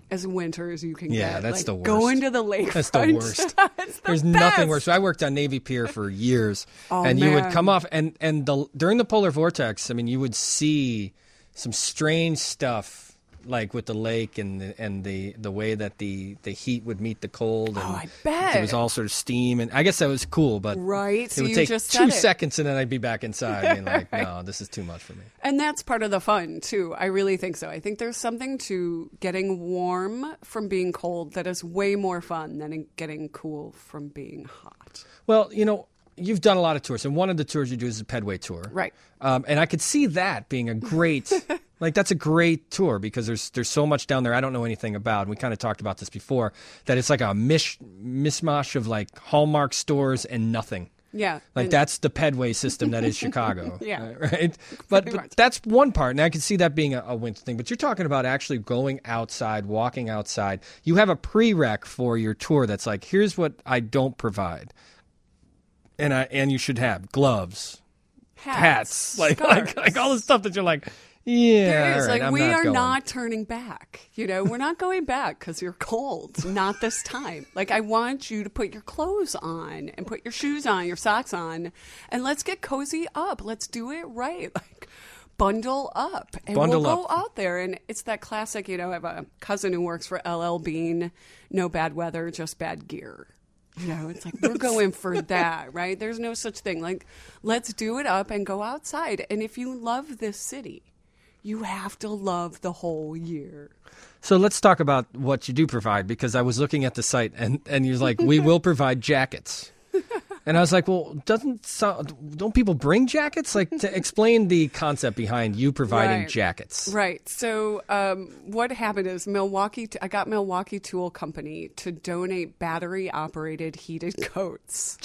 as winter as you can Yeah, get. that's Like, the worst. Going to the lakefront. That's the worst. It's the There's nothing best. worse. So I worked on Navy Pier for years, Oh, and you would man. come off, and during the polar vortex, I mean, you would see some strange stuff, like with the lake and the way that the heat would meet the cold. And I bet. It was all sort of steam, and I guess that was cool, but Right, it so would you take just 2 said it. seconds, and then I'd be back inside, being like, no, this is too much for me. And that's part of the fun, too. I really think so. I think there's something to getting warm from being cold that is way more fun than getting cool from being hot. Well, you've done a lot of tours, and one of the tours you do is a Pedway tour. Right. And I could see that being a great, that's a great tour because there's so much down there I don't know anything about. And we kind of talked about this before, that it's like a mishmash of like Hallmark stores and nothing. Yeah. Like and- that's the Pedway system that is Chicago. Yeah. Right? But that's one part, and I can see that being a winter thing. But you're talking about actually going outside, walking outside. You have a prereq for your tour that's like, here's what I don't provide. And you should have gloves, hats, like all the stuff that you're like, yeah. There is. all right, I'm we not are going. not turning back. We're not going back because you're cold. Not this time. Like, I want you to put your clothes on and put your shoes on, your socks on, and let's get cozy up. Let's do it right. Like, bundle up. And Bundle we'll go up. out there. And it's that classic, I have a cousin who works for LL Bean. No bad weather, just bad gear. It's like, we're going for that, right? There's no such thing. Like, let's do it up and go outside. And if you love this city, you have to love the whole year. So let's talk about what you do provide, because I was looking at the site and you're like, we will provide jackets. And I was like, well, don't people bring jackets? Like, to explain the concept behind you providing Right. jackets. Right. So what happened is I got Milwaukee Tool Company to donate battery-operated heated coats.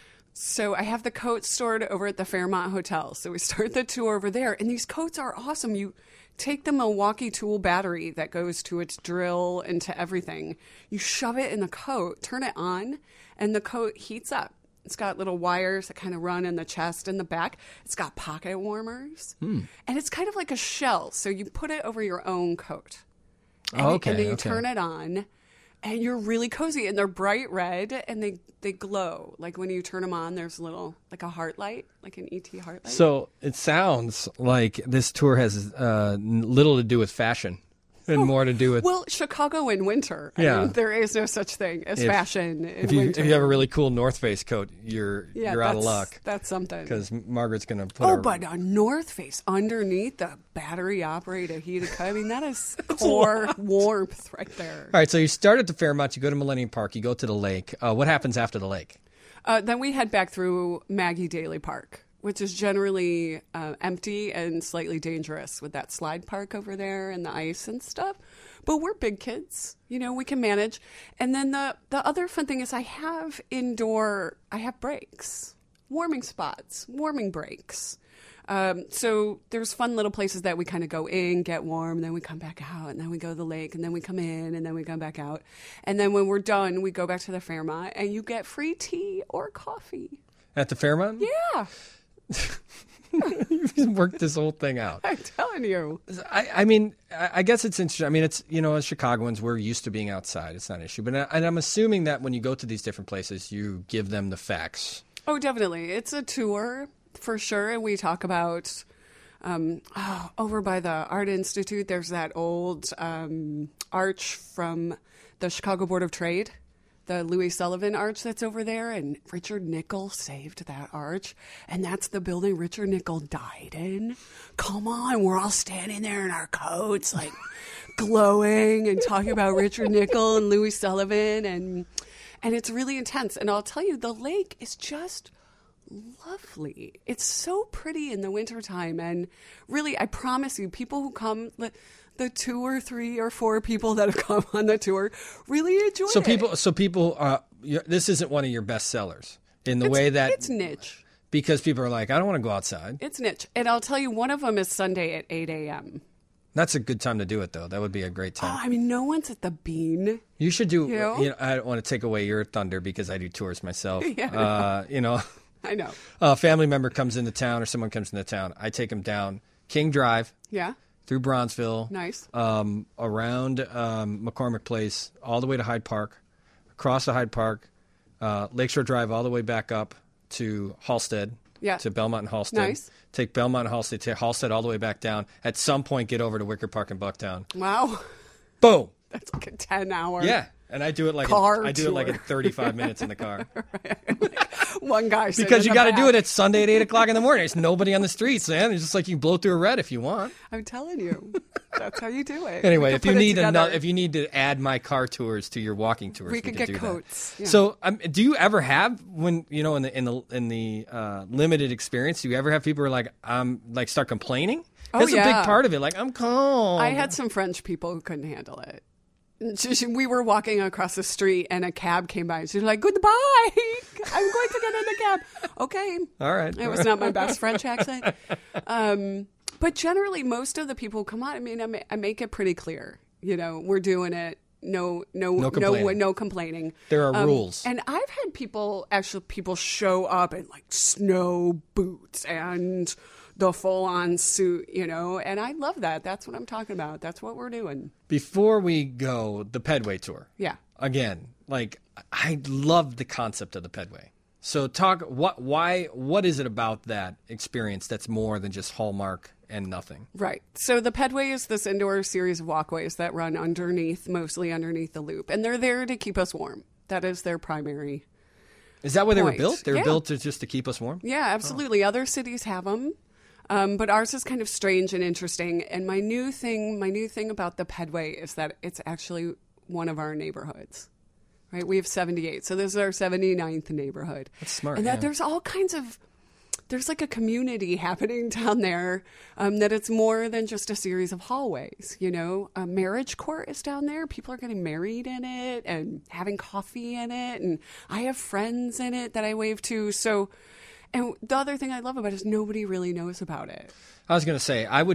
So I have the coats stored over at the Fairmont Hotel. So we start the tour over there. And these coats are awesome. You take the Milwaukee Tool battery that goes to its drill and to everything. You shove it in the coat, turn it on, and the coat heats up. It's got little wires that kind of run in the chest and the back. It's got pocket warmers. And it's kind of like a shell. So you put it over your own coat. And, Okay, and then you okay. turn it on. And you're really cozy. And they're bright red. And they glow. Like when you turn them on, there's a little, like a heart light. Like an ET heart light. So it sounds like this tour has little to do with fashion and more to do with... Well, Chicago in winter. I Yeah. mean, there is no such thing as fashion in if you winter. If you have a really cool North Face coat, you're out of that's- luck. That's something. Because Margaret's going to put her... But a North Face underneath the battery-operated heated coat. I mean, that is core warmth right there. All right, so you start at the Fairmont, you go to Millennium Park, you go to the lake. What happens after the lake? Then we head back through Maggie Daly Park, which is generally empty and slightly dangerous with that slide park over there and the ice and stuff. But we're big kids, we can manage. And then the other fun thing is I have breaks, warming spots, warming breaks. So there's fun little places that we kind of go in, get warm, then we come back out, and then we go to the lake, and then we come in, and then we come back out. And then when we're done, we go back to the Fairmont, and you get free tea or coffee. At the Fairmont? Yeah. You've worked this whole thing out. I'm telling you. I mean, I guess it's interesting. I mean, it's, as Chicagoans, we're used to being outside. It's not an issue. But and I'm assuming that when you go to these different places, you give them the facts. Oh, definitely. It's a tour for sure. And we talk about over by the Art Institute, there's that old arch from the Chicago Board of Trade. The Louis Sullivan Arch that's over there, and Richard Nickel saved that arch, and that's the building Richard Nickel died in. Come on, we're all standing there in our coats, like glowing and talking about Richard Nickel and Louis Sullivan, and it's really intense. And I'll tell you, the lake is just lovely. It's so pretty in the wintertime, and really, I promise you, people who come... The 2 or 3 or 4 people that have come on the tour really enjoy it. So people, this isn't one of your best sellers in the way that it's niche, because people are like, I don't want to go outside. It's niche, and I'll tell you, one of them is Sunday at 8 a.m. That's a good time to do it, though. That would be a great time. Oh, I mean, no one's at the Bean. You should do. You know? I don't want to take away your thunder because I do tours myself. Yeah, I know. A family member comes into town or someone comes into town. I take them down King Drive. Yeah. through Bronzeville. Nice. Around McCormick Place, all the way to Hyde Park, across the Hyde Park, Lakeshore Drive all the way back up to Halstead. Yeah. To Belmont and Halstead. Nice. Take Belmont and Halstead, take Halstead all the way back down. At some point, get over to Wicker Park and Bucktown. Wow. Boom. That's like a 10-hour. Yeah. And I do it like car I do it like in tour. 35 minutes in the car. One guy. Because you got to do it at Sunday at 8 o'clock in the morning. There's nobody on the streets, man. It's just like you blow through a red if you want. I'm telling you, that's how you do it. Anyway, We if could you put it need together. if you need to add my car tours to your walking tours, We could can get do that. coats, yeah. So, do you ever have when in the limited experience? Do you ever have people who are like start complaining? Oh, That's a yeah. big part of it. Like I'm cold. I had some French people who couldn't handle it. We were walking across the street and a cab came by. She's like, "Goodbye, I'm going to get in the cab." Okay, all right. It was not my best French accent, but generally, most of the people who come on. I mean, I make it pretty clear. You know, we're doing it. No complaining. There are rules. And I've had people show up in like snow boots and the full-on suit, you know, and I love that. That's what I'm talking about. That's what we're doing. Before we go, the Pedway tour. Yeah. Again, like I love the concept of the Pedway. So what is it about that experience that's more than just Hallmark and nothing? Right. So the Pedway is this indoor series of walkways that run mostly underneath the loop, and they're there to keep us warm. That is their primary. Is that why they were point. built? They were Yeah. built just to keep us warm? Yeah, absolutely. Other cities have them. But ours is kind of strange and interesting. And my new thing about the Pedway is that it's actually one of our neighborhoods. Right? We have 78. So this is our 79th neighborhood. That's smart. And that yeah. there's all kinds of there's like a community happening down there, that it's more than just a series of hallways. You know, a marriage court is down there. People are getting married in it and having coffee in it. And I have friends in it that I wave to. So, and the other thing I love about it is nobody really knows about it. I was going to say, I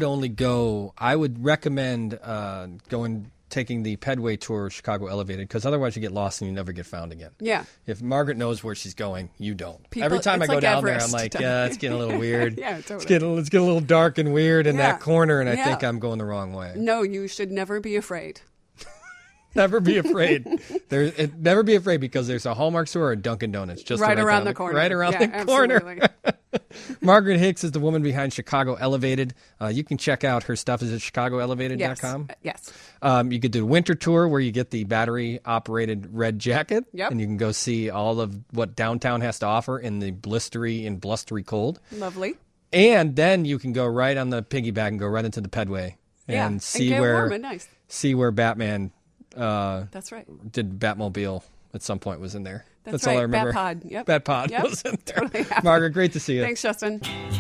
would recommend taking the Pedway tour of Chicago Elevated, because otherwise you get lost and you never get found again. Yeah. If Margaret knows where she's going, you don't. People- Every time I it's go like down Everest there, I'm like, down yeah, there. it's getting a little weird. Yeah, totally. It's getting a little dark and weird in Yeah. that corner, and I Yeah. think I'm going the wrong way. No, you should never be afraid. Never be afraid. Never be afraid, because there's a Hallmark store or a Dunkin' Donuts just Right down around the corner. Right around Yeah, the corner. absolutely. Margaret Hicks is the woman behind Chicago Elevated. You can check out her stuff. Is it chicagoelevated.com? Yes. You could do the winter tour where you get the battery-operated red jacket. Yep. And you can go see all of what downtown has to offer in the blustery cold. Lovely. And then you can go right on the piggyback and go right into the Pedway Yeah, and and see get where warm and nice. see where Batman That's right. did Batmobile at some point was in there. That's all I right. remember. Batpod. Yep. Batpod Yep. was in there. Totally happened. Margaret, great to see you. Thanks, Justin.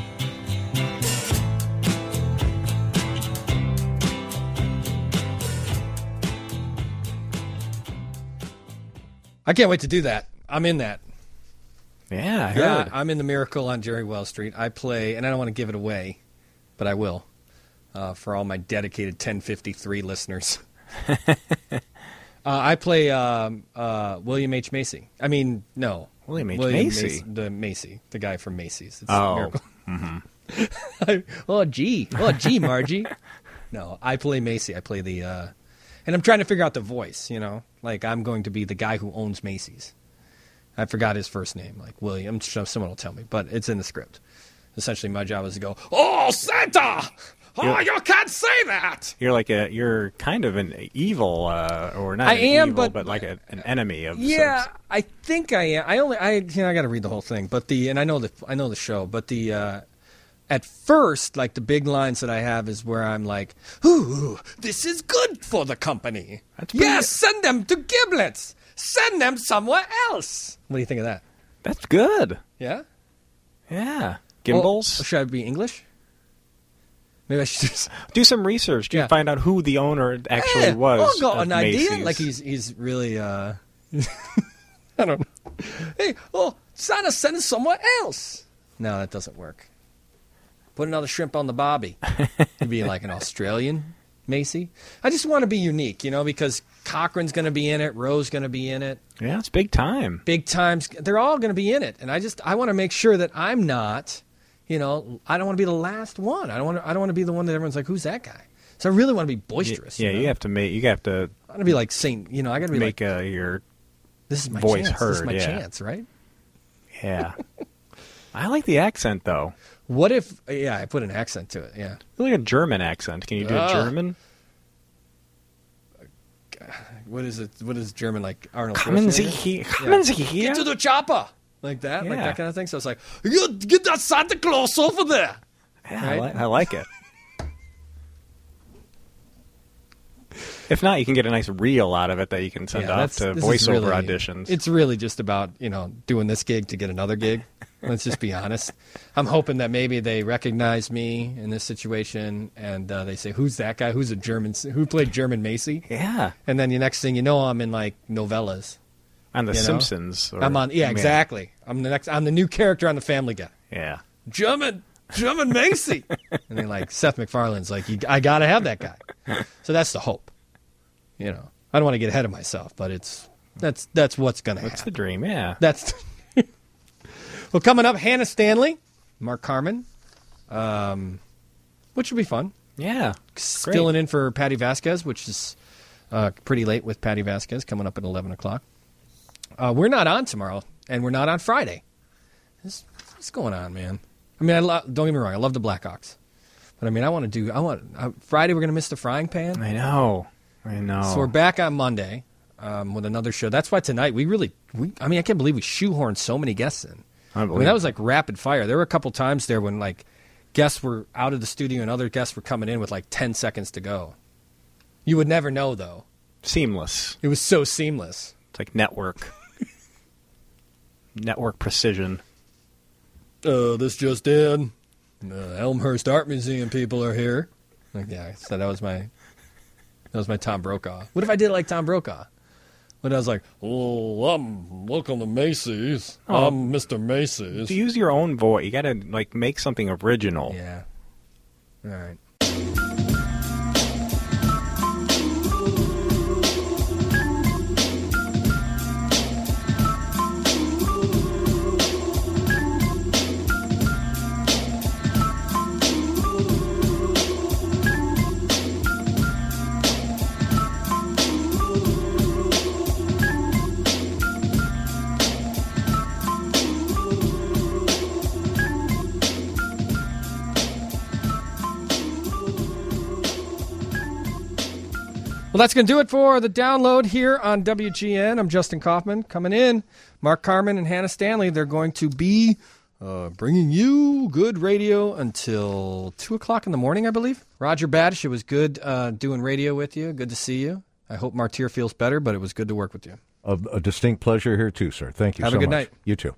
I can't wait to do that. I'm in that. Yeah, I heard. Yeah, I'm in the Miracle on Jerry Wells Street. I play, and I don't want to give it away, but I will, for all my dedicated 1053 listeners. I play William H. Macy. I mean, no. William H. Macy? The guy from Macy's. It's Oh. Miracle. Mm-hmm. Oh, gee, Margie. No, I play Macy. I play the, and I'm trying to figure out the voice, you know? Like, I'm going to be the guy who owns Macy's. I forgot his first name, like William. I'm sure someone will tell me, but it's in the script. Essentially, my job is to go, "Oh, Santa! Oh, you can't say that!" You're kind of an evil, or not I an am, evil, but like an enemy of Yeah, sorts. I think I am. I got to read the whole thing, but I know the show, but at first, like the big lines that I have is where I'm like, "Ooh, this is good for the company. Yes, send them to Giblets. Send them somewhere else." What do you think of that? That's good. Yeah? Yeah. Gimbals? Should I be English? Maybe I should just do some research to find out who the owner actually was. I'll got of an idea. Macy's. Like he's really I don't know. Hey, Santa, send us somewhere else. No, that doesn't work. Put another shrimp on the bobby. It'd be like an Australian Macy. I just want to be unique, you know, because Cochran's going to be in it, Rowe's going to be in it. Yeah, it's big time. Big times. They're all going to be in it, and I want to make sure that I'm not, you know, I don't want to be the last one. I don't want to be the one that everyone's like, "Who's that guy?" So I really want to be boisterous. Yeah, you have to make. You have to. I want to be like Saint. I got to be make like your this is my voice chance. heard. This is my yeah. chance, right? Yeah. I like the accent though. What if? Yeah, I put an accent to it. Yeah, like a German accent. Can you do a German? What is it? What is German like? Arnold Kommen Sie Schwarzenegger? hier. Kommen Sie hier. Get to the chopper. Like that, like Yeah. that kind of thing. So it's like, you get that Santa Claus over there. Yeah, Right? I like it. If not, you can get a nice reel out of it that you can send off to this is voiceover really- auditions. It's really just about doing this gig to get another gig. Let's just be honest. I'm hoping that maybe they recognize me in this situation and they say, "Who's that guy? Who's a German? Who played German Macy?" Yeah. And then the next thing you know, I'm in like novellas. On The you know? Simpsons. Or, I'm on. Yeah, exactly. I'm the new character on the Family Guy. Yeah. German Macy. And then like Seth MacFarlane's like, I gotta have that guy. So that's the hope. I don't want to get ahead of myself, but that's what's gonna happen. That's the dream. Yeah. That's well. Coming up, Hannah Stanley, Mark Carman, which will be fun. Yeah, filling in for Patty Vasquez, which is pretty late with Patty Vasquez coming up at 11 o'clock. We're not on tomorrow, and we're not on Friday. What's going on, man? I mean, don't get me wrong, I love the Blackhawks, but I mean, Friday. We're gonna miss the frying pan. I know. So we're back on Monday with another show. That's why tonight I can't believe we shoehorned so many guests in. I mean, that was like rapid fire. There were a couple times there when like guests were out of the studio and other guests were coming in with like 10 seconds to go. You would never know, though. Seamless. It was so seamless. It's like network precision. This just in. Elmhurst Art Museum people are here. Like, yeah, so that was my Tom Brokaw. What if I did it like Tom Brokaw? When I was like, I'm welcome to Macy's. Oh. I'm Mr. Macy's. To use your own voice, you got to like make something original. Yeah. All right. Well, that's going to do it for the download here on WGN. I'm Justin Kaufman. Coming in, Mark Carman and Hannah Stanley. They're going to be bringing you good radio until 2 o'clock in the morning, I believe. Roger Badish, it was good doing radio with you. Good to see you. I hope Martyr feels better, but it was good to work with you. A distinct pleasure here, too, sir. Thank you so much. Have a good night. You too.